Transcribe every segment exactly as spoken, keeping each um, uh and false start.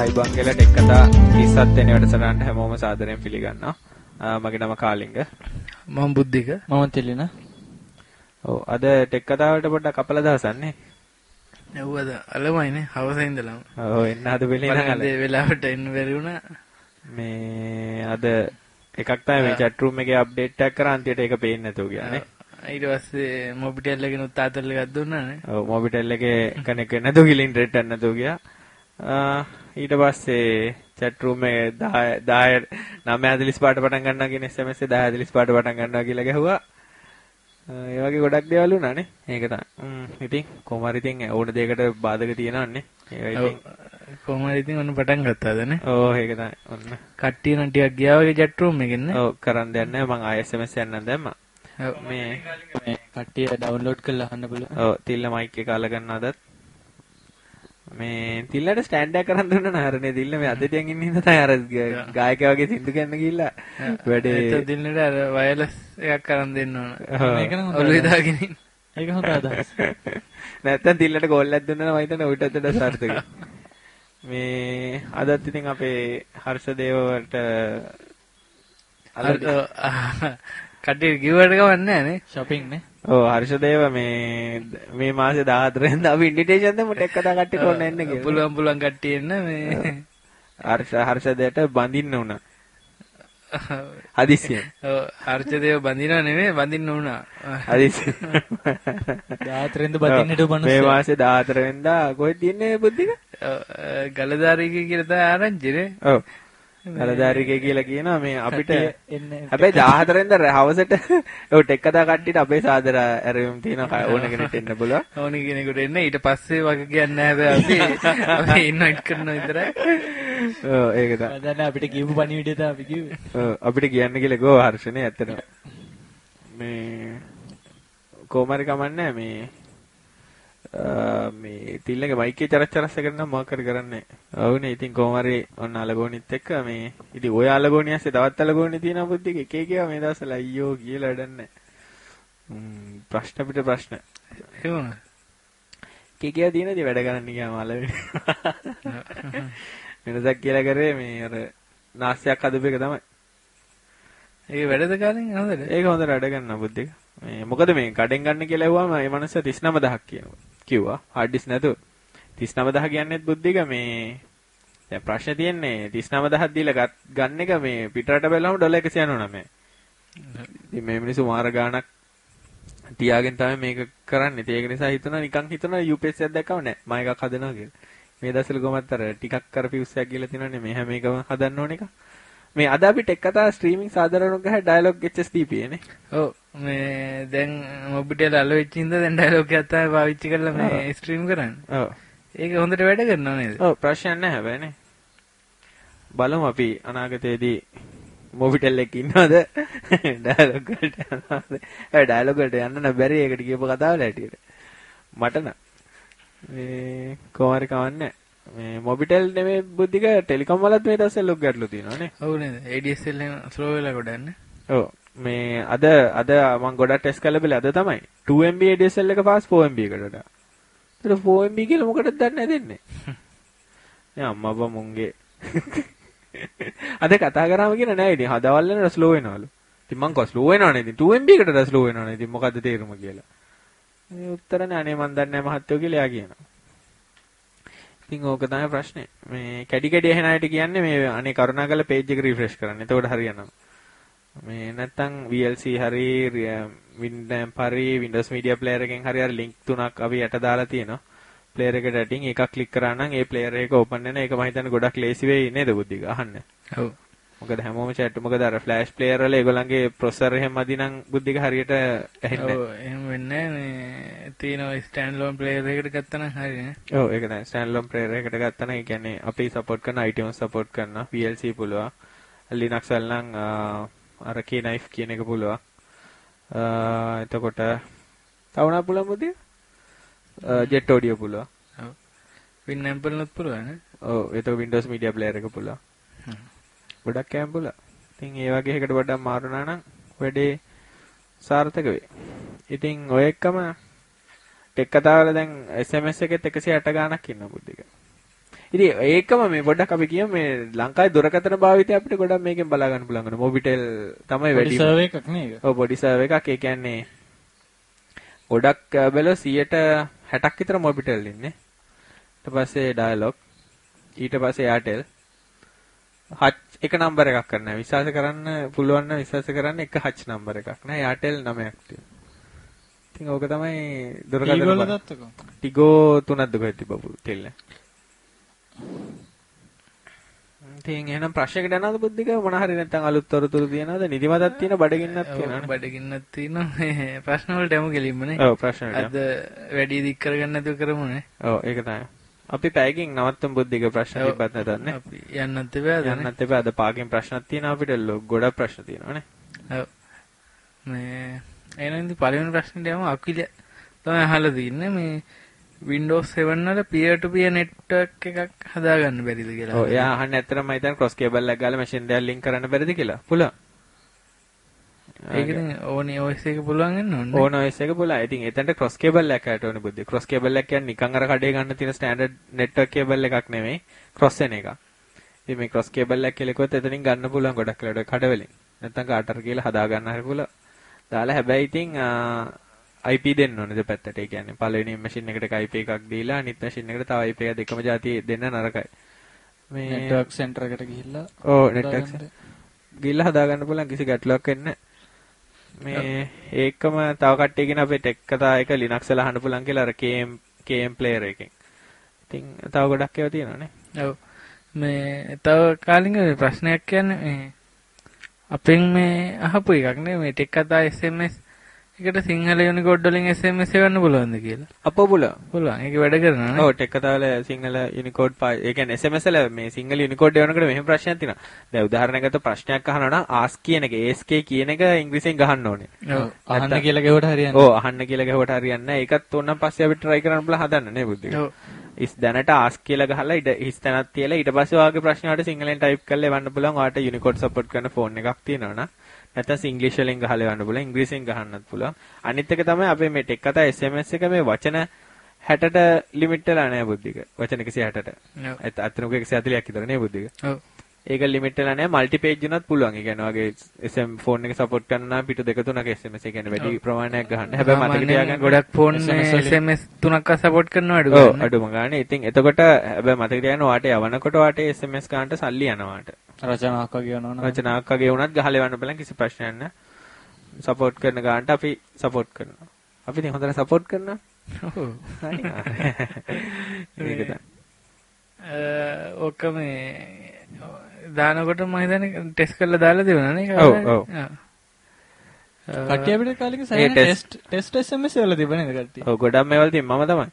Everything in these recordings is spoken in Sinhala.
ආයිබන් කියලා ටෙක් කතා තිස්සත් වෙනි වැඩසටහනට හැමෝම සාදරයෙන් පිළිගන්නවා. මගේ නම කාලිංග. මම බුද්ධික. මම තෙලින. ඔව් අද ටෙක් කතා වලට පොඩ්ඩක් අපල දවසන්නේ. නව්වද අලමයිනේ හවසේ ඉඳලම. ඔව් එන්න අද වෙලේ නම් අල. ඒ වෙලාවට එන්න බැරි වුණා. මේ අද එකක් තමයි මේ chat room එකේ අප්ඩේට් එකක් කරා අන්තිමට ඒක පේන්නේ නැතුව ගියා නේ. ඊට පස්සේ මොබිටෙල් එකේ නුත් තාතල් එකක් දුන්නානේ. ඔව් මොබිටෙල් එකේ කනෙක්ට් වෙන්නේ නැතුව ගිලින් රෙට් එකක් නැතුව ගියා. ඊට පස්සේ chat room එකේ දහ නවය හතළිස් පාට පටන් ගන්නවා කියන S M S එක දහ හතළිස් පාට පටන් ගන්නවා කියලා ගැහුවා. ඒ වගේ ගොඩක් දේවල් වුණානේ. ඒක තමයි. හ්ම් ඉතින් කොහොම හරි ඉතින් ඕන දෙයකට බාධක තියෙනවන්නේ. ඒක ඉතින් කොහොම හරි ඉතින් ඔන්න පටන් ගත්තාදනේ. ඔව් ඒක තමයි. ඔන්න. කට්ටිය නම් ටිකක් ගියා වගේ chat room එකෙන් නේ. ඔව් කරන් දෙයක් නැහැ. මම ආයෙ S M S එකක් නම් දැම්මා. මේ මේ කට්ටිය ඩවුන්ලෝඩ් කරලා අහන්න පුළුවන්. ඔව් තිල්ල මයික් එක අල්ල ගන්න අදත්. මේ තිල්ලට ස්ටෑන්ඩ් එකක් කරන් දුන්නා නේ හරනේ තිල්ල මේ අදටියන් ඉන්න ඉඳ තමයි අර ගායකයා වගේ සින්දු කියන්න ගිහිල්ලා වැඩේ ඒත් තිල්ලට අර වයර්ලස් එකක් කරන් දෙන්න ඕන. මේක නම් ඔළුවේ දාගෙන ඉන්න. ඒක හොඳ අදහස්. නැත්තම් තිල්ලට කෝල් එකක් දුන්නා නම් මම හිතන්නේ උඩට වඩා සාර්ථකයි. මේ අදත් ඉතින් අපේ හර්ෂදේවට කට්ටිය ගිව්වට ගමන් නැහැ නේ shopping නේ. ඔව් හර්ෂදේව මේ මේ මාසේ දාහතර වෙනිදා අපි ඉන්විටේෂන් දෙමු ටෙක් කතා කට්ටියට ඕන එන්න කියලා. පුළුවන් පුළුවන් කට්ටිය එන්න මේ හර්ෂ හර්ෂදේට බඳින්න උනා. හදිස්සියෙන්. ඔව් හර්ෂදේව බඳිනා නෙමෙයි බඳින්න උනා. හදිස්සියෙන්. දාහතර වෙනිදා බඳින්නට උපන්නස. මේ මාසේ දාහතර වෙනිදා කොහෙද තියන්නේ බුද්ධික? ගලදාරිකේ කියලා තමයි ආරංචි නේ. ඔව්. ගලදාරිකේ කියලා කියනවා මේ අපිට හැබැයි දාහතර වෙනිදා හවසට ඔව් ටෙක් කතා කට්ටියට අපේ සාදර ඇරයුම් තියෙනවා ඕන කෙනෙක්ට එන්න පුළුවන්. ඕන කෙනෙකුට එන්න ඊට පස්සේ වගේ කියන්නේ නැහැ අපි අපි ඉන්වයිට් කරනවා විතරයි. ඔව් ඒක තමයි. දැන් අපිට කියපු පණිවිඩය තමයි අපි කිව්වේ. ඔව් අපිට කියන්න කියලා ගෝ හර්ෂනේ ඇත්තටම. මේ කොමාරි කමන්නේ මේ මේ තිල්ලගේ මයික් එකේ චරච චරස් එකට නම් මොකක් හරි කරන්නේ. ඔව්නේ ඉතින් කොමාරි ඔන්න අලගෝනිත් එක්ක මේ ඉතින් ඔය අලගෝනිය ඇස්සේ තවත් අලගෝනිය තියෙනවා බුද්ධික එක එක ඒවා මේ දවස්වල අයියෝ කියලා වැඩක් නැහැ. ම්ම් ප්‍රශ්න පිට ප්‍රශ්න. ඒ වුණා. එක එක ඒවා තියෙනදී වැඩ කරන්න ගියාම අලවෙන්නේ. වෙනසක් කියලා කරේ මේ අර නාස්‍යයක් හදපු එක තමයි. ඒක වැඩද කාලෙන් හොඳද? ඒක හොඳට වැඩ ගන්නවා බුද්ධික. මේ මොකද මේ කඩෙන් ගන්න කියලා ඇහුවාම මේ මනස තිස් නවය දහසක් කියනවා. කිව්වා හાર્ඩ් ඩිස්ක් නැතුව. තිස් නවය දහස කියන්නේත් බුද්ධික මේ දැන් ප්‍රශ්නේ තියෙන්නේ තිස් නවය දහසක් දීලා ගන්න එක මේ පිටරට බැලුවම ඩොලර් එකසිය අනූනවය. ඉතින් මේ මිනිස්සු මාර ගාණක් තියාගෙන තමයි මේක කරන්නේ. ඒක නිසා හිතුණා නිකන් හිතුණා යූ පී එස් එකක් දැක්කම නෑ. මම එකක් හදනවා කියලා. මේ දවස්වල කොහොමද අර ටිකක් කර ෆියුස් එකක් ගිහලා තියෙනවනේ මේ හැම එකම හදන්න ඕන එක. මේ අද අපි ටෙක් කතා ස්ට්‍රීමින් සාධාරණව ගහ Dialog H S T P නේ. ඔව් මේ දැන් මොබිටෙල් අල වෙච්ච ඉඳලා දැන් ඩයලොග් එකක් තමයි පාවිච්චි කරලා මේ ස්ට්‍රීම් කරන්නේ. ඔව්. ඒක හොඳට වැඩ කරනවා නේද? ඔව් ප්‍රශ්නයක් නැහැ හැබැයි නේ. බලමු අපි අනාගතයේදී මොබිටෙල් එකේ ඉන්නවද ඩයලොග් වලට යනවද? ඒ ඩයලොග් වලට යන්න නම් බැරි ඒකට කියපු කතාවල හැටියට. මට නම් මේ කොහොමරි කවන්නේ මේ මොබිටෙල් නෙමෙයි බුද්ධික ටෙලිකොම් වලත් මේ දවස්වල ලොග් ගැටලු තියෙනවා නේ. ඔව් නේද? A D S L එක ස්ලෝ වෙලා ගොඩන්නේ. ඔව් මේ අද අද මම ගොඩක් ටෙස්ට් කරලා බලලා අද තමයි two M B A D S L එක ෆාස්ට් four M B එකට වඩා. ඒතර four M B කියලා මොකටද දන්නේ දෙන්නේ? නේ අම්මා බා මුංගේ. අද කතා කරාම කියන නෑ ඉතින් හදවල් වෙනකොට ස්ලෝ වෙනවලු. ඉතින් මං කව ස්ලෝ වෙනවනේ ඉතින් two M B එකට වඩා ස්ලෝ වෙනවනේ. ඉතින් මොකද්ද තේරුම කියලා. මේ උත්තරනේ අනේ මන් දන්නේ නෑ මහත්තයෝ කියලා එයා කියනවා. ඉතින් ඕක තමයි ප්‍රශ්නේ. මේ කැඩි කැඩි එහෙන අයට කියන්නේ මේ අනේ කරුණාකරලා page එක refresh කරන්න. එතකොට හරියනවා. මේ නැත්තම් V L C හරි Winamp හරි Windows Media Player එකෙන් හරි හරි link තුනක් අපි යට දාලා තියෙනවා. player එකට ඇටින් එකක් click කරා නම් ඒ player එක open වෙන එක මම හිතන්නේ ගොඩක් ලේසි වෙයි නේද බුද්ධික අහන්න. ඔව්. මොකද හැමෝම chat මොකද අර flash player වල ඒගොල්ලන්ගේ processor එහෙම අදි නම් බුද්ධික හරියට ඇහෙන්නේ නැහැ. ඔව් එහෙම වෙන්නේ මේ තියෙන stand alone player එකකට ගත්තා නම් හරිනේ. ඔව් ඒක තමයි stand alone player එකකට ගත්තා නම් ඒ කියන්නේ අපි support කරන iTunes support කරන V L C පුළුවන්. Linux වල නම් අර Knife කියන එක පුළුවන්. එතකොට තවුණා පුළුවන් බුද්ධික? Jet Audio පුළුවන්. ඔව්. Winamp වලත් පුළුවන් නේ? ඔව් ඒක Windows Media Player එක පුළුවන්. ගොඩක් කෑම් පුළුවන්. ඉතින් ඒ වගේ එකකට වඩා මාරුනා නම් වැඩේ සාර්ථක වෙයි. ඉතින් ඔය එක්කම ටෙක් කතාවල දැන් S M S එකෙත් එකසිය අට ගාණක් ඉන්නවා බුද්ධික. ඉතින් ඒකම මේ පොඩ්ඩක් අපි කියමු මේ ලංකාවේ දුරකථන භාවිතය අපිට ගොඩක් මේකෙන් බලා ගන්න පුළුවන් වෙනවා. මොබිටෙල් තමයි වැඩි. පොඩි සර්වර් එකක් නේද? ඔව් පොඩි සර්වර් එකක්. ඒ කියන්නේ ගොඩක් බැලුවා සියයට හැටක් විතර මොබිටෙල් ඉන්නේ. ඊට පස්සේ ඩයලොග් ඊට පස්සේ එයාටෙල් හච් එක නම්බර එකක් කරන්න විශ්වාස කරන්න පුළුවන් නම් විශ්වාස කරන්න එක හච් නම්බර එකක් නෑ එයාටෙල් නවයක් තියෙනවා. ඉතින් ඕක තමයි දුරකථන ටිගෝ වල දත්තකෝ. ටිගෝ තුනක් දුක තිබ්බපු තෙල්ල. ඉතින් එහෙනම් ප්‍රශ්නයකට යනවද බුද්ධික මොන හරි නැත්නම් අලුත් තොරතුරු තියනවද? නිදිමතක් තියෙන බඩගින්නක් තියෙනවනේ. බඩගින්නක් තියෙනවා. මේ ප්‍රශ්න වලට යමු ගෙලින්මනේ. ඔව් ප්‍රශ්න වලට. අද වැඩි දික් කරගන්න නැතුව කරමුනේ. ඔව් ඒක තමයි. අපි පැයකින් නවත්තමු බුද්ධික ප්‍රශ්න තිබ්බත් නැතත් නේ. අපි යන්නත් එපා දැන්. යන්නත් එපා. අද පාකින් ප්‍රශ්නක් තියෙනවා අපිට ගොඩක් ප්‍රශ්න තියෙනවානේ. ඔව්. මේ එහෙනම් ඉතින් පළවෙනි ප්‍රශ්නෙට යමු. අකිල තමයි අහලා තින්නේ මේ Windows seven වල peer to peer network එකක් හදාගන්න බැරිද කියලා. ඔව් එයා අහන්නේ ඇත්තටම මම හිතන්නේ cross cable එකක් ගාලා machine එකක් link කරන්න බැරිද කියලා. පුළුවන්. ඒකනේ ඕනේ O S එක පුළුවන් වෙන්න ඕනේ. ඕන O S එක පුළුවන්. ඉතින් එතනට cross cable එකක් ඇට ඕනේ බුද්ධි. cross cable එක කියන්නේ නිකන් අර කඩේ ගන්න තියෙන standard network cable එකක් නෙමෙයි. cross වෙන එකක්. ඉතින් මේ cross cable එකක් කියලා කිව්වොත් එතනින් ගන්න පුළුවන් ගොඩක් වෙලාවට කඩ වලින්. නැත්නම් කාටර කියලා හදා ගන්න හරි පුළුවන්. දාලා හැබැයි ඉතින් I P දෙන්න ඕනේ දෙපැත්තට. ඒ කියන්නේ පළවෙනි මැෂින් එකට I P එකක් දීලා අනිත් මැෂින් එකට තව I P එකක් දෙකම જાතිය දෙන්න නරකයි. මේ network center එකට ගිහිල්ලා ඔව් network ගිහිල්ලා හදා ගන්න පුළුවන් කිසි ගැටලුවක් වෙන්නේ මේ ඒකම තව කට්ටියකින් අපේ ටෙක් කතා එක Linux වල අහන්න පුළුවන් කියලා අර K M K M player එකෙන්. ඉතින් තව ගොඩක් ඒවා තියෙනවානේ. ඔව්. මේ තව කාලින්ග ප්‍රශ්නයක් කියන්නේ මේ අපෙන් මේ අහපු එකක් නේ මේ ටෙක් කතා S M S එකට සිංහල යුනිකෝඩ් වලින් S M S එවන්න පුළුවන්ද කියලා. අපෝ පුළුවන්. පුළුවන්. ඒක වැඩ කරනවා නේ. ඔව් ටෙක් කතාවල සිංහල යුනිකෝඩ් ඒ කියන්නේ S M S වල මේ සිංහල යුනිකෝඩ් එවනකොට මෙහෙම ප්‍රශ්නයක් තියෙනවා. දැන් උදාහරණයකට ප්‍රශ්නයක් අහනවා නම් ask කියන එක A S K කියන එක ඉංග්‍රීසියෙන් ගහන්න ඕනේ. ඔව්. අහන්න කියලා ගෙවට හරියන්නේ. ඔව් අහන්න කියලා ගෙවට හරියන්නේ නැහැ. ඒකත් ඕනනම් පස්සේ අපිට try කරන්න බලලා හදන්න නේ බුද්ධික. ඔව්. ඉස් දැනට ask කියලා ගහලා ඊට හිස් තැනක් තියලා ඊට පස්සේ ඔයාගේ ප්‍රශ්න වලට සිංහලෙන් type කරලා එවන්න පුළුවන්. ඔයාට යුනිකෝඩ් support කරන ෆෝන් එකක් තියෙනවා නම් නැත්නම් ඉංග්‍රීසි වලින් ගහලා එවන්න පුළුවන්. ඉංග්‍රීසියෙන් ගහන්නත් පුළුවන්. අනිත් එක තමයි අපේ මේ ටෙක් කතා S M S එක මේ වචන හැටට ලිමිට් වෙලා නැහැ බුද්ධික. වචන එකසිය හැටට. ඔව්. ඒත් අතනක එකසිය හතලිහක් විතර නේ බුද්ධික. ඔව්. ඒක ලිමිට් වෙලා නැහැ. මල්ටි පේජ් උනත් පුළුවන්. ඒ කියන්නේ වගේ S M ෆෝන් එක සපෝට් කරන නම් පිටු දෙක තුනක S M S ඒ කියන්නේ වැඩි ප්‍රමාණයක් ගහන්න. හැබැයි මතක තියාගන්න ගොඩක් ෆෝන් S M S තුනක් සපෝට් කරනවා අඩු ඔව් ගන්න. අඩුම ගානේ. ඉතින් එතකොට හැබැයි මතක තියාගන්න ඔයාට යවනකොට ඔයාට S M S ගන්නට සල්ලි යනවාට. රචනාවක් වගේ යනවනම් රචනාවක් වගේ වුණත් ගහලා එවන්න බලන්න කිසි ප්‍රශ්නයක් නැහැ. සපෝට් කරන ගානට අපි සපෝට් කරනවා. අපි ඉතින් හොඳට සපෝට් කරනවා. ඔව්. හරි. ඒක තමයි. ඔක මේ දානකොට මම හිතන්නේ ටෙස්ට් කරලා දාලා දෙවනා නේ. ඔව් ඔව්. කට්ටිය අපිට කාලෙක sign test test S M S වල තිබුණේ නේද කට්ටිය? ඔව් ගොඩක් මේවල තියෙන මම තමයි.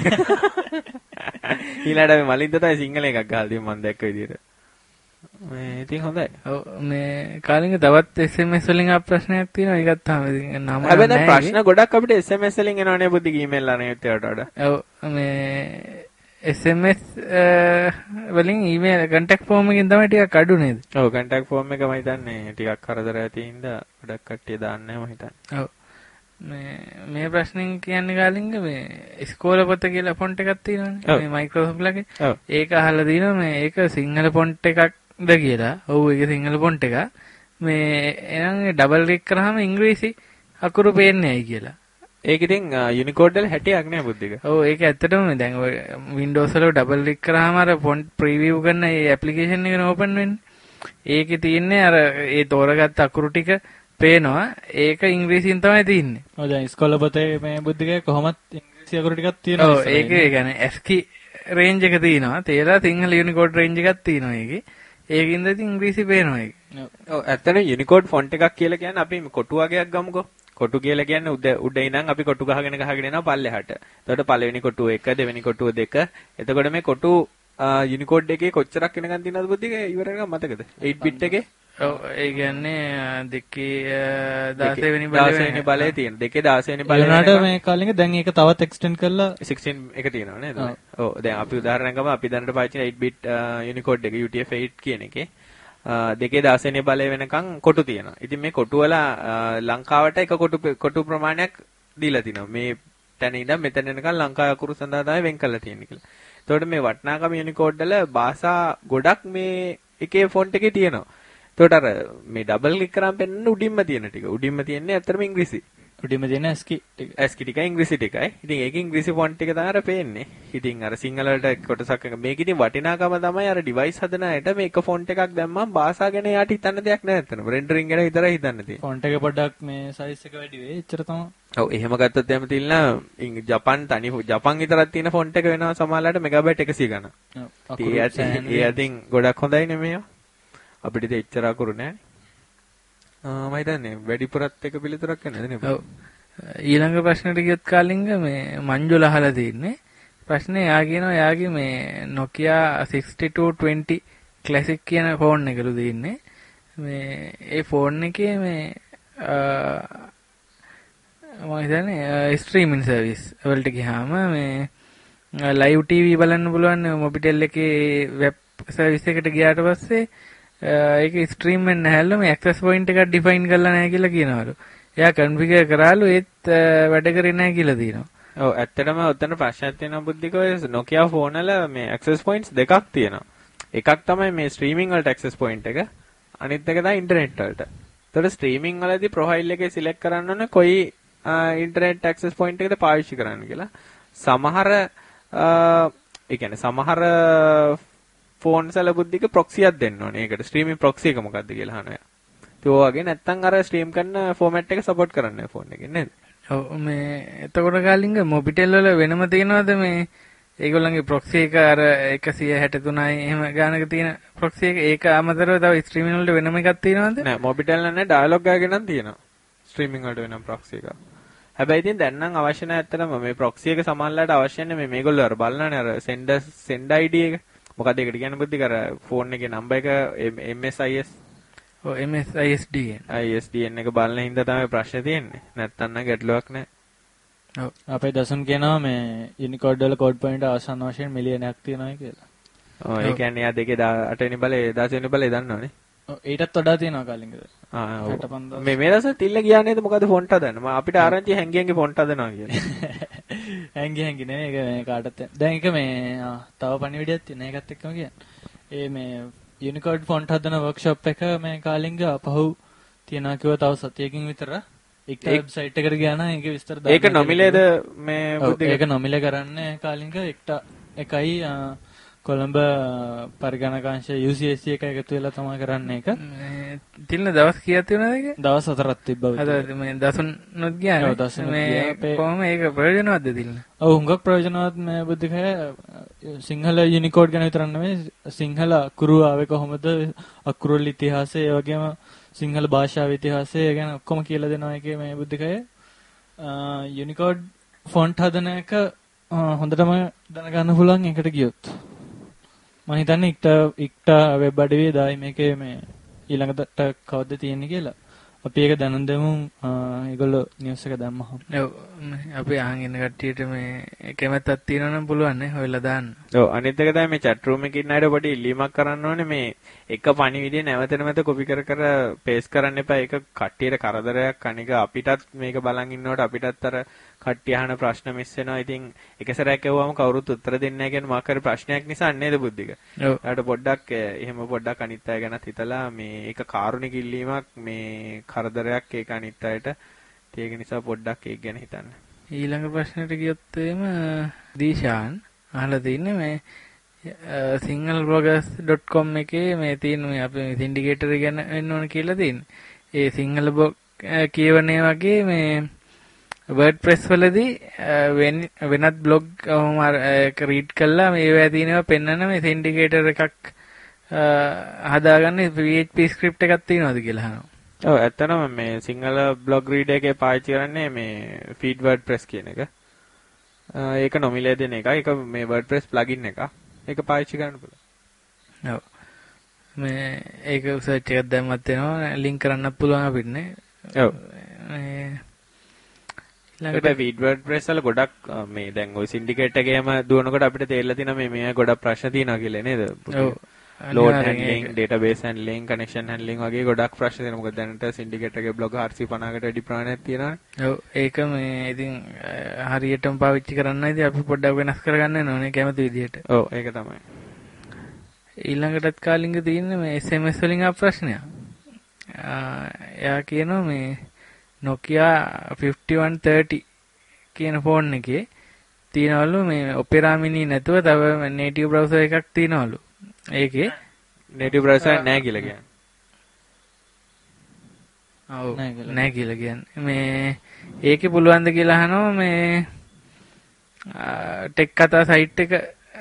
ඊළඟට අපි මලින්ද තමයි සිංහල එකක් ගහලා තියෙන්නේ මම දැක්ක විදියට. මේ ඉතින් හොඳයි. ඔව් මේ කාලින්ග තවත් S M S වලින් ආපු ප්‍රශ්නයක් තියෙනවා. ඒකත් තමයි ඉතින් නම හැබැයි දැන් ප්‍රශ්න ගොඩක් අපිට S M S වලින් එනවනේ බුද්ධි ඊමේල් අනේත් ඒවට වඩා. ඔව් මේ S M S වලින් ඊමේල් contact form එකෙන් තමයි ටිකක් අඩු නේද? ඔව් contact form එක මම හිතන්නේ ටිකක් කරදර ඇති හින්දා ගොඩක් කට්ටිය දාන්නේ නැහැ මම හිතන්නේ. ඔව්. මේ මේ ප්‍රශ්نين කියන්නේ කාලින්ග මේ ඉස්කෝල පොත කියලා ෆොන්ට් එකක් තියෙනවානේ. මේ Microsoft ලගේ. ඔව්. ඒක අහලා දිනවා මේ ඒක සිංහල ෆොන්ට් එකක්ද කියලා. ඔව් ඒක සිංහල ෆොන්ට් එකක්. මේ එහෙනම් ඩබල් ක්ලික් කරාම ඉංග්‍රීසි අකුරු පේන්නේ නැහැ කියලා. ඒක ඉතින් යුනිකෝඩ් වල හැටියක් නෑ බුද්ධික. ඔව් ඒක ඇත්තටම දැන් ඔය Windows වල ඩබල් ක්ලික් කරාම අර ෆොන්ට් ප්‍රීවිව් කරන ඒ ඇප්ලිකේෂන් එක ඕපන් වෙන්නේ. ඒකේ තියෙන්නේ අර ඒ තෝරගත්ත අකුරු ටික පේනවා. ඒක ඉංග්‍රීසියෙන් තමයි තියෙන්නේ. ඔව් දැන් ඉස්කෝල පොතේ මේ බුද්ධිකේ කොහොමත් ඉංග්‍රීසි අකුරු ටිකක් තියෙනවා. ඔව් ඒක ඒ කියන්නේ ASCII රේන්ජ් එක තියෙනවා. තේලා සිංහල යුනිකෝඩ් රේන්ජ් එකක් තියෙනවා ඒකේ. ඒකින්ද ඉතින් ඉංග්‍රීසි පේනවා ඒක. ඔව් ඇත්තටම යුනිකෝඩ් ෆොන්ට් එකක් කියලා කියන්නේ අපි කොටු වගේක් ගමුකෝ. කොටු කියලා කියන්නේ උඩ උඩ ඉඳන් අපි කොටු ගහගෙන ගහගෙන යනවා පල්ලෙහාට. එතකොට පළවෙනි කොටුව එක, දෙවෙනි කොටුව දෙක. එතකොට මේ කොටු යුනිකෝඩ් එකේ කොච්චරක් වෙනකන් තියෙනවද බුද්ධික ඉවර වෙනකන් මතකද? eight bit එකේ. ඔව් ඒ කියන්නේ දෙකේ දහසෙ වෙනි බලය බලය තියෙන. දෙකේ දහසෙ වෙනි බලය. ඒනට මේ කාලෙක දැන් ඒක තවත් එක්ස්ටෙන්ඩ් කරලා sixteen එක තියෙනවා නේද? ඔව් දැන් අපි උදාහරණයක් ගමු අපි දැනට පාවිච්චි කරන eight bit යුනිකෝඩ් එක U T F eight කියන එකේ දෙකේ දහසෙ වෙනි බලය වෙනකන් කොටු තියෙනවා. ඉතින් මේ කොටු වල ලංකාවට එක කොටු කොටු ප්‍රමාණයක් දීලා තිනවා. මේ තැන ඉඳන් මෙතන වෙනකන් ලංකාවේ අකුරු සඳහා තමයි වෙන් කරලා තියෙන්නේ කියලා. එතකොට මේ වටිනාකම යුනිකෝඩ් වල භාෂා ගොඩක් මේ එකේ ෆොන්ට් එකේ තියෙනවා. එතකොට අර මේ ඩබල් ක්ලික් කරාම පෙන්නන උඩින්ම තියෙන ටික. උඩින්ම තියෙන්නේ ඇත්තටම ඉංග්‍රීසි. උඩින්ම තියෙන ASCII ටික. ASCII ටිකයි ඉංග්‍රීසි ටිකයි. ඉතින් ඒක ඉංග්‍රීසි ෆොන්ට් එක තමයි අර පේන්නේ. ඉතින් අර සිංහල වලට කොටසක් එක මේක ඉතින් වටිනාකම තමයි අර ඩිවයිස් හදන අයට මේක ෆොන්ට් එකක් දැම්මම භාෂා ගැන යාට හිතන්න දෙයක් නැහැ ඇත්තටම. රෙන්ඩරින් ගැන විතරයි හිතන්න තියෙන්නේ. ෆොන්ට් එක පොඩ්ඩක් මේ සයිස් එක වැඩි වෙයි. එච්චර තමයි. ඔව් එහෙම ගත්තොත් එහෙම තියලා ජපන් තනි ජපන් විතරක් තියෙන ෆොන්ට් එක වෙනවා සමහරවිට මෙගාබයිට් එකසිය ගණන්. ඔව්. ඒ අතින් ගොඩක් හොඳයිනේ මේවා. අපිට ඒක එච්චර අකුරු නැහැ. ආ මම හිතන්නේ වැඩිපුරත් එක පිළිතුරක් වෙනද නේ. ඔව්. ඊළඟ ප්‍රශ්නෙට ගියොත් කාලින්ග මේ මංජුල අහලා තින්නේ. ප්‍රශ්නේ යා කියනවා යාගේ මේ Nokia sixty two twenty Classic කියන ෆෝන් එකලු දෙන්නේ. මේ ඒ ෆෝන් එකේ මේ මම හිතන්නේ ස්ට්‍රීමින් සර්විස් වලට ගියාම මේ ලයිව් ටීවී බලන්න පුළුවන් මොබිටෙල් එකේ වෙබ් සර්විස් එකට ගියාට පස්සේ ඒක ස්ට්‍රීම් වෙන්නේ නැහැලු මේ ඇක්සස් පොයින්ට් එකක් ඩිෆයින් කරලා නැහැ කියලා කියනවලු. එයා කන්ෆිගර් කරාලු ඒත් වැඩ කරේ නැහැ කියලා තියෙනවා. ඔව් ඇත්තටම උතන ප්‍රශ්නයක් තියෙනවා බුද්ධික ඔය Nokia ෆෝන් වල මේ ඇක්සස් පොයින්ට්ස් දෙකක් තියෙනවා. එකක් තමයි මේ ස්ට්‍රීමින් වලට ඇක්සස් පොයින්ට් එක. අනිත් එක තමයි ඉන්ටර්නෙට් වලට. ඒතකොට ස්ට්‍රීමින් වලදී ප්‍රොෆයිල් එකේ සිලෙක්ට් කරන්න ඕනේ කොයි ඉන්ටර්නෙට් ඇක්සස් පොයින්ට් එකද පාවිච්චි කරන්න කියලා. සමහර ඒ කියන්නේ සමහර ෆෝන්ස් වල බුද්ධික ප්‍රොක්සියක් දෙන්න ඕනේ. ඒකට ස්ට්‍රීමින් ප්‍රොක්සි එක මොකක්ද කියලා අහනවා. ඒ වගේ නැත්තම් අර ස්ට්‍රීම් කරන ෆෝමැට් එක සපෝට් කරන්නේ ෆෝන් එකෙන් නේද? ඔව් මේ එතකොට කාලින්ග මොබිටෙල් වල වෙනම තියෙනවද මේ ඒගොල්ලන්ගේ ප්‍රොක්සි එක අර one sixty-three එහෙම ගානක තියෙන ප්‍රොක්සි එක ඒක අමතරව තව ස්ට්‍රීමින් වලට වෙනම එකක් තියෙනවද? නෑ මොබිටෙල් නෑ ඩයලොග් එකක නම් තියෙනවා. ස්ට්‍රීමින් වලට වෙනම ප්‍රොක්සි එකක්. හැබැයි ඉතින් දැන් නම් අවශ්‍ය නැහැ ඇත්තටම මේ ප්‍රොක්සි එක සමානලාට අවශ්‍ය නැහැ මේ මේගොල්ලෝ අර බලනනේ අර sender send I D එක. මොකද ඒකට කියන්නේ බුද්ධික අර ෆෝන් එකේ නම්බර් එක M S I S ඔව් M S I S D N I S D N එක බලන හින්දා තමයි ප්‍රශ්නේ තියෙන්නේ. නැත්තම් නම් ගැටලුවක් නැහැ. ඔව් අපේ දසුන් කියනවා මේ Unicode වල කෝඩ් පොයින්ට් ආසන්න වශයෙන් මිලියනයක් තියෙනවා කියලා. ඔව් ඒ කියන්නේ යා දෙකේ අට වෙනි බලේ දස වෙනි බලේ දන්නවනේ. ඔව් ඊටත් වඩා තියෙනවා කාලින්ගද. ආ ඔව්. මේ මේ දවස් තිල්ල ගියා නේද මොකද ෆොන්ට් හදන්න. මම අපිට ආරංචි හැංගියන්ගේ ෆොන්ට් හදනවා කියලා. හැංගි හැංගි නෙමෙයි ඒක මේ කාටත් දැන් ඒක මේ තව පණිවිඩයක් තියෙනවා. ඒකත් එක්කම කියන්නේ. ඒ මේ Unicode ෆොන්ට් හදන වර්ක්ෂොප් එක මේ කාලින්ග අපහු තියනවා කිව්වා තව සතියකින් විතර. ඒක වෙබ්සයිට් එකට ගියා නම් ඒකේ විස්තර දාන්න. ඒක නොමිලේද මේ බුද්ධික? ඒක නොමිලේ කරන්නේ කාලින්ග එක්ට එකයි Colombo පරිගණකාංශ U C S C එක එකතු වෙලා තමයි කරන්නේ ඒක. මේ තිල්න දවස් කීයක් තියනවද ඒක? දවස් හතරක් තිබ්බා. අද මේ දසුන්නුත් ගියා. ඔව් දසුන්නුත් මේ කොහොම ඒක ප්‍රයෝජනවත්ද තිල්න? ඔව් හුඟක් ප්‍රයෝජනවත් මේ බුද්ධිකය සිංහල Unicode ගැන විතරක් නෙමෙයි සිංහල අකුරු ආවේ කොහොමද අකුරු වල ඉතිහාසය ඒ වගේම සිංහල භාෂාවේ ඉතිහාසය ගැන ඔක්කොම කියලා දෙනවා ඒකේ මේ බුද්ධිකය Unicode ෆොන්ට් හදන එක හොඳටම දැනගන්න පුළුවන් එකට ගියොත් මම හිතන්නේ ඉක්ට ඉක්ට වෙබ් අඩවියේ දායි මේකේ මේ ඊළඟට කවද්ද තියෙන්නේ කියලා. අපි ඒක දැනුම් දෙමු ඒගොල්ලෝ නිවුස් එක දැම්මහම. ඔව් අපි අහන් ඉන්න කට්ටියට මේ කැමැත්තක් තියෙනවා නම් පුළුවන් නේ හොයලා දාන්න. ඔව් අනිත් එක තමයි මේ chat room එකේ ඉන්න අයට පොඩි ඉල්ලීමක් කරන්න ඕනේ මේ එක පණිවිඩය නැවත නැවත කොපි කර කර පේස්ට් කරන්න එපා. ඒක කට්ටියට කරදරයක්. අනික අපිටත් මේක බලන් ඉන්නකොට අපිටත් අර කට්ටිය අහන ප්‍රශ්න මිස් වෙනවා. ඉතින් එක සැරයක් ඇහුවම කවුරුත් උත්තර දෙන්නේ නැහැ කියන මාකරි ප්‍රශ්නයක් නිසා නේද බුද්ධික? ඔව්. ඒකට පොඩ්ඩක් එහෙම පොඩ්ඩක් අනිත් අය ගැනත් හිතලා මේ ඒක කාරුණික ඉල්ලීමක් මේ කරදරයක් ඒක අනිත් අයට. ඒක නිසා පොඩ්ඩක් ඒක ගැන හිතන්න. ඊළඟ ප්‍රශ්නෙට ගියොත් එimhe දීශාන් අහලා තින්නේ මේ single bloggers dot com එකේ මේ තියෙන මේ අපි සින්ඩිකේටර් ගැන වෙන්න ඕන කියලා තියෙන්නේ. ඒ සිංහල බ්ලොග් කියවනේ වගේ මේ WordPress වලදී වෙනත් බ්ලොග් එක රීඩ් කළා මේවා තියෙනවා පෙන්නන මේ සින්ඩිකේටර් එකක් හදාගන්න P H P ස්ක්‍රිප්ට් එකක් තියෙනවද කියලා අහනවා. ඔව් ඇත්තටම මේ සිංහල බ්ලොග් රීඩර් එකේ පාවිච්චි කරන්නේ මේ feed WordPress කියන එක. ඒක නොමිලේ දෙන එක. ඒක මේ WordPress plugin එක. ඒක පාවිච්චි කරන්න පුළුවන්. ඔව්. මේ ඒක සර්ච් එකක් දැම්මත් වෙනවා ලින්ක් කරන්නත් පුළුවන් අපිට නේ. ඔව්. මේ ඊළඟට feed WordPress වල ගොඩක් මේ දැන් ওই syndicate එකේම දුවනකොට අපිට තේරෙලා තියෙනවා මේ මේ ගොඩක් ප්‍රශ්න තියෙනවා කියලා නේද? ඔව්. load handling, database handling, connection handling වගේ ගොඩක් ප්‍රශ්න තියෙනවා. මොකද දැනට syndicate එකේ blog four fifty කට වැඩි ප්‍රමාණයක් තියෙනවානේ. ඔව් ඒක මේ ඉතින් හරියටම පාවිච්චි කරන්න ඉතින් අපි පොඩ්ඩක් වෙනස් කරගන්න ඕනේ කැමති විදිහට. ඔව් ඒක තමයි. ඊළඟටත් කාලින්ග තියෙන්නේ මේ S M S වලින් ආ ප්‍රශ්නයක්. එයා කියනවා මේ Nokia fifty-one thirty කියන ෆෝන් එකේ තියනවලු මේ Opera Mini නැතුව තව native browser එකක් තියනවලු. ඒකේ native browser නැහැ කියලා කියන්නේ. ඔව් නැහැ කියලා කියන්නේ. මේ ඒකේ පුළුවන් ද කියලා අහනවා මේ ටෙක් කතා සයිට් එක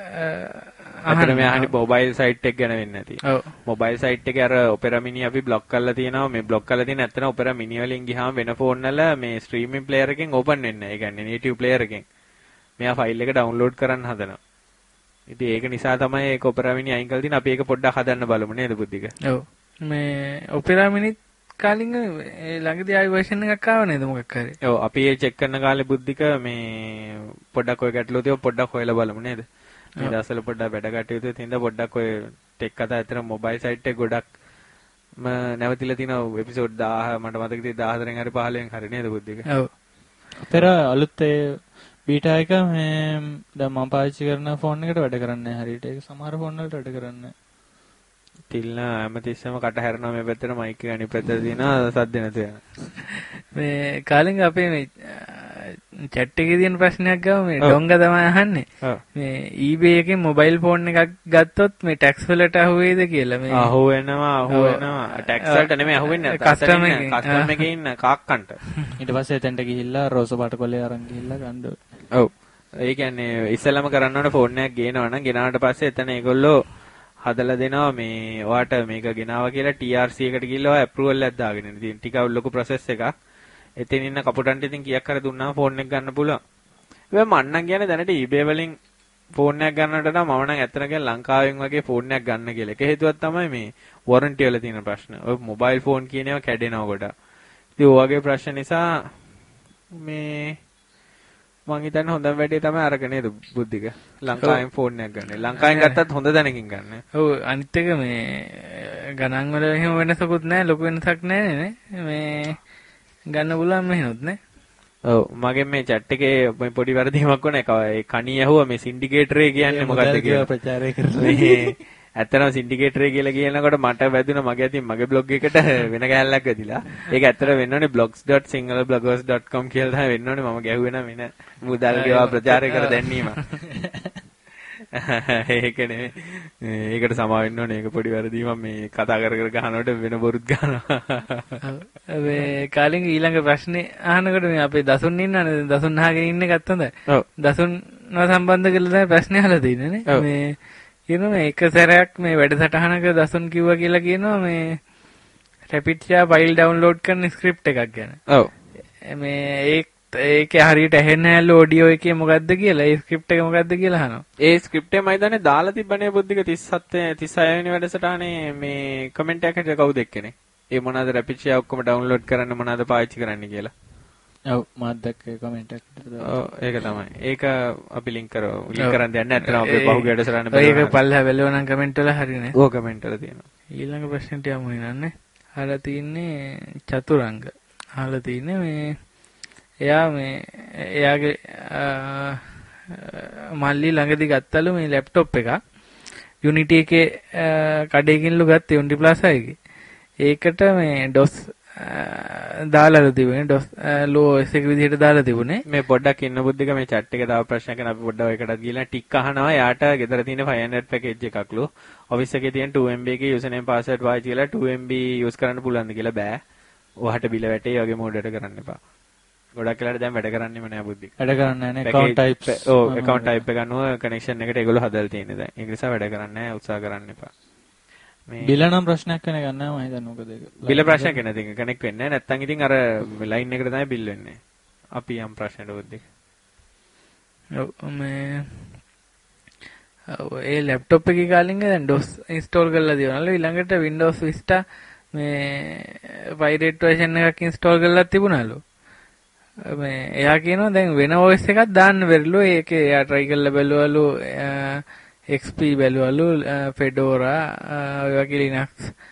අහන්න මේ අහන්නේ මොබයිල් සයිට් එක ගැන වෙන්නේ නැති. ඔව්. මොබයිල් සයිට් එකේ අර Opera Mini අපි බ්ලොක් කරලා තියෙනවා. මේ බ්ලොක් කරලා තියෙන ඇත්තට Opera Mini වලින් ගියාම වෙන ෆෝන් වල මේ ස්ට්‍රීමින් ප්ලේයර් එකෙන් ඕපන් වෙන්නේ නැහැ. ඒ කියන්නේ native player එකෙන්. මෙයා ෆයිල් එක ඩවුන්ලෝඩ් කරන්න හදනවා. ඉතින් ඒක නිසා තමයි ඒක Opera Mini අයින් කරලා තියෙන. අපි ඒක පොඩ්ඩක් හදන්න බලමු නේද බුද්ධික? ඔව්. මේ Opera Mini කාලින්ග ළඟදී ආයි version එකක් ආව නේද මොකක් හරි. ඔව් අපි ඒ චෙක් කරන කාලේ බුද්ධික මේ පොඩ්ඩක් ඔය ගැටලුව තියෙව පොඩ්ඩක් හොයලා බලමු නේද? මේ දවස්වල පොඩ්ඩක් වැඩ කටයුතු තියෙනවා පොඩ්ඩක් ඔය ටෙක් කතා අතර මොබයිල් සයිට් එක ගොඩක් ම නැවතිලා තියෙනවා එපිසෝඩ් දහය මට මතක තියෙන්නේ දහතරෙන් හරි පහළවෙන් හරි නේද බුද්ධික? ඔව්. පෙර අලුත් ඒ බීටා එක මේ දැන් මම පාවිච්චි කරන ෆෝන් එකට වැඩ කරන්නේ නැහැ හරියට. ඒක සමහර ෆෝන් වලට වැඩ කරන්නේ නැහැ. තිල්න හැමතිස්සෙම කට හැරෙනවා මේ පැත්තට මයික් එක අනිත් පැත්තට තියෙනවා සද්ද නැතු වෙන. මේ කාලින්ග අපේ මේ chat එකේ තියෙන ප්‍රශ්නයක් ගාව මේ ඩොංග තමයි අහන්නේ. මේ eBay එකේ මොබයිල් ෆෝන් එකක් ගත්තොත් මේ ටැක්ස් වලට අහු වේද කියලා මේ අහු වෙනවා අහු වෙනවා ටැක්ස් වලට නෙමෙයි අහු වෙන්නේ කස්ටමර් එකේ කස්ටමර් එකේ ඉන්න කාක්කන්ට. ඊට පස්සේ එතෙන්ට ගිහිල්ලා රෝස පාට කොලේ අරන් ගිහිල්ලා ගන්න ඕනේ. ඔව්. ඒ කියන්නේ ඉස්සෙල්ලාම කරන්න ඕනේ ෆෝන් එකක් ගේනවා නම් ගෙනාවට පස්සේ එතන ඒගොල්ලෝ හදලා දෙනවා මේ ඔයාට මේක ගෙනාවා කියලා T R C එකට ගිහිල්ලා ඔයා approval එකක් දාගෙන ඉන්න. ඉතින් ටිකක් ලොකු process එකක්. එතන ඉන්න කපුටන්ට ඉතින් කීයක් හරි දුන්නාම ෆෝන් එක ගන්න පුළුවන්. ඒ මම නම් කියන්නේ දැනට eBay වලින් ෆෝන් එකක් ගන්නට නම් මම නම් ඇත්තට කියන ලංකාවෙන් වගේ ෆෝන් එකක් ගන්න කියලා. ඒක හේතුවක් තමයි මේ warranty වල තියෙන ප්‍රශ්න. ඔය mobile phone කියන ඒවා කැඩෙනවා කොට. ඉතින් ඔය වගේ ප්‍රශ්න නිසා මේ මං හිතන්නේ හොඳම වැඩේ තමයි අරක නේද බුද්ධික. ලංකාවෙන් ෆෝන් එකක් ගන්න. ලංකාවෙන් ගත්තත් හොඳ දැනකින් ගන්න. ඔව් අනිත් එක මේ ගණන් වල එහෙම වෙනසකුත් නැහැ ලොකු වෙනසක් නැහැ නේ. මේ ගන්න පුළුවන් මෙහෙනොත් නේ. ඔව් මගේ මේ chat එකේ පොඩි වැරදීමක් වුණා. ඒ කණී ඇහුවා මේ සින්ඩිකේටර් එක කියන්නේ මොකක්ද කියලා ප්‍රචාරය කරලා. ඇත්තටම සින්ඩිකේටර් එක කියලා කියනකොට මට වැදුනා මගේ අතින් මගේ බ්ලොග් එකට වෙන කැලලක් වැදිලා. ඒක ඇත්තට වෙන්න ඕනේ blogs dot sinhala bloggers dot com කියලා තමයි වෙන්න ඕනේ. මම ගැහුවේ නම් වෙන මුදල් ගෙවා ප්‍රචාරය කර දැන්නීම. ඒක නෙමෙයි. ඒකට සමා වෙන්න ඕනේ. ඒක පොඩි වැරදීමක් මේ කතා කර කර ගහනකොට වෙන බොරුත් ගන්නවා. මේ කාලින්ග ඊළඟ ප්‍රශ්නේ අහනකොට මේ අපේ දසුන් ඉන්නනේ දසුන් අහගෙන ඉන්න එකත් හොඳයි. ඔව්. දසුන්ව සම්බන්ධ කරලා තමයි ප්‍රශ්නේ අහලා තියෙන්නේ නේ. මේ කියනවා මේ එක සැරයක් මේ වැඩසටහනක දසුන් කිව්වා කියලා කියනවා මේ rapid share file download කරන script එකක් ගැන. ඔව්. මේ ඒක ඒකේ හරියට ඇහෙන්නේ නැහැ ඔඩියෝ එකේ මොකද්ද කියලා ඒ ස්ක්‍රිප්ට් එක මොකද්ද කියලා අහනවා. ඒ ස්ක්‍රිප්ට් එක මම හිතන්නේ දාලා තිබ්බනේ බුද්ධික තිස්සත් තිස්සය වෙනි වැඩසටහනේ මේ කමෙන්ට් එකකට කවුද එක්කනේ. ඒ මොනවාද rapid share ඔක්කොම download කරන්න මොනවාද පාවිච්චි කරන්න කියලා. ඔව් මාත් දැක්කේ කමෙන්ට් එකකට. ඔව් ඒක තමයි. ඒක අපි ලින්ක් කරමු. ලින්ක් කරන් දෙන්න නැත්නම් අපේ පහුගිය වැඩසටහන බලන්න. ඒක පල්ලෙහා බැලුවා නම් කමෙන්ට් වල හරිනේ. ඔව් කමෙන්ට් වල තියෙනවා. ඊළඟ ප්‍රශ්නෙට යමු නන්නේ. අහලා තින්නේ චතුරංග. අහලා තින්නේ මේ එයා මේ එයාගේ මල්ලි ළඟදී ගත්තලු මේ ලැප්ටොප් එකක් Unity එකේ කඩේකින්ලු ගත්තේ Unity Plaza එකේ. ඒකට මේ DOS දාලා තිබුණේ DOS low O S එක විදිහට දාලා තිබුණේ. මේ පොඩ්ඩක් ඉන්න බුද්ධික මේ chat එකේ තව ප්‍රශ්නයක් කරන අපි පොඩ්ඩක් ඔයකටත් ගිහලා ටික් අහනවා. යාට ගෙදර තියෙන five hundred package එකක්ලු. office එකේ තියෙන two M B එකේ username password වායි කියලා two M B use කරන්න පුළුවන්ද කියලා බෑ. ඔයාට බිල වැටේ වගේ මෝඩට කරන්න එපා. ගොඩක් වෙලාට දැන් වැඩ කරන්නේම නෑ බුද්ධික. වැඩ කරන්නේ නෑ නේ account type. ඔව් account type එක අනුව connection එකට ඒගොල්ලෝ හදලා තියෙන්නේ දැන්. ඒක නිසා වැඩ කරන්නේ නෑ උත්සාහ කරන්න එපා. මේ බිල නම් ප්‍රශ්නයක් වෙන ගන්නවා මම හිතන්නේ මොකද ඒක. බිල ප්‍රශ්නයක් වෙන ඉතින් කනෙක්ට් වෙන්නේ නෑ. නැත්තම් ඉතින් අර ලයින් එකට තමයි බිල් වෙන්නේ. අපි යම් ප්‍රශ්නට බුද්ධික. ඔව් මේ ඔව් ඒ ලැප්ටොප් එකේ කාලින්ග දැන් DOS install කරලා දිනවලු. ඊළඟට Windows Vista මේ pirate version එකක් install කරලා තිබුණාලු. මේ එයා කියනවා දැන් වෙන O S එකක් දාන්න බැරිලු. ඒකේ එයා try කරලා බැලුවලු X P බැලුවලු Fedora ඔය වගේ Linux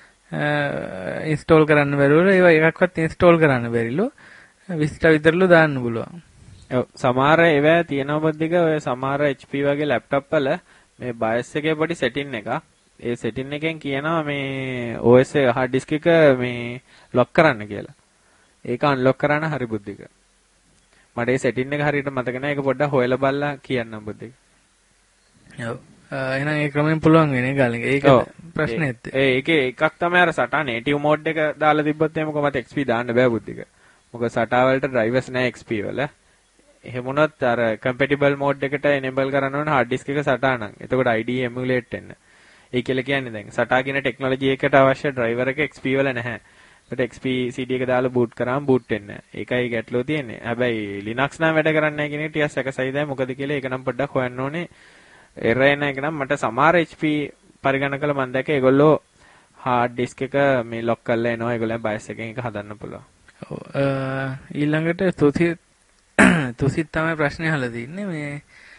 ඉන්ස්ටෝල් කරන්න බැරුවලු ඒවා එකක්වත් ඉන්ස්ටෝල් කරන්න බැරිලු විස්තර විතරලු දාන්න පුළුවන්. ඔව් සමහර ඒවා තියෙනවා බද්දික ඔය සමහර H P වගේ ලැප්ටොප් වල මේ BIOS එකේ පොඩි setting එකක්. ඒ setting එකෙන් කියනවා මේ O S hard disk එක මේ lock කරන්න කියලා. ඒක unlock කරන්න හරි බුද්ධික. මට ඒ setting එක හරියට මතක නැහැ. ඒක පොඩ්ඩක් හොයලා බලලා කියන්නම් බුද්ධික. ඔව්. එහෙනම් ඒ ක්‍රමෙන් පුළුවන් වෙන්නේ ගාලින්. ඒක ප්‍රශ්නේත්. ඒ ඒකේ එකක් තමයි අර සටා native mode එක දාලා තිබ්බොත් එහෙම කොහමද X P දාන්න බෑ බුද්ධික. මොකද සටා වලට drivers නැහැ X P වල. එහෙම වුණොත් අර compatible mode එකට enable කරන්න ඕන hard disk එක සටා නම්. එතකොට I D E emulate වෙන්න. ඒ කියලා කියන්නේ දැන් සටා කියන ටෙක්නොලොජි එකට අවශ්‍ය driver එක X P වල නැහැ. ඒකට X P C D එක දාලා boot කරාම boot වෙන්නේ නැහැ. ඒකයි ගැටලුව තියෙන්නේ. හැබැයි Linux නම් වැඩ කරන්නේ නැහැ කියන එක ටිකක් සැකසයිදයි. මොකද කියලා ඒක නම් පොඩ්ඩක් හොයන්න ඕනේ. error එන එක නම් මට සමහර H P පරිගණක කළ මම දැක්ක ඒගොල්ලෝ hard disk එක මේ lock කරලා එනවා. ඒගොල්ලන් BIOS එකෙන් එක හදන්න පුළුවන්. ඔව් ඊළඟට තුසිත් තුසිත් තමයි ප්‍රශ්නේ අහලා තින්නේ මේ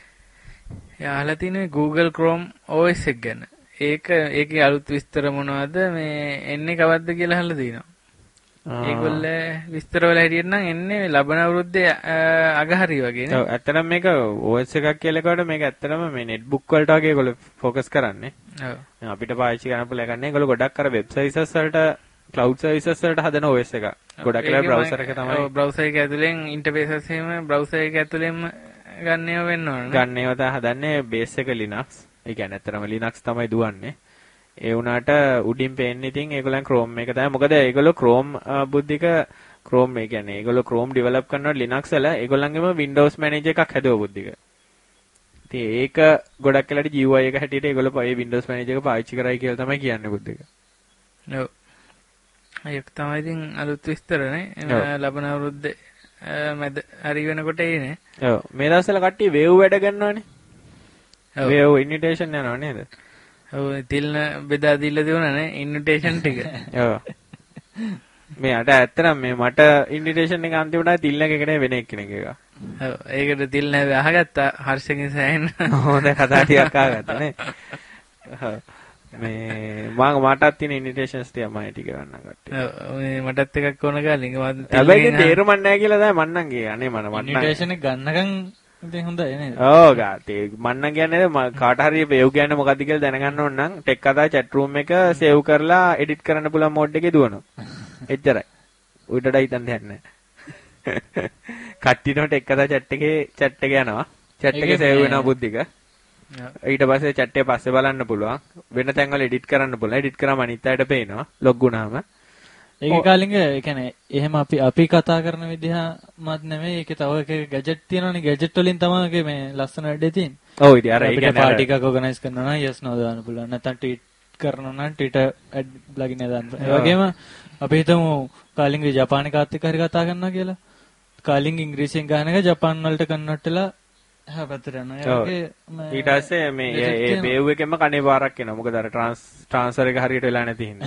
එයා අහලා තින්නේ Google Chrome O S එක ගැන. ඒක ඒකේ අලුත් විස්තර මොනවද මේ එන්නේ කවද්ද කියලා අහලා තිනවා. ඒගොල්ලෝ විස්තර වල හැටියට නම් එන්නේ ලබන අවුරුද්දේ අගහරිය වගේ නේ. ඔව් ඇත්තටම මේක O S එකක් කියලා කොට මේක ඇත්තටම මේ netbook වලට වගේ ඒගොල්ලෝ ફોකස් කරන්නේ. ඔව්. අපිට පාවිච්චි කරන්න පුළුවන් එකක් නේ. ඒගොල්ලෝ ගොඩක් අර web services වලට cloud services වලට හදන O S එකක්. ගොඩක් වෙලා browser එක තමයි. ඔව් browser එක ඇතුලෙන් interfaces එහෙම browser එක ඇතුලෙන්ම ගන්න ඒවා වෙන්න ඕන නේ. ගන්න ඒවා තමයි හදන්නේ base එක Linux. ඒ කියන්නේ ඇත්තටම Linux තමයි දුවන්නේ. ඒ වුණාට උඩින් පේන්නේ ඉතින් ඒගොල්ලන් Chrome එක තමයි. මොකද ඒගොල්ලෝ Chrome බුද්ධික Chrome ඒ කියන්නේ ඒගොල්ලෝ Chrome develop කරනවා Linux වල ඒගොල්ලන්ගේම Windows Manager එකක් හදුවා බුද්ධික. ඉතින් ඒක ගොඩක් වෙලාට G U I එක හැටියට ඒගොල්ලෝ ඒ Windows Manager එක පාවිච්චි කරයි කියලා තමයි කියන්නේ බුද්ධික. ඔව්. ඒක තමයි ඉතින් අලුත් විස්තරනේ. ලබන අවුරුද්දේ මැද හරි වෙනකොට එන්නේ. ඔව්. මේ දවස්වල කට්ටිය wave වැඩ ගන්නවනේ. ඔව්. wave invitation යනවා නේද? ඔව් තිල්න බෙදා දීලා දුවනනේ ඉන්විටේෂන් ටික. ඔව්. මේ අට ඇත්තටම මේ මට ඉන්විටේෂන් එක අන්තිමට තිල්න එක නේ වෙන එක්කෙනෙක් එක. ඔව් ඒකට තිල්න අහගත්තා හර්ෂකින් සෑහෙන. හොඳ කතා ටිකක් අහගත්තා නේ. ඔව්. මේ මම මටත් තියෙන ඉන්විටේෂන්ස් ටික මම ටික ගන්න කට්ටිය. ඔව් මේ මටත් එකක් ඕන ගාලින් මම හැබැයි තේරුම් නැහැ කියලා තමයි මන්නම් ගියේ. අනේ මම මන්නම්. ඉන්විටේෂන් එක ගන්නකම් ඉතින් හොඳයි නේද? ඔව් ගාතේ මන්නම් කියන්නේ කාට හරි වේව් කියන්නේ මොකද්ද කියලා දැනගන්න ඕන නම් ටෙක් කතා chat room එක සේව් කරලා එඩිට් කරන්න පුළුවන් මෝඩ් එකේ දුවනවා. එච්චරයි. උඩට හිතන්න දෙයක් නැහැ. කට්ටියනෝ ටෙක් කතා chat එකේ chat එක යනවා. chat එකේ සේව් වෙනවා බුද්ධික. ඊට පස්සේ chat එක පස්සේ බලන්න පුළුවන්. වෙන තැන්වල එඩිට් කරන්න පුළුවන්. එඩිට් කරාම අනිත් අයට පේනවා. ලොග් වුණාම. ඒක කාලින්ග ඒ කියන්නේ එහෙම අපි අපි කතා කරන විදිහමත් නෙමෙයි ඒකේ තව එක ගැජට් තියෙනවනේ ගැජට් වලින් තමයි මේ ලස්සන වැඩේ තියෙන්නේ. ඔව් ඉතින් අර ඒ කියන්නේ පාටි එකක් ඕගනයිස් කරනවා නම් yes no දාන්න පුළුවන්. නැත්නම් ට්වීට් කරනවා නම් Twitter ඇඩ් ප්ලගින් එක දාන්න. ඒ වගේම අපි හිතමු කාලින්ග ජපානයේ කාත් එක්ක හරි කතා කරනවා කියලා. කාලින්ග ඉංග්‍රීසියෙන් ගහන එක ජපාන් වලට කන්වර්ට් වෙලා එහා පැත්තට යනවා. ඒ වගේ ඊට පස්සේ මේ ඒ වේව් එකෙන්ම කණේ පාරක් එනවා. මොකද අර ට්‍රාන්ස්ෆර් එක හරියට වෙලා නැති හින්දා.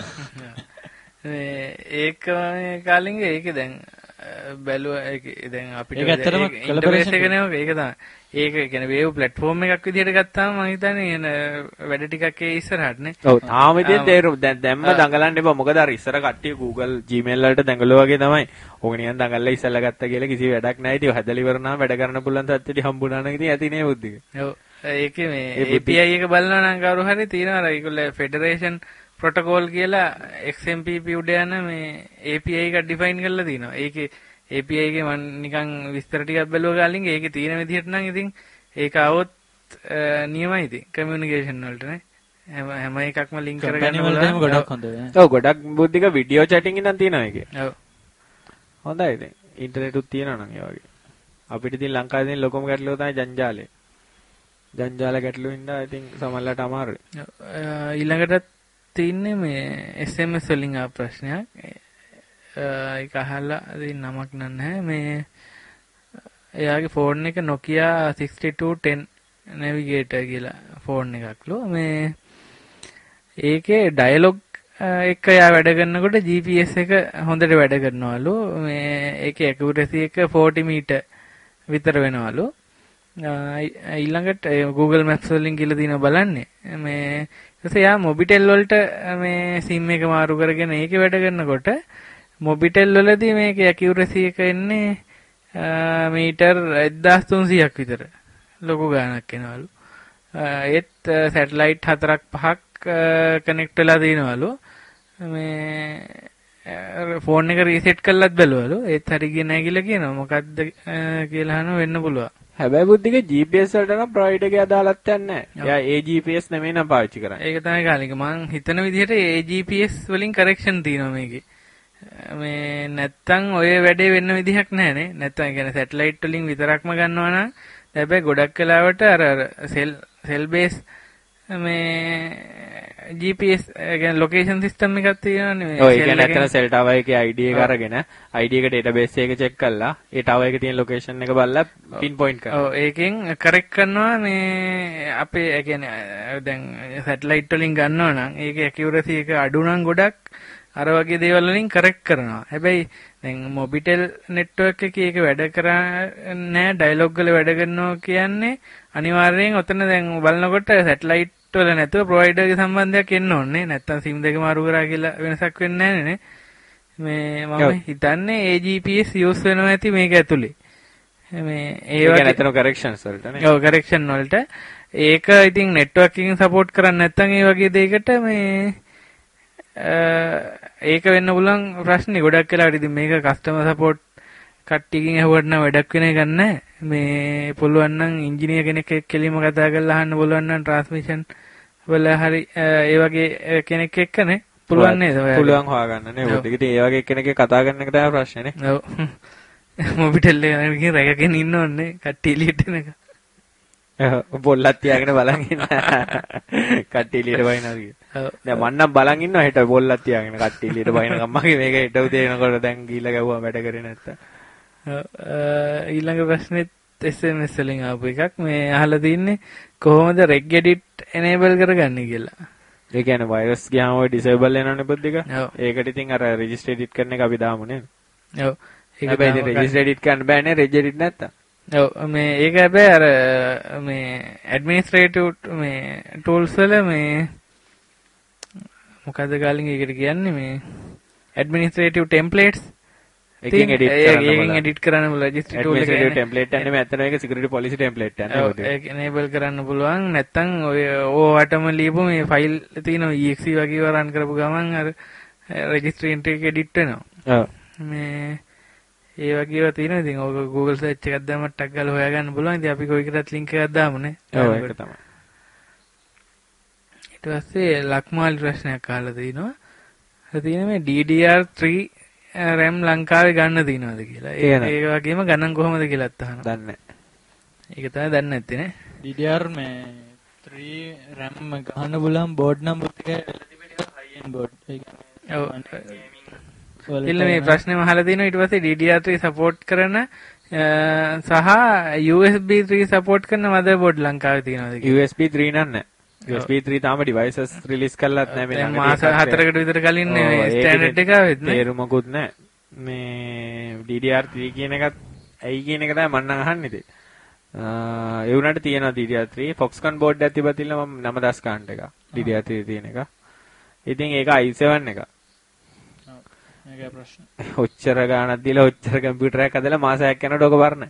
ඒක කාලින්ග ඒක දැන් බැලුවා ඒක දැන් අපිට ඒක ඇත්තටම කොලැබොරේෂන් එක නේ ඒක තමයි. ඒක කියන්නේ වේව් ප්ලැට්ෆෝම් එකක් විදිහට ගත්තාම මම හිතන්නේ වැඩ ටිකක් ඒ ඉස්සරහට නේ. ඔව් තාම ඉතින් තේරුම් දැන් දැම්ම දඟලන්න එපා. මොකද අර ඉස්සර කට්ටිය Google Gmail වලට දඟලුවා වගේ තමයි. ඕක නිකන් දඟලලා ඉස්සල්ලා ගත්තා කියලා කිසි වැඩක් නැහැ. ඉතින් හැදලි වරනාම වැඩ කරන්න පුළුවන් තත්ත්වෙටි හම්බුණා නම් ඉතින් ඇති නේ බුද්ධික. ඔව් ඒකේ මේ A P I එක බලනවා නම් කවුරු හරි තියෙනවා අර ඒගොල්ලෝ ෆෙඩරේෂන් ප්‍රොටෝකෝල් කියලා X M P P උඩ යන මේ A P I එක ඩිෆයින් කරලා තිනවා. ඒකේ A P I එකේ මම නිකන් විස්තර ටිකක් බැලුවා ගාලින් ඒකේ තියෙන විදිහට නම් ඉතින් ඒක આવොත් නියමයි ඉතින් කමියුනිකේෂන් වලට නේ. හැම හැම එකක්ම ලින්ක් කරගන්න ඕනේ. ගොඩක් හොඳයි. ඔව් ගොඩක් බුද්ධික වීඩියෝ chatting ඉඳන් තියෙනවා ඒකේ. ඔව්. හොඳයි ඉතින්. ඉන්ටර්නෙට් උත් තියෙනවා නම් ඒ වගේ. අපිට ඉතින් ලංකාවේ තියෙන ලොකම ගැටලුව තමයි ජංජාලය. ජංජාල ගැටලුව ඉඳලා ඉතින් සමහරවිට අමාරුයි. ඊළඟට තින්නේ මේ S M S වලින් ආ ප්‍රශ්නයක්. ඒක අහලා ඉතින් නමක් නැහැ මේ එයාගේ ෆෝන් එක Nokia sixty-two ten Navigator කියලා ෆෝන් එකක්ලු මේ ඒකේ ඩයලොග් එක යා වැඩ කරනකොට G P S එක හොඳට වැඩ කරනවලු මේ ඒකේ accuracy එක forty meter විතර වෙනවලු ඊළඟට Google Maps වලින් කියලා දින බලන්නේ මේ ඊට පස්සේ යා මොබිටෙල් වලට මේ SIM එක මාරු කරගෙන ඒකේ වැඩ කරනකොට මොබිටෙල් වලදී මේකේ ඇකියුරසි එක එන්නේ මීටර් එක්දාස් තුන්සීයක් විතර ලොකු ගාණක් එනවලු. ඒත් සැටලයිට් හතරක් පහක් කනෙක්ට් වෙලා දිනවලු. මේ ෆෝන් එක රීසෙට් කරලත් බැලුවලු. ඒත් හරි ගියේ නැහැ කියලා කියනවා. මොකද්ද කියලා අහනවා වෙන්න පුළුවන්. හැබැයි බුද්ධිගේ G P S වලට නම් ප්‍රොවයිඩර් එකේ අදාළත් නැහැ. එයා ඒ G P S නෙමෙයි නම් පාවිච්චි කරන්නේ. ඒක තමයි කාලික. මං හිතන විදිහට ඒ G P S වලින් කරෙක්ෂන් තියෙනවා මේකේ. මේ නැත්තම් ඔය වැඩේ වෙන්න විදිහක් නැහැ නේ. නැත්තම් කියන්නේ සැටලයිට් වලින් විතරක්ම ගන්නවා නම් හැබැයි ගොඩක් වෙලාවට අර සෙල් සෙල් බේස් මේ G P S කියන්නේ ලොකේෂන් සිස්ටම් එකක් තියෙනවානේ මේ. ඔය කියන්නේ ඇත්තට සෙල් ටවර් එකේ I D එක අරගෙන I D එක ඩේටාබේස් එකේ චෙක් කරලා ඒ ටවර් එකේ තියෙන ලොකේෂන් එක බලලා පින් පොයින්ට් කරනවා. ඔව් ඒකෙන් කරෙක්ට් කරනවා මේ අපේ කියන්නේ දැන් සැටලයිට් වලින් ගන්නවා නම් ඒකේ ඇකියුරසි එක අඩු නම් ගොඩක් අර වගේ දේවල් වලින් කරෙක්ට් කරනවා. හැබැයි දැන් මොබිටෙල් නෙට්වර්ක් එකේ ඒක වැඩ කරන්නේ නැහැ ඩයලොග් වල වැඩ කරනවා කියන්නේ අනිවාර්යයෙන් ඔතන දැන් බලනකොට සැටලයිට් වල නැතුව ප්‍රොවයිඩර්ගේ සම්බන්ධයක් එන්න ඕනේ. නැත්තම් SIM දෙක මාරු කරා කියලා වෙනසක් වෙන්නේ නැහැ නේ. මේ මම හිතන්නේ ඒ G P S යූස් වෙනවා ඇති මේක ඇතුලේ. මේ ඒ වගේ නැතන කරෙක්ෂන්ස් වලට නේ. ඔව් කරෙක්ෂන් වලට. ඒක ඉතින් නෙට්වර්ක් එකකින් සපෝට් කරන්නේ නැත්තම් ඒ වගේ දෙයකට මේ ඒක වෙන්න පුළුවන් ප්‍රශ්නේ. ගොඩක් වෙලාවට ඉතින් මේක කස්ටමර් සපෝට් කට්ටියකින් අහුවට නම් වැඩක් වෙන එකක් නැහැ. මේ පුළුවන් නම් ඉංජිනේර කෙනෙක් එක්ක කෙලින්ම කතා කරලා අහන්න පුළුවන් නම් ට්‍රාන්ස්මිෂන් වල හරි ඒ වගේ කෙනෙක් එක්කනේ පුළුවන් නේද ඔයාලට? පුළුවන් හොයාගන්න නේ. මොකද ඉතින් ඒ වගේ කෙනෙක් එක්ක කතා කරන එක තමයි ප්‍රශ්නේ නේ. ඔව්. මොබිටෙල් එකකින් රැකගෙන ඉන්න ඕනේ කට්ටිය එළියට එනක. ඔව් බොල්ලක් තියාගෙන බලන් ඉන්න. කට්ටිය එළියට බයිනවා කියලා. ඔව්. දැන් මම නම් බලන් ඉන්නවා හෙට බොල්ලක් තියාගෙන කට්ටිය එළියට බයිනකම් මගේ මේක හෙට උදේ එනකොට දැන් ගිහිල්ලා ගැව්වා වැඩ කරේ නැත්තම්. ඊළඟ ප්‍රශ්නෙත් S M S වලින් ආපු එකක් මේ අහලා තින්නේ කොහොමද reg edit enable කරගන්නේ කියලා. ඒ කියන්නේ virus ගියාම ඔය disable වෙනවනේ පොඩ්ඩක්. ඔව්. ඒකට ඉතින් අර register edit කරන එක අපි දාමු නේද? ඔව්. ඒක හැබැයි register edit කරන්න බෑනේ reg edit නැත්තම්. ඔව් මේ ඒක හැබැයි අර මේ administrative මේ tools වල මේ මොකද්ද ගාලින් ඒකට කියන්නේ මේ administrative templates එකකින් edit කරන්න බලන්න. එකකින් edit කරන්න බලන්න registry tool එක. administrative template යන්නේ මේ ඇත්තටම ඒක security policy template යන්නේ. ඒක enable කරන්න පුළුවන්. නැත්තම් ඔය ඕවටම ලියපු මේ file තියෙනවා E X E වගේ ඒවා run කරපු ගමන් අර registry entry එක edit වෙනවා. ඔව්. මේ ඒ වගේ ඒවා තියෙනවා. ඉතින් ඕක Google search එකක් දාමත් ටක් ගාලා හොයාගන්න පුළුවන්. ඉතින් අපි කොයිකටත් link එකක් දාමුනේ. ඔව් ඒක තමයි. ඊට පස්සේ ලක්මාලි ප්‍රශ්නයක් අහලා තිනවා. අර තියෙන මේ D D R three RAM ලංකාවේ ගන්න දිනවද කියලා. ඒක වගේම ගණන් කොහොමද කියලාත් අහනවා. දන්නේ නැහැ. ඒක තමයි දන්නේ නැත්තේ නේ. D D R මේ three RAM ගන්න බුලම් බෝඩ් නම්බර් එක වෙලා තිබෙන්නේ high end board. ඒ කියන්නේ ඔව්. ඉතින් මේ ප්‍රශ්නේම අහලා තිනවා ඊට පස්සේ D D R three support කරන සහ U S B three support කරන motherboard ලංකාවේ තියෙනවද කියලා. U S B three නෑ. U S B three තාම devices release කරලත් නැහැ මේ ළඟදී. මාස හතරකට විතර කලින් මේ ස්ටෑන්ඩඩ් එක ආවෙත් නේ. තේරුමකුත් නැහැ. මේ D D R three කියන එකත් ඇයි කියන එක තමයි මම නම් අහන්නේ ඉතින්. ඒ වුණාට තියෙනවා D D R three Foxconn board එකක් තිබ්බා තිල්ල මම නම දස් ගන්න එක. D D R three තියෙන එක. ඉතින් ඒක i seven එක. ඔව්. මේකයි ප්‍රශ්න. ඔච්චර ගාණක් දීලා ඔච්චර කම්පියුටර් එකක් හදලා මාසයක් යනකොට ඔක බරණයි.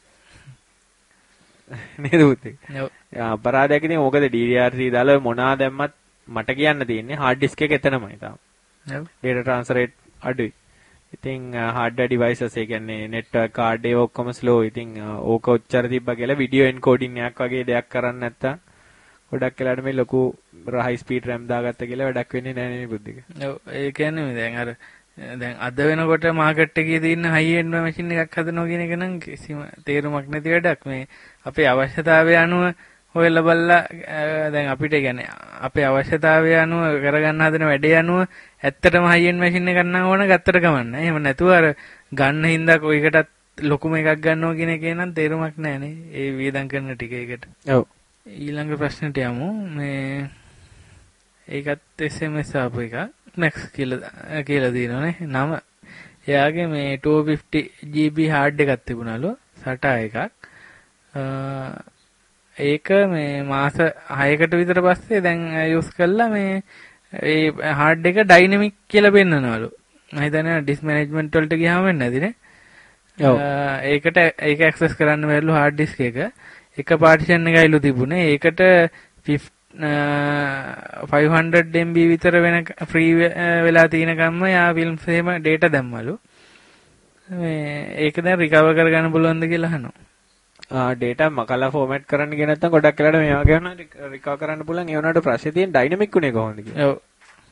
නේද පුතේ? ඔව්. අපරාධයක් ඉතින් ඕකද D D R three දාලා මොනවා දැම්මත් මට කියන්න තියෙන්නේ hard disk එක එතනමයි තාම. ඔව්. data transfer rate අඩුයි. ඉතින් hardware devices ඒ කියන්නේ network card ඒ ඔක්කොම slow. ඉතින් ඕක ඔච්චර තිබ්බා කියලා video encoding එකක් වගේ දෙයක් කරන්න නැත්තම් ගොඩක් වෙලාවට මේ ලොකු high speed RAM දාගත්ත කියලා වැඩක් වෙන්නේ නැහැ නේ බුද්ධික. ඔව්. ඒ කියන්නේ දැන් අර දැන් අද වෙනකොට මාකට් එකේ තියෙන high end machine එකක් හදනවා කියන එක නම් කිසිම තේරුමක් නැති වැඩක්. මේ අපේ අවශ්‍යතාවය අනුව හොයලා බලලා දැන් අපිට කියන්නේ අපේ අවශ්‍යතාවය අනුව කරගන්න හදන වැඩේ අනුව ඇත්තටම high end machine එකක් නම් ඕන ගත්තට කමන්නේ. එහෙම නැතුව අර ගන්න හින්දා කොයිකටත් ලොකුම එකක් ගන්නවා කියන එකේ නම් තේරුමක් නැහැ නේ. ඒ වියදම් කරන ටික එකට. ඔව්. ඊළඟ ප්‍රශ්නට යමු. මේ ඒකත් S M S ආපු එක. Max කියලා කියලා දිනවනේ. නම එයාගේ මේ two fifty G B hard එකක් තිබුණලු. SATA එකක්. ඒක මේ මාස හයකට විතර පස්සේ දැන් යූස් කළා මේ ඒ හાર્ඩ් එක ඩයිනමික් කියලා පෙන්නනවලු. මම හිතන්නේ ඩිස්ක් මැනේජ්මන්ට් වලට ගියාම වෙන්නේ නැතිනේ. ඔව්. ඒකට ඒක ඇක්සස් කරන්න බැරිලු හાર્ඩ් ඩිස්ක් එක. එක පාටිෂන් එකයිලු තිබුණේ. ඒකට five hundred M B විතර වෙන ෆ්‍රී වෙලා තියෙනකම්ම යා ෆිල්ම්ස් එහෙම ඩේටා දැම්මලු. මේ ඒක දැන් රිකවර් කරගන්න පුළුවන්ද කියලා අහනවා. ආ ඩේටා මකලා ෆෝමැට් කරන්න ගිය නැත්නම් ගොඩක් වෙලාවට මේ වගේ වෙනවා රිකවර් කරන්න පුළුවන්. ඒ වුණාට ප්‍රශ්නේ තියෙන ඩයිනමික් උනේ කොහොමද කියලා. ඔව්.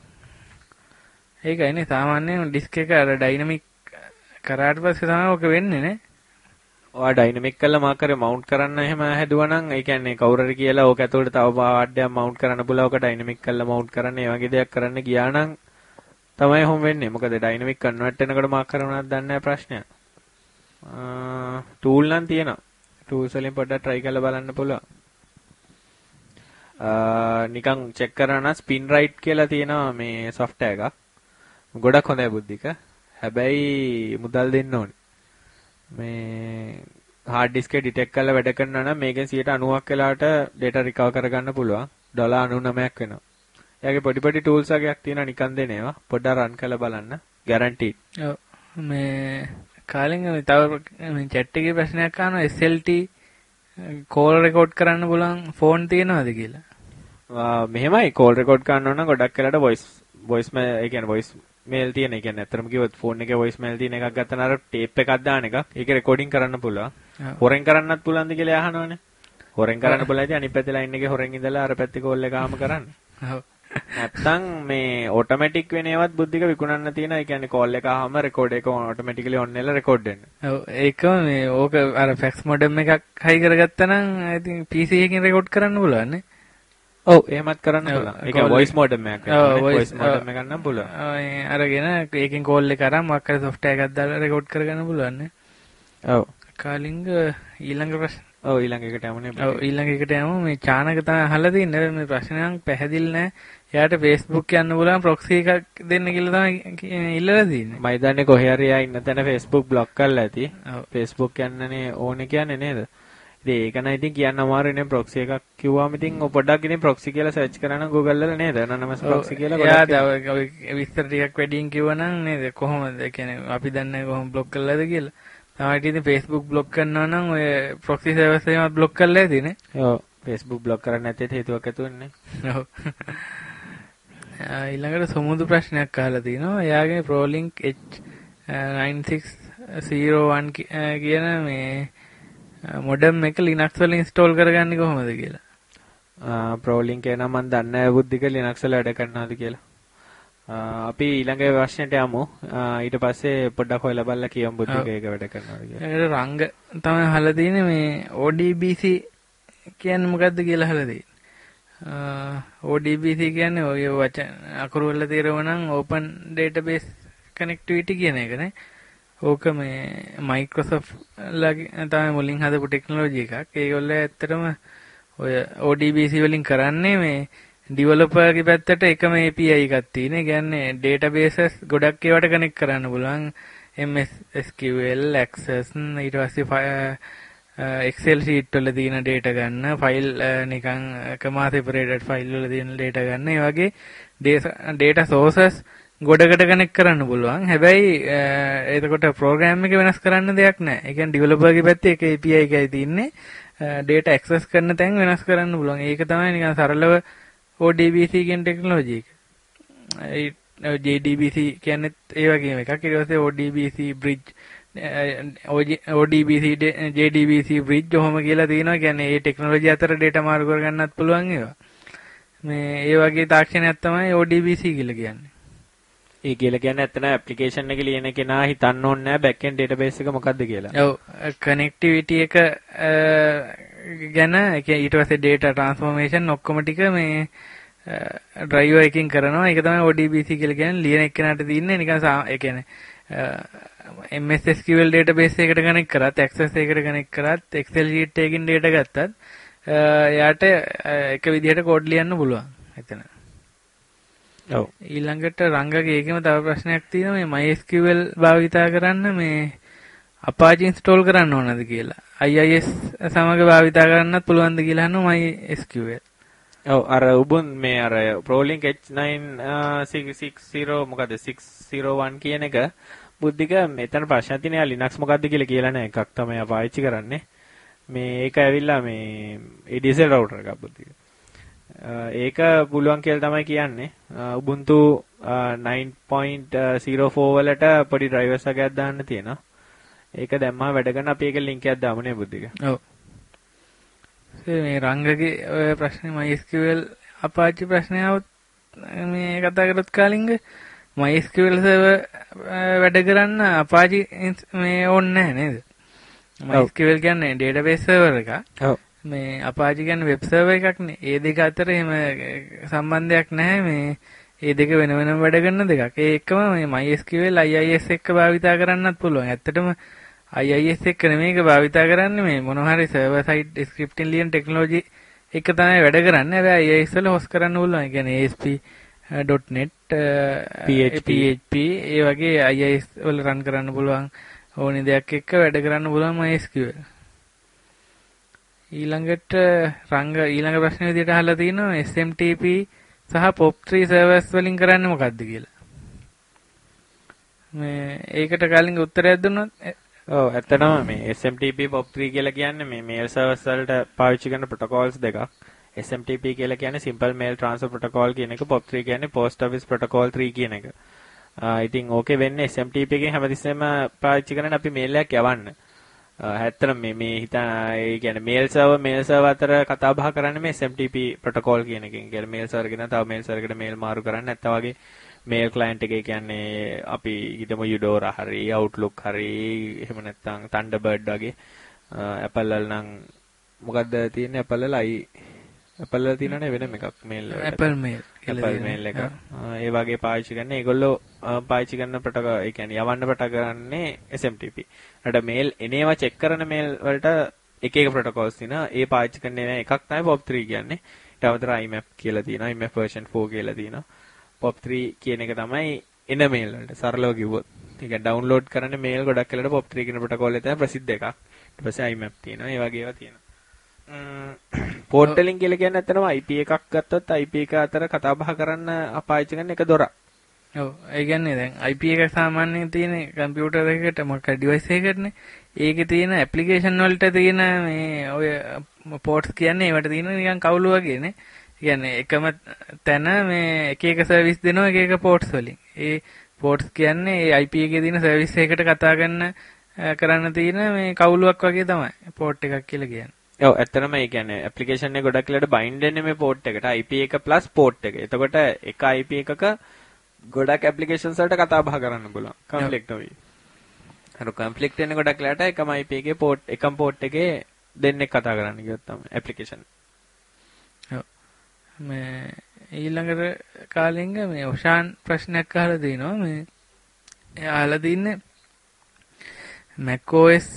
ඒකයිනේ සාමාන්‍යයෙන් ඩිස්ක් එක අර ඩයිනමික් කරාට පස්සේ තමයි ඔක වෙන්නේ නේ. ඔයා ඩයිනමික් කරලා මාක් කරේ මවුන්ට් කරන්න එහෙම හැදුවා නම් ඒ කියන්නේ කවුරුරි කියලා ඕක ඇතුළට තව පාඩයක් මවුන්ට් කරන්න පුළුවන්. ඕක ඩයිනමික් කරලා මවුන්ට් කරන්න ඒ වගේ දෙයක් කරන්න ගියා නම් තමයි හොම් වෙන්නේ. මොකද ඩයිනමික් කන්වර්ට් වෙනකොට මාක් කරනවද දන්නේ නැහැ ප්‍රශ්නයක්. ටූල් නම් තියෙනවා. ටූල්ස් වලින් පොඩ්ඩක් try කරලා බලන්න පුළුවන්. නිකන් චෙක් කරා නම් ස්පින් රයිට් කියලා තියෙනවා මේ software එකක්. ගොඩක් හොඳයි බුද්ධික. හැබැයි මුදල් දෙන්න ඕනේ. මේ hard disk එක detect කරලා වැඩ කරනවා නම් මේකෙන් ninety වෙලාවට data recover කරගන්න පුළුවන්. ඩොලර් ninety-nine වෙනවා. එයාගේ පොඩි පොඩි tools වගේක් තියෙනවා නිකන් දෙන ඒවා. පොඩ්ඩක් run කරලා බලන්න. guaranteed. ඔව්. මේ කාලෙන් තව මේ chat එකේ ප්‍රශ්නයක් අහනවා S L T call record කරන්න පුළුවන් phone තියෙනවද කියලා. ආ මෙහෙමයි call record කරන්න ඕන නම් ගොඩක් වෙලාවට voice voice mail ඒ කියන්නේ voice mail තියෙන. ඒ කියන්නේ අතරම කිව්වොත් phone එකේ voice mail තියෙන එකක් ගත්තා නම් අර tape එකක් දාන එකක්. ඒක recording කරන්න පුළුවන්. හොරෙන් කරන්නත් පුළුවන්ද කියලා අහනවනේ. හොරෙන් කරන්න පුළුවන් ඉතින් අනිත් පැත්තේ line එකේ හොරෙන් ඉඳලා අර පැත්තේ call එක ආම කරන්න. ඔව්. නැත්තම් මේ ඔටෝමැටික් වෙන ඒවත් බුද්ධික විකුණන්න තියෙන. ඒ කියන්නේ කෝල් එක ආවම රෙකෝඩ් එක ඔටෝමැටිකලි ඔන් වෙලා රෙකෝඩ් වෙනවා. ඔව් ඒක මේ ඕක අර ෆැක්ස් මොඩම් එකක් හයි කරගත්තා නම් I think P C එකකින් රෙකෝඩ් කරන්න පුළුවන් නේ. ඔව් එහෙමත් කරන්න පුළුවන්. ඒ කියන්නේ වොයිස් මොඩම් එකක් වෙනවා. වොයිස් මොඩම් එකක් නම් පුළුවන්. ඔය අරගෙන ඒකෙන් කෝල් එක අරන් මොකක් හරි software එකක් දාලා රෙකෝඩ් කරගන්න පුළුවන් නේ. ඔව්. කාලින්ග ඊළඟ ප්‍රශ්න. ඔව් ඊළඟ එකට යමුනේ. ඔව් ඊළඟ එකට යමු. මේ චානක තමයි අහලා තින්නේ. මේ ප්‍රශ්නයක් පැහැදිලි නැහැ. එයාට Facebook යන්න පුළුවන් proxy එකක් දෙන්න කියලා තමයි ඉල්ලලා තියෙන්නේ. මම දන්නේ කොහේ හරි ආ ඉන්න තැන Facebook block කරලා ඇති. Facebook යන්නනේ ඕනේ කියන්නේ නේද? ඉතින් ඒක නම් ඉතින් කියන්න අමාරුනේ proxy එකක් කිව්වම ඉතින් ඔය පොඩ්ඩක් ඉතින් proxy කියලා search කරා නම් Google වල නේද? anonymous proxy කියලා ගොඩක්. එයා ඔය විස්තර ටිකක් වැඩියෙන් කිව්වනම් නේද? කොහොමද? ඒ කියන්නේ අපි දන්නේ කොහොම block කළාද කියලා. තමයි ඉතින් Facebook block කරනවා නම් ඔය proxy service එකම block කරලා ඇති නේ. ඔව් Facebook block කරන්න නැත්තේ හේතුවක් ඇති වෙන්නේ. ඔව්. ඊළඟට සමුදු ප්‍රශ්නයක් අහලා තිනවා. එයාගේ ProLink H nine six zero one කියන මේ මොඩම් එක Linux වල install කරගන්නේ කොහොමද කියලා. ආ ProLink එක නම් මම දන්නේ නැහැ බුද්ධික Linux වල වැඩ කරනවද කියලා. අපි ඊළඟ ප්‍රශ්නෙට යමු. ඊට පස්සේ පොඩ්ඩක් හොයලා බලලා කියමු බුද්ධික ඒක වැඩ කරනවද කියලා. ඒකට රංග තමයි අහලා තියෙන්නේ මේ O D B C කියන්නේ මොකද්ද කියලා අහලා තියෙන්නේ. O D B C කියන්නේ ඔය වචන අකුරු වල තියෙරව නම් open database connectivity කියන එක නේ. ඕක මේ Microsoft ලගේ තමයි මුලින් හදපු ටෙක්නොලොජි එකක්. ඒගොල්ලෝ ඇත්තටම ඔය O D B C වලින් කරන්නේ මේ developer ගේ පැත්තට එකම A P I එකක් තියෙන. ඒ කියන්නේ databases ගොඩක් ඒවට connect කරන්න පුළුවන්. M S Q L, Access, ඊට පස්සේ Excel sheet වල තියෙන data ගන්න, file නිකන් comma separated file වල තියෙන data ගන්න. ඒ වගේ data sources ගොඩකට connect කරන්න පුළුවන්. හැබැයි එතකොට program එක වෙනස් කරන්න දෙයක් නැහැ. ඒ කියන්නේ developer ගේ පැත්තේ එක A P I එකයි තියෙන්නේ. data access කරන තැන් වෙනස් කරන්න පුළුවන්. ඒක තමයි නිකන් සරලව O D B C කියන ටෙක්නොලොජි එක. ඒ J D B C කියන්නේ ඒ වගේම එකක්. ඊට පස්සේ O D B C bridge O D B C J D B C bridge ඔහොම කියලා තියෙනවා. කියන්නේ මේ ටෙක්නොලොජි අතර data මාරු කරගන්නත් පුළුවන් ඒවා. මේ ඒ වගේ තාක්ෂණයක් තමයි O D B C කියලා කියන්නේ. ඒ කියලා කියන්නේ ඇත්තටම ඇප්ලිකේෂන් එක ලියන කෙනා හිතන්න ඕනේ නැහැ බෑක් එන්ඩ් ඩේටාබේස් එක මොකද්ද කියලා. ඔව් කනෙක්ටිවිටි එක ගැන ඊට පස්සේ data transformation ඔක්කොම ටික මේ driver එකකින් කරනවා. ඒක තමයි O D B C කියලා කියන්නේ. ලියන එක්කෙනාට තියෙන්නේ නිකන් ඒ කියන්නේ M S Q L database එකකට connect කරත්, Access එකකට connect කරත්, Excel sheet එකකින් data ගත්තත් එයාට එක විදිහට code ලියන්න පුළුවන්. එතන. ඔව්. ඊළඟට රංගගේ ඒකෙම තව ප්‍රශ්නයක් තියෙනවා. මේ MySQL භාවිතා කරන්න මේ Apache install කරන්න ඕනද කියලා. I I S සමග භාවිතා කරන්නත් පුළුවන්ද කියලා අහනවා MySQL. ඔව් අර උබුන් මේ අර ProLink H nine sixty මොකද six oh one කියන එක බුද්ධික මෙතන ප්‍රශ්න තියෙනවා Linux මොකද්ද කියලා කියලා නෑ එකක් තමයි පාවිච්චි කරන්නේ. මේ ඒක ඇවිල්ලා මේ A D S L router එකක් බුද්ධික. ඒක පුළුවන් කියලා තමයි කියන්නේ. Ubuntu nine point oh four වලට පොඩි drivers එකක් දාන්න තියෙනවා. ඒක දැම්මම වැඩ කරන අපි ඒක link එකක් දාමු නේ බුද්ධික. ඔව්. මේ රංගගේ ඔය ප්‍රශ්නේ MySQL Apache ප්‍රශ්නේ આવුත් මේ කතා කරත් කාලින්ග MySQL server වැඩ කරන්න Apache මේ ඕනේ නැහැ නේද? MySQL කියන්නේ database server එකක්. ඔව්. මේ Apache කියන්නේ web server එකක් නේ. ඒ දෙක අතර එහෙම සම්බන්ධයක් නැහැ මේ ඒ දෙක වෙන වෙනම වැඩ කරන දෙකක්. ඒ එකම මේ MySQL I I S එක්ක භාවිතා කරන්නත් පුළුවන්. ඇත්තටම I I S එක නෙමෙයික භාවිතා කරන්නේ මේ මොනවා හරි server side scripting ලියන technology එක තමයි වැඩ කරන්නේ. හැබැයි I I S වල host කරන්න පුළුවන්. ඒ කියන්නේ A S P dot net P H P ඒ වගේ I I S වල run කරන්න පුළුවන් ඕනි දෙයක් එක්ක වැඩ කරන්න පුළුවන් MySQL. ඊළඟට රංග ඊළඟ ප්‍රශ්න විදිහට අහලා තිනවා S M T P සහ pop three servers වලින් කරන්නේ මොකද්ද කියලා. මේ ඒකට කලින් උත්තරයක් දුන්නොත් ඔව් ඇත්තටම මේ S M T P pop three කියලා කියන්නේ මේ mail servers වලට පාවිච්චි කරන protocols දෙකක්. S M T P කියලා කියන්නේ simple mail transfer protocol කියන එක, pop three කියන්නේ post office protocol three කියන එක. ඉතින් ඕකේ වෙන්නේ S M T P එකෙන් හැමතිස්සෙම පාවිච්චි කරන අපි mail එකක් යවන්න. ඇත්තටම මේ මේ හිතා ඒ කියන්නේ mail server mail server අතර කතා බහ කරන්නේ මේ S M T P protocol කියන එකෙන්. කියන්නේ mail server එකෙන් තව mail server එකට mail මාරු කරන්න නැත්නම් වගේ mail client එකේ කියන්නේ අපි හිතමු Eudora හරි Outlook හරි එහෙම නැත්නම් Thunderbird වගේ Apple වල නම් මොකද්ද තියෙන්නේ Apple වල i Apple වල තියෙනනේ වෙනම එකක් mail වලට Apple mail Apple mail එක. ඒ වගේ පාවිච්චි කරන ඒගොල්ලෝ පාවිච්චි කරන protocol ඒ කියන්නේ යවන්න පට කරන්නේ S M T P. ඊට mail එනේවා check කරන mail වලට එක එක protocols තියෙනවා. ඒ පාවිච්චි කරන එකක් තමයි pop three කියන්නේ. ඊට අමතරව I M A P කියලා තියෙනවා. I M A P version four කියලා තියෙනවා. pop three කියන එක තමයි එන mail වලට සරලව කිව්වොත්. ඒ කියන්නේ download කරන mail ගොඩක් වෙලට pop three කියන protocol එක තමයි ප්‍රසිද්ධ එකක්. ඊට පස්සේ I M A P තියෙනවා. ඒ වගේ ඒවා තියෙනවා. port link කියලා කියන්නේ ඇත්තටම I P එකක් ගත්තොත් I P එක අතර කතා බහ කරන්න පාවිච්චි කරන එක දොරක්. ඔව් ඒ කියන්නේ දැන් I P එක සාමාන්‍යයෙන් තියෙන කම්පියුටර් එකකට මොකක් ඩිවයිස් එකකටනේ. ඒකේ තියෙන ඇප්ලිකේෂන් වලට තියෙන මේ ඔය ports කියන්නේ ඒවට තියෙන නිකන් කවුළු වගේනේ. කියන්නේ එකම තැන මේ එක එක සර්විස් දෙනවා එක එක ports වලින්. ඒ ports කියන්නේ ඒ I P එකේ තියෙන සර්විස් එකකට කතා කරන කරන්න තියෙන මේ කවුළුවක් වගේ තමයි port එකක් කියලා කියන්නේ. ඔව් ඇත්තටම ඒ කියන්නේ ඇප්ලිකේෂන් එක ගොඩක් වෙලාවට බයින්ඩ් වෙන්නේ මේ port එකට I P එක plus port එක. එතකොට එක I P එකක ගොඩක් ඇප්ලිකේෂන්ස් වලට කතා බහ කරන්න පුළුවන්. කන්ෆ්ලික්ට් වෙයි. අර කන්ෆ්ලික්ට් වෙන ගොඩක් වෙලාවට එකම I P එකේ port එකම port එකේ දෙන්නෙක් කතා කරන්න කිව්වොත් තමයි ඇප්ලිකේෂන්. ඔව්. මේ ඊළඟට කාලෙංග මේ ඔෂාන් ප්‍රශ්නයක් අහලා තිනවා මේ අහලා තින්නේ macOS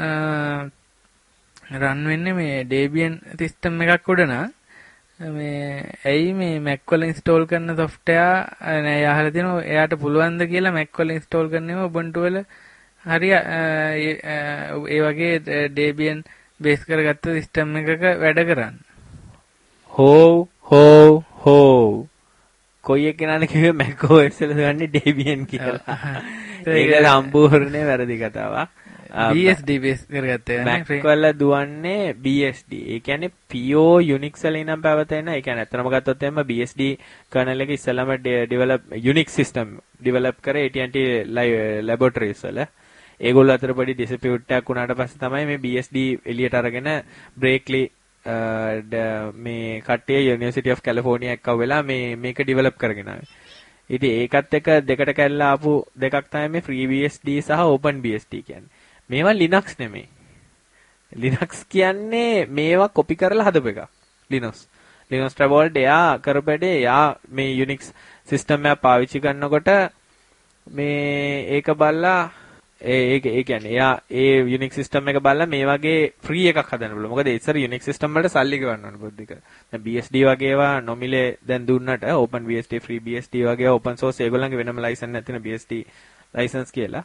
රන් වෙන්නේ මේ Debian සිස්ටම් එකක් උඩ නා මේ ඇයි මේ Mac වල ඉන්ස්ටෝල් කරන software නෑ අහලා තිනවා එයාට පුළුවන් ද කියලා Mac වල ඉන්ස්ටෝල් කරන්නේම Ubuntu වල හරි ඒ වගේ Debian බේස් කරගත්ත සිස්ටම් එකක වැඩ කරන්න. හෝ හෝ හෝ කොයි එකනද කිව්වේ macOS වල ගන්නේ Debian කියලා. ඒක සම්පූර්ණේ වැරදි කතාවක්. B S D බේස් කරගත්තේ Mac වල දුවන්නේ B S D. ඒ කියන්නේ pure Unix වල ඉනම් පැවතෙන. ඒ කියන්නේ අතනම ගත්තොත් එම්ම B S D kernel එක ඉස්සෙල්ලාම develop Unix system develop කරේ A T and T laboratories වල. ඒගොල්ලෝ අතර පොඩි dispute එකක් වුණාට පස්සේ තමයි මේ B S D එළියට අරගෙන Berkeley මේ කට්ටිය University of California එක්ක වෙලා මේ මේක develop කරගෙන ආවේ. ඉතින් ඒකත් එක දෙකට කැල්ලා ආපු දෙකක් තමයි මේ FreeBSD සහ OpenBSD කියන්නේ. මේවා Linux නෙමෙයි. Linux කියන්නේ මේවා කොපි කරලා හදපු එකක්. Linux. Linux Torvald එයා කරපැඩේ එයා මේ Unix system එක පාවිච්චි කරනකොට මේ ඒක බලලා ඒ ඒ කියන්නේ එයා ඒ Unix system එක බලලා මේ වගේ free එකක් හදන්න බලනවා. මොකද ඉස්සර Unix system වලට සල්ලි ගෙවන්න ඕන පොඩ්ඩක්. දැන් B S D වගේ ඒවා නොමිලේ දැන් දුන්නට OpenBSD FreeBSD වගේ open source ඒගොල්ලන්ගේ වෙනම license නැතින B S D license කියලා.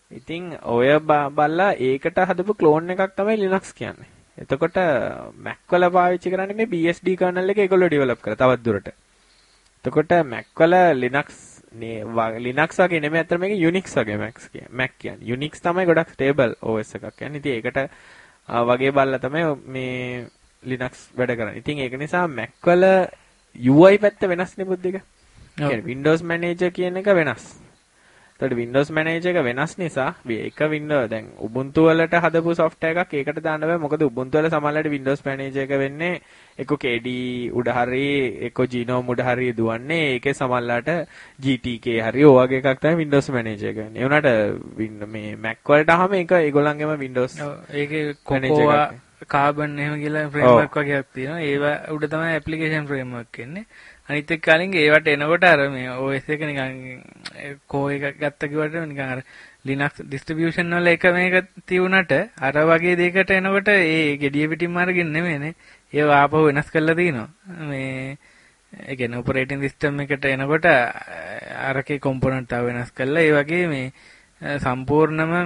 ඉතින් ඔය බල්ලා ඒකට හදපු ක්ලෝන් එකක් තමයි Linux කියන්නේ. එතකොට Mac වල පාවිච්චි කරන්නේ මේ B S D kernel එක ඒගොල්ලෝ develop කරලා තවත් දුරට. එතකොට Mac වල Linux නේ Linux වගේ නෙමෙයි අතර මේක Unix වගේ Mac කියන්නේ. Mac කියන්නේ Unix තමයි ගොඩක් stable O S එකක් කියන්නේ. ඉතින් ඒකට වගේ බල්ලා තමයි මේ Linux වැඩ කරන්නේ. ඉතින් ඒක නිසා Mac වල U I පැත්ත වෙනස් නේ බුද්ධික. කියන්නේ Windows Manager කියන එක වෙනස්. එතකොට Windows Manager එක වෙනස් නිසා එක Windows දැන් Ubuntu වලට හදපු software එකක් ඒකට දාන්න බෑ. මොකද Ubuntu වල සමහරවිට Windows Manager එක වෙන්නේ එක්ක K D උඩ හරි එක්ක Gnome උඩ හරි දුවන්නේ. ඒකේ සමහරවිට G T K හරි ඔය වගේ එකක් තමයි Windows Manager එක වෙන්නේ. ඒ වුණාට මේ Mac වලට අහම ඒක ඒගොල්ලන්ගේම Windows ඒකේ Cocoa Carbon එහෙම කියලා framework වගේක් තියෙනවා. ඒවා උඩ තමයි application framework එන්නේ. අනිත් එක්ක කලින් ඒවට එනකොට අර මේ O S එක නිකන් කෝ එකක් ගත්ත කිව්වට නිකන් අර Linux distribution වල එක මේක තියුණට අර වගේ දෙයකට එනකොට ඒ gediya පිටින්ම අරගෙන නෙමෙයිනේ. ඒව ආපහු වෙනස් කරලා තිනවා. මේ ඒ කියන්නේ operating system එකට එනකොට අරකේ component තා වෙනස් කරලා ඒ වගේ මේ සම්පූර්ණම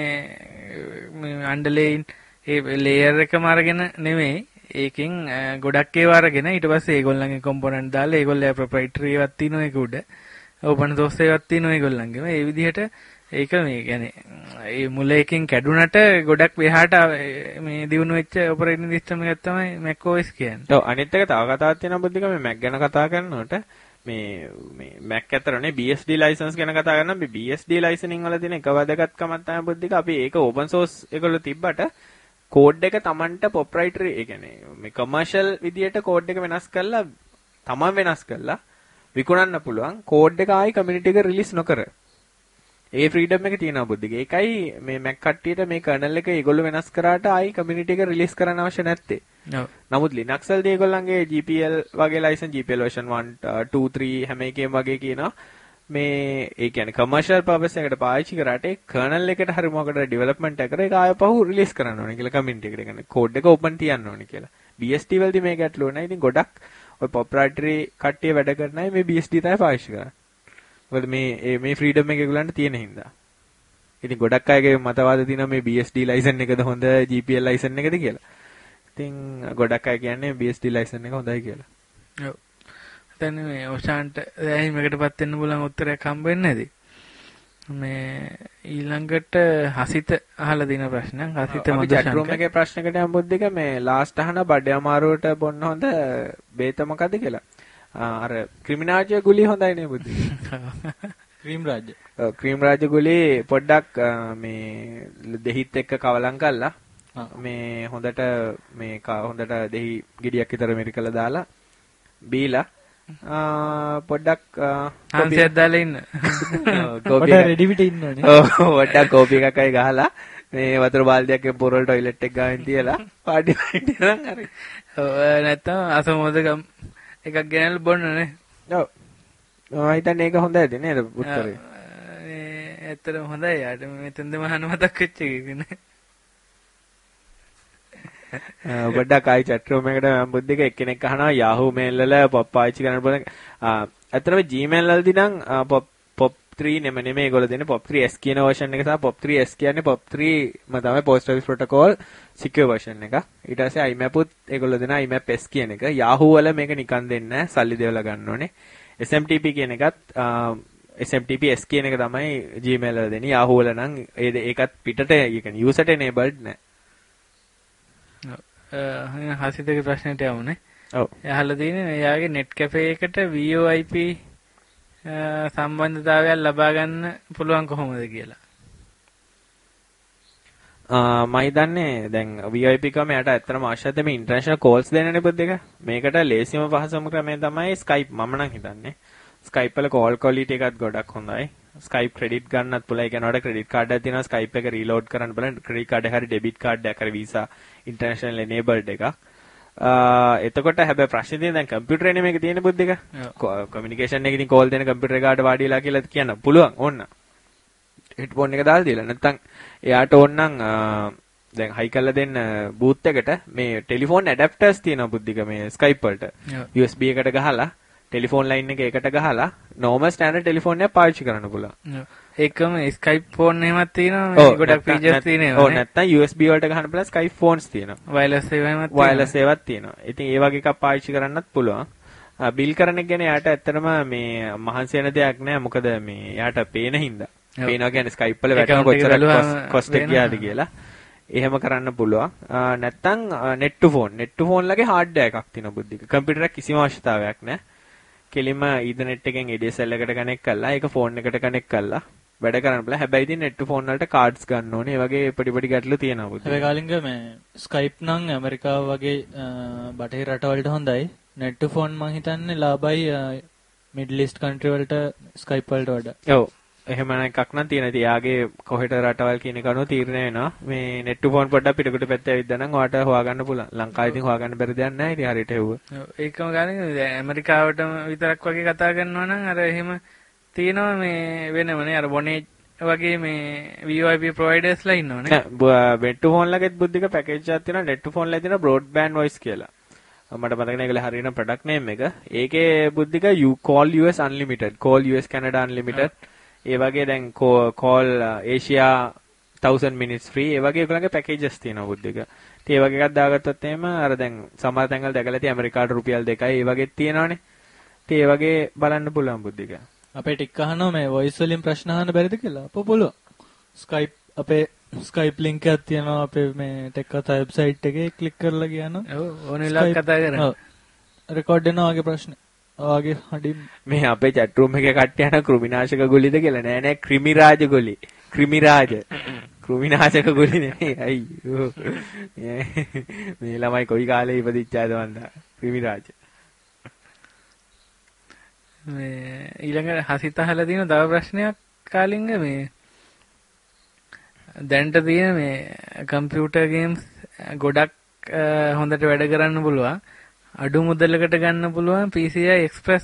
මේ මේ underlying ඒ layer එකම අරගෙන නෙමෙයි ඒකෙන් ගොඩක් ඒවා අරගෙන ඊට පස්සේ ඒගොල්ලන්ගේ component දාලා ඒගොල්ලෝ proprietary එකක් තියෙනවා ඒක උඩ open source එකක් තියෙනවා ඒගොල්ලන්ගේම ඒ විදිහට ඒක මේ කියන්නේ ඒ මුල එකකින් කැඩුනට ගොඩක් එහාට මේ දිනු වෙච්ච operating system එකක් තමයි Mac O S කියන්නේ. ඔව් අනිත් එක තව කතාවක් තියෙනවා බුද්ධික මේ Mac ගැන කතා කරනකොට මේ මේ Mac ඇතරනේ B S D license ගැන කතා කරනවා. මේ B S D licensing වල තියෙන එක වැදගත්කමක් තමයි බුද්ධික අපි ඒක open source ඒගොල්ලෝ තිබ්බට කෝඩ් එක Tamanට proprietary ඒ කියන්නේ මේ commercial විදියට කෝඩ් එක වෙනස් කරලා Taman වෙනස් කරලා විකුණන්න පුළුවන් කෝඩ් එක ආයි community එක release නොකර. ඒ freedom එක තියෙනවා බුද්ධික. ඒකයි මේ Mac කට්ටියට මේ kernel එක ඒගොල්ලෝ වෙනස් කරාට ආයි community එක release කරන්න අවශ්‍ය නැත්තේ. ඔව්. නමුත් Linux වලදී ඒගොල්ලන්ගේ G P L වගේ license G P L version one two three හැම එකේම වගේ කියනවා. මේ ඒ කියන්නේ commercial purpose එකකට පාවිච්චි කරාට ඒ kernel එකට හරි මොකකට development එක කරා ඒක ආයපහු release කරන්න ඕනේ කියලා community එකට. ඒ කියන්නේ code එක open තියන්න ඕනේ කියලා. B S D වලදී මේක ඇටලුව නැහැ. ඉතින් ගොඩක් ඔය proprietary කට්ටිය වැඩ කරන අය මේ B S D තමයි පාවිච්චි කරන්නේ. මොකද මේ මේ freedom එක ඒගොල්ලන්ට තියෙන හින්දා. ඉතින් ගොඩක් අයගේ මතවාද තියෙනවා මේ B S D license එකද හොඳ G P L license එකද කියලා. ඉතින් ගොඩක් අය කියන්නේ B S D license එක හොඳයි කියලා. ඔව්. දැන් මේ ඔෂාන්ට එහෙමකටපත් වෙන්න බුලන් උත්තරයක් හම්බ වෙන්නේ නැති. මේ ඊළඟට හසිත අහලා දින ප්‍රශ්නයක් හසිත මధుශංකර chat room එකේ ප්‍රශ්නකට යම්බොත් දෙක මේ ලාස්ට් අහන බඩේ අමාරුවට බොන්න හොඳ බේත මොකද්ද කියලා. අර ක්‍රිමිනාජ්‍ය ගුලි හොඳයි නේ බුද්ධි. ක්‍රීම් රාජ්‍ය. ඔව් ක්‍රීම් රාජ්‍ය ගුලි පොඩ්ඩක් මේ දෙහිත් එක්ක කවලම් කරලා මේ හොඳට මේ හොඳට දෙහි ගෙඩියක් විතර මෙරිකලා දාලා බීලා පොඩ්ඩක් හංසයක් දාලා ඉන්න. කෝපි පොඩ්ඩක් රෙඩි පිට ඉන්න ඕනේ. ඔව් පොඩ්ඩක් කෝපි එකක් අය ගහලා මේ වතුර බාල්දියක් පොරවල් টয়ලට් එක ගාවින් තියලා පාටි වයිට් කරන් හරි. ඔව් නැත්තම් අසමෝදකම් එකක් ගෙනල්ලා බොන්නනේ. ඔව්. මම හිතන්නේ ඒක හොඳයිද නේද උත්තරේ. මේ ඇත්තටම හොඳයි. යාට මෙතෙන්ද මහන මතක් වෙච්ච එකනේ. පොඩ්ඩක් ආයි chat room එකට මම බුද්ධික එක්කෙනෙක් අහනවා Yahoo mail වල pop පාවිච්චි කරන්න පුළුවන්. ඇත්තටම Gmail වලදී නම් pop pop three නෙමෙයි නෙමෙයි ඒගොල්ලෝ දෙන්නේ pop three S කියන version එක සහ pop three S කියන්නේ pop three ම තමයි post office protocol secure version එක. ඊට පස්සේ I M A P උත් ඒගොල්ලෝ දෙන I M A P S කියන එක. Yahoo වල මේක නිකන් දෙන්නේ නැහැ. සල්ලි දෙවලා ගන්න ඕනේ. S M T P කියන එකත් S M T P S කියන එක තමයි Gmail වල දෙන්නේ. Yahoo වල නම් ඒකත් පිටට ඒ කියන්නේ user enabled නැහැ. හසිතගේ ප්‍රශ්නයට යමුනේ. ඔව්. එහලා තියෙන්නේ එයාගේ net cafe එකට V O I P සම්බන්ධතාවයක් ලබා ගන්න පුළුවන් කොහොමද කියලා. ආ මම හිතන්නේ දැන් V O I P කම යට ඇත්තටම අවශ්‍යද මේ ඉන්ටර්නැෂනල් කෝල්ස් දෙන්නනේ පොත් දෙක. මේකට ලේසියම පහසුම ක්‍රමය තමයි Skype මම නම් හිතන්නේ. Skype වල call quality එකත් ගොඩක් හොඳයි. Skype credit ගන්නත් පුළුවන්. ඒ කියන්නේ ඔයාලට credit card එකක් තියෙනවා Skype එක reload කරන්න බලන්න credit card එක හරි debit card එකක් හරි Visa international enabled එකක්. ආ එතකොට හැබැයි ප්‍රශ්නේ තියෙන දැන් computer එකනේ මේක තියෙන බුද්ධ එක. communication එකකින් call දෙන computer එකට වාඩි වෙලා කියලා කියන්න පුළුවන් ඕන්න. headphone එක දාලා දීලා නැත්නම් එයාට ඕනනම් දැන් හයි කරලා දෙන්න booth එකට මේ telephone adapters තියෙනවා බුද්ධික මේ Skype වලට. U S B එකට ගහලා ටෙලිෆෝන් ලයින් එක එකට ගහලා normal standard ටෙලිෆෝන් එකක් පාවිච්චි කරන්න පුළුවන්. ඒකම Skype ෆෝන් එහෙමත් තියෙනවා ගොඩක් ෆීචර්ස් තියෙනවා. ඔව් නැත්නම් U S B වලට ගහන්න පුළුවන් Skype ෆෝන්ස් තියෙනවා. වයර්ලස් ඒවාමත් වයර්ලස් ඒවත් තියෙනවා. ඉතින් ඒ වගේ එකක් පාවිච්චි කරන්නත් පුළුවන්. බිල් කරන එක ගැන යාට ඇත්තටම මේ මහන්සි වෙන දෙයක් නෑ. මොකද මේ යාට පේන හින්දා. පේනවා කියන්නේ Skype වල වැටෙන කොච්චර කොස්ට් එක ගියාද කියලා. එහෙම කරන්න පුළුවන්. නැත්තම් net to phone. net to phone ලගේ hardware එකක් තියෙනවා බුද්ධික. කම්පියුටර් එක කිසිම අවශ්‍යතාවයක් නෑ. කෙලින්ම ඊතර්නෙට් එකෙන් A D S L එකට කනෙක්ට් කරලා ඒක ෆෝන් එකට කනෙක්ට් කරලා වැඩ කරන්න බෑ. හැබැයි ඉතින් net to phone වලට cards ගන්න ඕනේ. ඒ වගේ පොඩි පොඩි ගැටලු තියෙනවා බුද්ධික. හැබැයි කාලින්ග මේ Skype නම් ඇමරිකාව වගේ බටහිර රටවලට හොඳයි. net to phone මං හිතන්නේ ලාභයි middle east country වලට Skype වලට වඩා. ඔව්. එහෙම එකක් නම් තියෙනවා. ඉතින් යාගේ කොහෙට රටවල් කියන එක අනුව තීරණය වෙනවා. මේ net to phone පොඩ්ඩක් පිටකොට පැත්තේ ඇවිද්දා නම් ඔයාට හොයාගන්න පුළුවන්. ලංකාවේ ඉතින් හොයාගන්න බැරි දෙයක් නැහැ. ඉතින් හරියට හෙව්ව. ඔව් ඒකම ගානේ දැන් ඇමරිකාවටම විතරක් වගේ කතා කරනවා නම් අර එහෙම තියෙනවා මේ වෙනමනේ අර බොනේ වගේ මේ V O I P providers ලා ඉන්නවනේ. නෑ net to phone ලගෙත් බුද්ධික පැකේජ් එකක් තියෙනවා. net to phone ලේ තියෙනවා broadband voice කියලා. මට මතක නැහැ ඒගොල්ලෝ හරියන product name එක. ඒකේ බුද්ධික you call U S unlimited, call U S Canada unlimited. ඒ වගේ දැන් call Asia thousand minutes free ඒ වගේ ඒගොල්ලන්ගේ packages තියෙනවා බුද්ධික. ඉතින් ඒ වගේ එකක් දාගත්තොත් එහෙම අර දැන් සමහර තැන්වල දැකලා තියෙන ඇමරිකාට රුපියල් දෙකයි ඒ වගේත් තියෙනවනේ. ඉතින් ඒ වගේ බලන්න පුළුවන් බුද්ධික. අපේ ටික අහනවා මේ voice වලින් ප්‍රශ්න අහන්න බැරිද කියලා. අපෝ පුළුවන්. Skype අපේ Skype link එකක් තියෙනවා අපේ මේ ටෙක් කතා වෙබ්සයිට් එකේ ක්ලික් කරලා ගියානම් ඔව් ඕන වෙලාවක කතා කරන්න. ඔව්. රෙකෝඩ් වෙනවා වගේ ප්‍රශ්න. ආගේ හඩින් මේ අපේ chat room එකේ කට්ටිය යන කෘමිනාශක ගුලිද කියලා නෑ නෑ ක්‍රිමිරාජ ගුලි. ක්‍රිමිරාජ. කෘමිනාශක ගුලි නෙමෙයි. අයියෝ. මේ ළමයි කොයි කාලේ ඉපදිච්චාද වන්දා. ක්‍රිමිරාජ. මේ ඊළඟට හසිත අහලා තියෙන තව ප්‍රශ්නයක් කාලින්ග මේ දැන්ට තියෙන මේ කම්පියුටර් ගේම්ස් ගොඩක් හොඳට වැඩ කරන්න පුළුවන්. අඩු මුදලකට ගන්න පුළුවන් P C I Express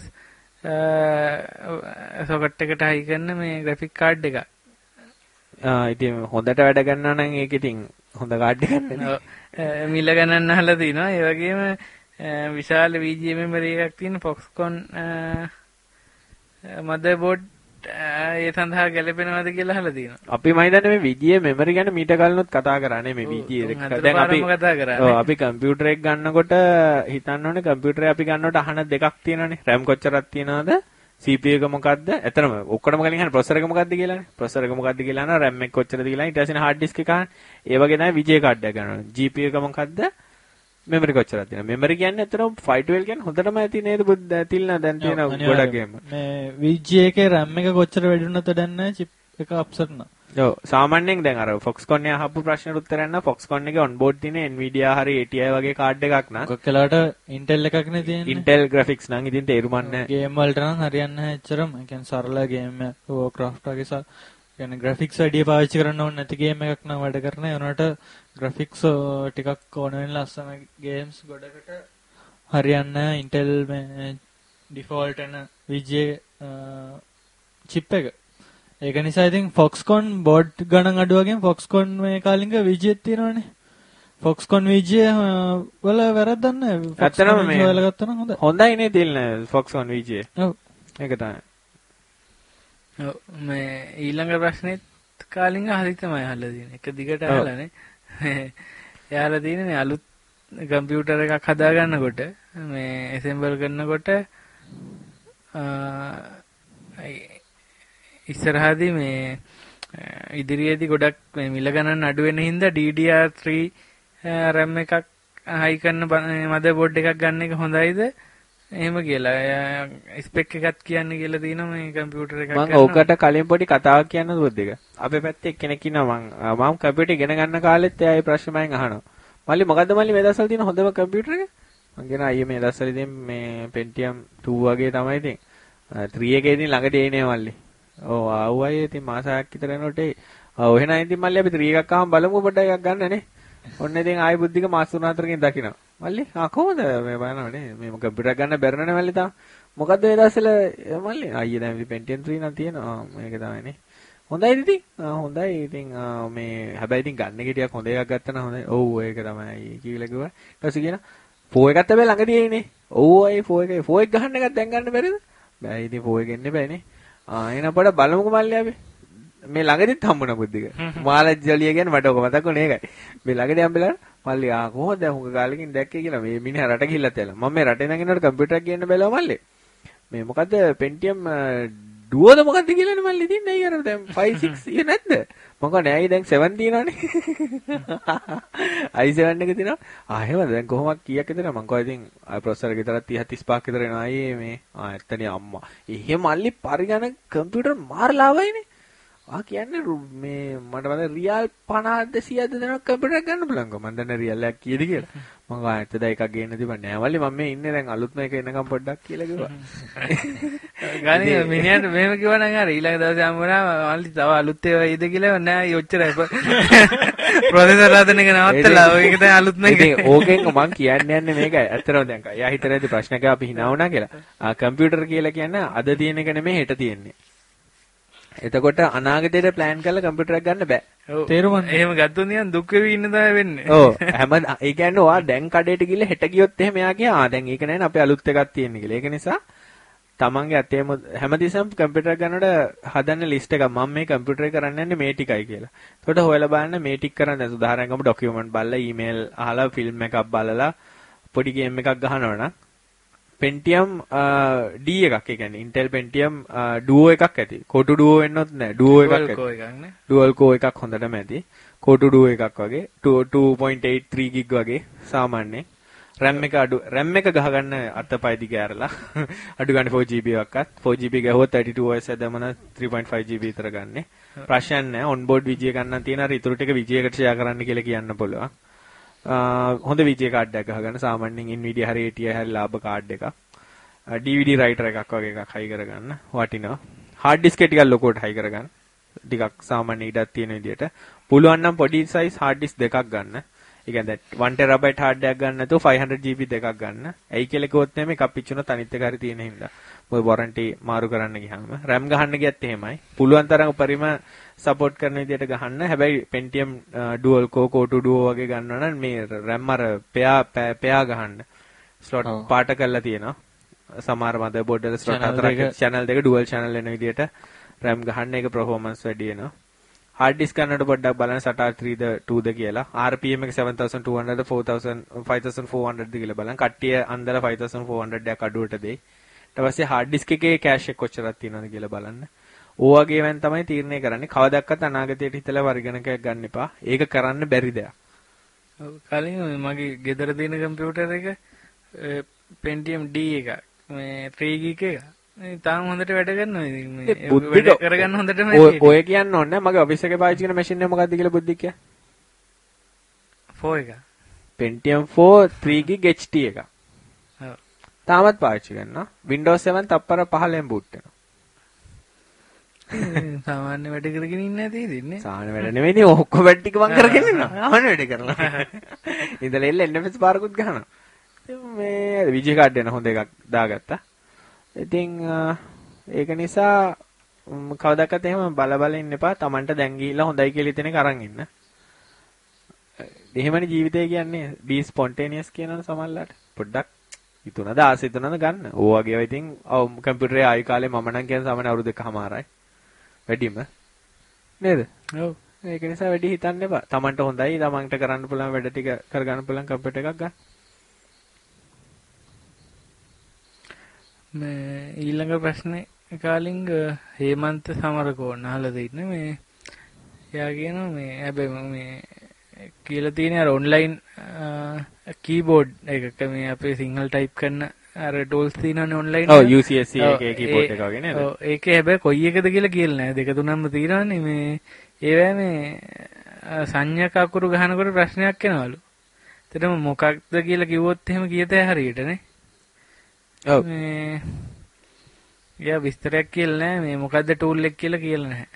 socket එකට හයි කරන මේ graphic card එක. ආ ඉතින් හොඳට වැඩ ගන්නවා නම් ඒක ඉතින් හොඳ කාඩ් එකක් නේ. මිල ගණන් අහලා තිනවා. ඒ වගේම විශාල V G A memory එකක් තියෙන Foxconn motherboard ඒ සඳහා ගැලපෙනවද කියලා අහලා තියෙනවා. අපි මම හිතන්නේ මේ V G A memory ගැන මීට කලිනුත් කතා කරානේ මේ V G A එක. දැන් අපි කතා කරා. ඔව් අපි කම්පියුටර් එක ගන්නකොට හිතන්න ඕනේ කම්පියුටර් එක අපි ගන්නකොට අහන දෙකක් තියෙනවානේ. RAM කොච්චරක් තියනවද? C P U එක මොකද්ද? එතරම් ඔක්කොම කලින් අහන processor එක මොකද්ද කියලානේ. processor එක මොකද්ද කියලා අහනවා. RAM එක කොච්චරද කියලා. ඊට පස්සේ hard disk එක අහන. ඒ වගේ තමයි V G A card එක ගන්නවා. G P U එක මොකද්ද? memory කොච්චරද තියෙනවා. memory කියන්නේ අතරම five twelve කියන්නේ හොඳටම ඇති නේද තිල්නා දැන් තියෙන ගොඩක් ගේම. මේ V G A එකේ RAM එක කොච්චර වැඩි වුණාද දන්නේ chip එක අප්සෙට් නා. ඔව් සාමාන්‍යයෙන් දැන් අර Foxconn එක අහපු ප්‍රශ්නෙට උත්තරයක් නා Foxconn එකේ onboard තියෙන Nvidia හරි A T I වගේ කාඩ් එකක් නා. ඔක කලාට Intel එකක් නේ තියෙන්නේ. Intel graphics නම් ඉතින් තේරුම් නැහැ. game වලට නම් හරියන්නේ නැහැ එච්චරම. ඒ කියන්නේ සරල game Warcraft වගේ සා කියන්නේ graphics වැඩි පාවිච්චි කරන්න ඕනේ නැති game එකක් නම් වැඩ කරන. ඒ වුණාට graphics ටිකක් ඕන වෙන ලස්සන games ගොඩකට හරියන්නේ නැහැ Intel මේ default එන V G A chip එක. ඒක නිසා ඉතින් Foxconn board ගණන් අඩු වගේම Foxconn මේ කාලින්ග V G A තියෙනවනේ. Foxconn V G A වල වැරද්දක් නැහැ. ඇත්තටම මේ හොයලා ගත්තා නම් හොඳයි. හොඳයි නේ තිල්න Foxconn V G A. ඔව්. ඒක තමයි. ඔව් මේ ඊළඟ ප්‍රශ්නෙත් කාලින්ග හරි තමයි අහලා තියෙන්නේ. එක දිගට අහලානේ. එයාලා තියෙන්නේ මේ අලුත් කම්පියුටර් එකක් හදා ගන්නකොට මේ assemble කරනකොට ඉස්සරහදී මේ ඉදිරියේදී ගොඩක් මේ මිල ගණන් අඩු වෙන හින්දා D D R three RAM එකක් හයි කරන motherboard එකක් ගන්න එක හොඳයිද? එහෙම කියලා ස්පෙක් එකක් කියන්නේ කියලා තියෙනවා මේ කම්පියුටර් එකක් ගන්න. මම ඕකට කලින් පොඩි කතාවක් කියන්න දුවද එක. අපේ පැත්තේ එක්කෙනෙක් ඉන්නවා මම මම කම්පියුටර් ඉගෙන ගන්න කාලෙත් එයා මේ ප්‍රශ්න මගෙන් අහනවා. මල්ලි මොකද්ද මල්ලි මේ දවස්වල තියෙන හොඳම කම්පියුටර් එක? මම කියනවා අයියේ මේ දවස්වල ඉතින් මේ Pentium two වගේ තමයි ඉතින්. three එකේ ඉතින් ළඟට එන්නේ මල්ලි. ඔව් ආවයි ඉතින් මාසයක් විතර යනකොට ඒ. ඔව් එහෙනම් ඉතින් මල්ලි අපි three එකක් ආවම බලමු පොඩ්ඩක් එකක් ගන්න නේ. ඔන්න ඉතින් ආයි බුද්ධික මාස තුන හතරකින් දකිනවා. මල්ලි ආ කොහොමද මේ බලනවනේ මේ කම්පියුටර් ගන්න බැරනනේ මල්ලි තාම. මොකද්ද මේ දවස්වල මල්ලි අයියේ දැන් Pentium three නම් තියෙනවා. මේක තමයිනේ. හොඳයිද ඉතින්? ආ හොඳයි ඉතින් මේ හැබැයි ඉතින් ගන්න එක ටිකක් හොඳ එකක් ගත්තා නම් හොඳයි. ඔව් ඒක තමයි කියලා කිව්වා. ඊට පස්සේ කියනවා ෆෝ එකත් හැබැයි ළඟදී එයිනේ. ඔව් අය ෆෝ එකයි ෆෝ එක ගහන්න එකක් දැන් ගන්න බැරිද? බෑ ඉතින් ෆෝ එක එන්න බෑනේ. ආ එන පොඩ බලමුකෝ මල්ලි අපි. මේ ළඟදිත් හම්බුණා බුද්ධික. මාළජ්ජලිය කියන්නේ මට ඔක මතක් වුණේ ඒකයි. මේ ළඟදී හම්බෙලා මල්ලි ආ කොහොමද දැන් හුඟ කාලෙකින් දැක්කේ කියලා මේ මිනිහා රට ගිහිල්ලා තියලා. මම මේ රටේ නැගිනකොට කම්පියුටර් එකක් ගේන්න බැලුවා මල්ලි. මේ මොකද්ද Pentium duoද මොකද්ද කියලානේ මල්ලි තින්නේ අය අර දැන් ෆයිව් සික්ස් ඉය නැද්ද? මම කව නෑ දැන් සෙවන් තියෙනවනේ. i සෙවන් එක තියෙනවා. ආ එහෙමද දැන් කොහොමද කීයක් විතර මම කව ඉතින් ආ ප්‍රොසෙසර් එක විතරක් තිහ තිස් පහක් විතර එනවා අයියේ මේ ආ ඇත්තනේ අම්මා. එහෙම මල්ලි පරිගණක කම්පියුටර් මාරලාවයිනේ. ආ කියන්නේ මේ මට මතක රියල් පනහද සියයද දෙනක් කම්පියුටර් එකක් ගන්න පුළුවන්කෝ. මම දන්නේ රියල් එකක් කීයද කියලා. මම ආ ඇත්තද එකක් ගේන්න තිබ්බා නෑ මල්ලි මම මේ ඉන්නේ දැන් අලුත්ම එක එනකම් පොඩ්ඩක් කියලා කිව්වා. ගානේ මිනිහට මෙහෙම කිව්වා නම් අර ඊළඟ දවසේ හම්බුණා මල්ලි තව අලුත් ඒවා ඉද කියලා නෑ ඔච්චරයි. ප්‍රොසෙසර් හදන එක නවත්තලා ඔය එක තමයි අලුත්ම එක. ඉතින් ඕකෙන් මම කියන්න යන්නේ මේකයි. ඇත්තටම දැන් එයා හිතන්නේ ප්‍රශ්නක අපි hina වුණා කියලා. ආ කම්පියුටර් කියලා කියන්නේ අද තියෙන එක නෙමෙයි හෙට තියෙන්නේ. එතකොට අනාගතයට ප්ලෑන් කරලා කම්පියුටර් එකක් ගන්න බෑ. තේරුමක් එහෙම ගත්තොත් නිකන් දුක් වෙවි ඉන්න තමයි වෙන්නේ. ඔව් හැම ඒ කියන්නේ ඔයා දැන් කඩේට ගිහලා හෙට ගියොත් එහෙම එයා කිය ආ දැන් ඒක නෑනේ අපේ අලුත් එකක් තියෙන්නේ කියලා. ඒක නිසා තමන්ගේ අතේම හැමදෙස්සම කම්පියුටර් එකක් ගන්නකොට හදන්න ලිස්ට් එකක් මම මේ කම්පියුටර් එක කරන්න යන්නේ මේ ටිකයි කියලා. එතකොට හොයලා බලන්න මේ ටික කරන්න දැන් උදාහරණයක් ගමු ડોකියුමන්ට් බලලා ඊමේල් අහලා ෆිල්ම් එකක් බලලා පොඩි ගේම් එකක් ගහනවා නම් Pentium D එකක් ඒ කියන්නේ Intel Pentium Duo එකක් ඇති. Core two Duo වෙන්නොත් නෑ. Duo එකක් ඇති. Dual core එකක් හොඳටම ඇති. Core two Duo එකක් වගේ two point eight three gig වගේ සාමාන්‍යයෙන්. RAM එක අඩු RAM එක ගහගන්න අතපය දිග ඇරලා අඩු ගන්න four G B එකක්වත් four G B ගැහුවොත් thirty-two O S හැදමන three point five G B විතර ගන්න. ප්‍රශ්න නැහැ. on-board විජය ගන්න තියෙන අර ඊටු ටික විජයකට ෂෙයා කරන්න කියලා කියන්න පුළුවන්. හොඳ විජය කාඩ් එකක් ගහගන්න සාමාන්‍යයෙන් Nvidia හරි A T I හරි ලාභ කාඩ් එකක්. D V D writer එකක් වගේ එකක් හයි කරගන්න වටිනවා. hard disk එක ටිකක් ලොකුවට හයි කරගන්න. ටිකක් සාමාන්‍ය ඉඩක් තියෙන විදිහට. පුළුවන් නම් පොඩි size hard disk දෙකක් ගන්න. ඒ කියන්නේ one terabyte hard එකක් ගන්න නැතුව five hundred G B දෙකක් ගන්න. ඇයි කියලා කිව්වොත් එහෙම එකක් පිච්චුනොත් අනිත් එක හරි තියෙන හින්දා. මොකද warranty මාරු කරන්න ගියාම RAM ගහන්න ගියත් එහෙමයි. පුළුවන් තරම් උපරිම support කරන විදිහට ගහන්න. හැබැයි Pentium dual core core two duo වගේ ගන්නවා නම් මේ RAM අර pair pair ගහන්න. slot පාට කරලා තියෙනවා. සමහර motherboard වල slot හතරක් channel දෙක dual channel වෙන විදිහට RAM ගහන්න ඒක performance වැඩි වෙනවා. hard disk ගන්නකොට පොඩ්ඩක් බලන්න S A T A three the two ද කියලා. R P M එක seven thousand two hundred ද four thousand five thousand four hundred ද කියලා බලන්න. කට්ටිය අන්දලා five thousand four hundred යක් අඩුවට දෙයි. ඊට පස්සේ hard disk එකේ cache එක කොච්චරක් තියෙනවද කියලා බලන්න. ඕ වගේ වෙන් තමයි තීරණය කරන්නේ. කවදාවත් අනාගතයට හිතලා වර්ගණකයක් ගන්න එපා. ඒක කරන්න බැරි දෙයක්. ඔව් කලින් මගේ ගෙදර තියෙන කම්පියුටර් එක Pentium D එකක්. මේ three gig එක. මේ තාම හොඳට වැඩ කරනවා ඉතින් මේ වැඩ කරගන්න හොඳටම ඔය ඔය කියන්න ඕනේ මගේ ඔෆිස් එකේ පාවිච්චි කරන මැෂින් එක මොකක්ද කියලා බුද්ධික් කිය. four එක. Pentium four three gig H T එක. ඔව්. තාමත් පාවිච්චි කරනවා. Windows seven තප්පර පහළෙන් boot වෙනවා. සාමාන්‍ය වැඩ කරගෙන ඉන්නේ නැති ඉතින්නේ. සාමාන්‍ය වැඩ නෙවෙයිනේ ඔක්කොම වැඩ ටික මම කරගෙන ඉන්නවා. සාමාන්‍ය වැඩ කරනවා. ඉඳලා එල්ල N F S පාරකුත් ගහනවා. මේ විජේ කාඩ් එක හොඳ එකක් දාගත්තා. ඉතින් ඒක නිසා කවදාකත් එහෙම බල බල ඉන්න එපා. Tamanට දැන් ගිහිල්ලා හොඳයි කියලා හිතෙන එක අරන් ඉන්න. එහෙමනේ ජීවිතය කියන්නේ. be spontaneous කියනවා සමහරලාට. පොඩ්ඩක් හිතුණාද ආසෙ හිතුණාද ගන්න. ඕ වගේ ඉතින් කම්පියුටරේ ආයි කාලේ මම නම් කියන සාමාන්‍ය අවුරුදු දෙකමාරයි. වැඩිම නේද? ඔව්. ඒක නිසා වැඩි හිතන්න එපා. Tamanට හොඳයි. Tamanට කරන්න පුළුවන් වැඩ ටික කරගන්න පුළුවන් කම්පියුටර් එකක් ගන්න. මේ ඊළඟ ප්‍රශ්නේ කාලින් හේමන්ත සමරකෝන් අහලා දෙන්න මේ එයා කියනවා මේ හැබැයි මේ කියලා තියෙන අර ඔන්ලයින් කීබෝඩ් එකක මේ අපේ සිංහල ටයිප් කරන අර ටූල්ස් තියෙනවනේ ඔන්ලයින් ඔව් U C S C එකේ කීබෝඩ් එක වගේ නේද? ඔව් ඒකේ හැබැයි කොයි එකද කියලා කියලා නෑ දෙක තුනක්ම තියෙනවනේ මේ ඒවැ මේ සංඥා අකුරු ගහනකොට ප්‍රශ්නයක් එනවලු. එතනම මොකක්ද කියලා කිව්වොත් එහෙම කියතේ හරියටනේ. ඔව් මේ යා විස්තරයක් කියලා නෑ මේ මොකද්ද ටූල් එක කියලා කියලා නැහැ.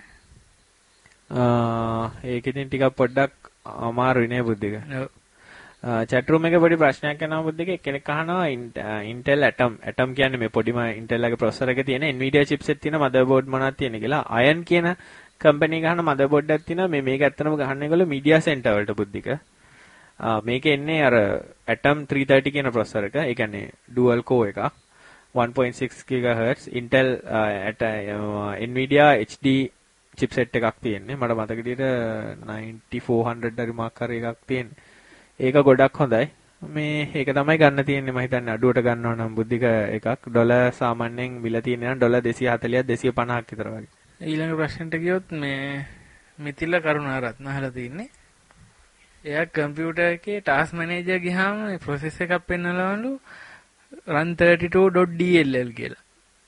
ආ ඒක ඉතින් ටිකක් පොඩ්ඩක් අමාරුයි නේ බුද්ධික. ඔව්. chat room එකේ පොඩි ප්‍රශ්නයක් එනවා බුද්ධික කෙනෙක් අහනවා Intel Atom Atom කියන්නේ මේ පොඩිම Intel ලගේ processor එකේ තියෙන Nvidia chipset තියෙන motherboard මොනවද තියෙන කියලා. Iron කියන company ගහන motherboard එකක් තියෙනවා. මේ මේක ඇත්තටම ගහන්න ඒගොල්ලෝ media center වලට බුද්ධික. මේක එන්නේ අර Atom three thirty කියන processor එක. ඒ කියන්නේ dual core එකක්. one point six gigahertz Intel at Nvidia H D chipset එකක් තියෙන්නේ. මට මතක විදිහට ninety-four hundred හරි මාක් හරි එකක් තියෙන්නේ. ඒක ගොඩක් හොඳයි. මේ ඒක තමයි ගන්න තියෙන්නේ මම හිතන්නේ අඩුවට ගන්නව නම් බුද්ධික එකක්. ඩොලර් සාමාන්‍යයෙන් බිල තියෙන්නේ නම් dollar two forty two fifty විතර වගේ. ඊළඟ ප්‍රශ්නෙට ගියොත් මේ මිතිල කරුණාරත්න අහලා තින්නේ. එයා කම්පියුටර් එකේ ටාස්ක් මැනේජර් ගියාම මේ ප්‍රොසෙස් එකක් පෙන්නනවලු run thirty-two dot D L L කියලා.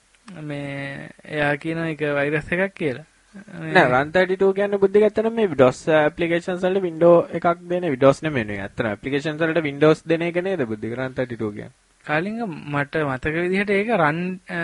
මේ එයා කියන එක වෛරස් එකක් කියලා. නෑ run thirty-two කියන්නේ බුද්ධික ඇත්තටම මේ DOS applications වලට Windows එකක් දෙන Windows නෙමෙයි නේ. ඇත්තටම applications වලට Windows දෙන එක නේද බුද්ධික run thirty-two කියන්නේ. කාලින්ග මට මතක විදිහට ඒක run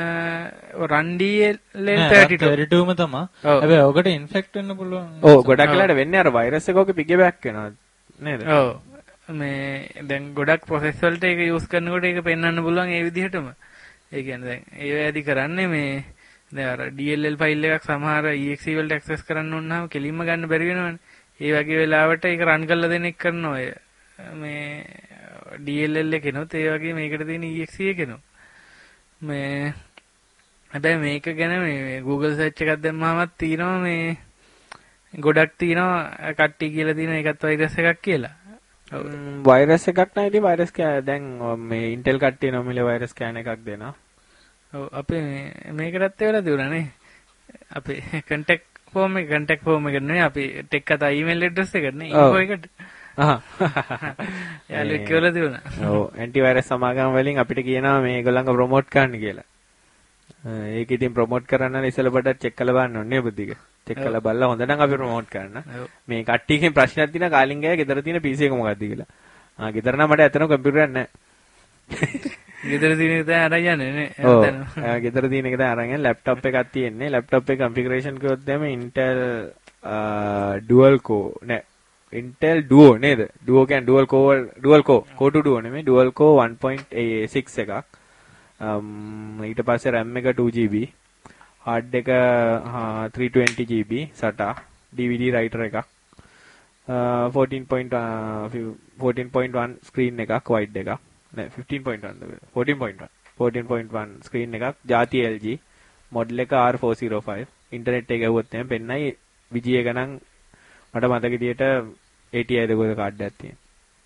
run D L L thirty-two thirty-two ම තමයි. හැබැයි ඔකට ඉන්ෆෙක්ට් වෙන්න පුළුවන්. ඔව් ගොඩක් වෙලාට වෙන්නේ අර වෛරස් එක ඔක පිගබැක් වෙනවා නේද? ඔව්. මේ දැන් ගොඩක් ප්‍රොසෙස් වලට ඒක යූස් කරනකොට ඒක පෙන්වන්න පුළුවන් ඒ විදිහටම. ඒ කියන්නේ දැන් ඒ වැඩි කරන්නේ මේ දැන් අර D L L ෆයිල් එකක් සමහර E X E වලට ඇක්සස් කරන්න ඕනනම් කෙලින්ම ගන්න බැරි වෙනවනේ. ඒ වගේ වෙලාවට ඒක රන් කරලා දෙන එක කරනවා ඔය. මේ D L L එකනොත් ඒ වගේ මේකට තියෙන E X E එකනොත්. මේ හැබැයි මේක ගැන මේ Google search එකක් දැම්මමත් තියෙනවා මේ ගොඩක් තියෙනවා කට්ටි කියලා තියෙන එකත් වෛරස් එකක් කියලා. වෛරස් එකක් නෑ ඉතින් වෛරස් දැන් මේ Intel කට්ටිය නොමිලේ වෛරස් ස්කෑන් එකක් දෙනවා. ඔව් අපේ මේකටත් වෙලා තියුණා නේ. අපේ contact form එක contact form එක නෙවෙයි අපි ටෙක් කතා email address එකට නේ info එකට. අහහ. යාළුවෙක් කියලා තියුණා. ඔව් ඇන්ටි වෛරස් සමාගම් වලින් අපිට කියනවා මේගොල්ලන්ව ප්‍රොමෝට් කරන්න කියලා. ඒක ඉතින් ප්‍රොමෝට් කරන්න ඉස්සෙල්ලා පොඩ්ඩක් චෙක් කරලා බලන්න ඕනේ බුද්ධික. චෙක් කරලා බලලා හොඳ නම් අපි ප්‍රොමෝට් කරන්න. මේ කට්ටියකින් ප්‍රශ්නයක් තියෙනවා කාලින් ගෑ ගෙදර තියෙන P C එක මොකක්ද කියලා. ආ ගෙදර නම් මට ඇත්තටම කම්පියුටරයක් නැහැ. ගෙදර තියෙන එක තමයි අරන් යන්නේ නේ. ඔව්. ගෙදර තියෙන එක තමයි අරන් යන්නේ. ලැප්ටොප් එකක් තියෙන්නේ. ලැප්ටොප් එක කන්ෆිගරේෂන් කිව්වොත් දැන් Intel dual core නෑ. Intel Duo නේද? Duo කියන්නේ dual core dual core core to duo නෙමෙයි dual core one point six එකක්. ඊට පස්සේ RAM එක two G B. hard එක three twenty G B SATA. D V D writer එකක්. fourteen point one screen එකක් wide එකක්. නෑ fifteen point one fourteen point one fourteen point one screen එකක් ජාති L G model එක R four oh five internet එක ගවුවොත් එහෙනම් පෙන්නයි විජි එක නම් මට මතක විදියට eighty ද ගොඩ කාඩ් එකක් තියෙන.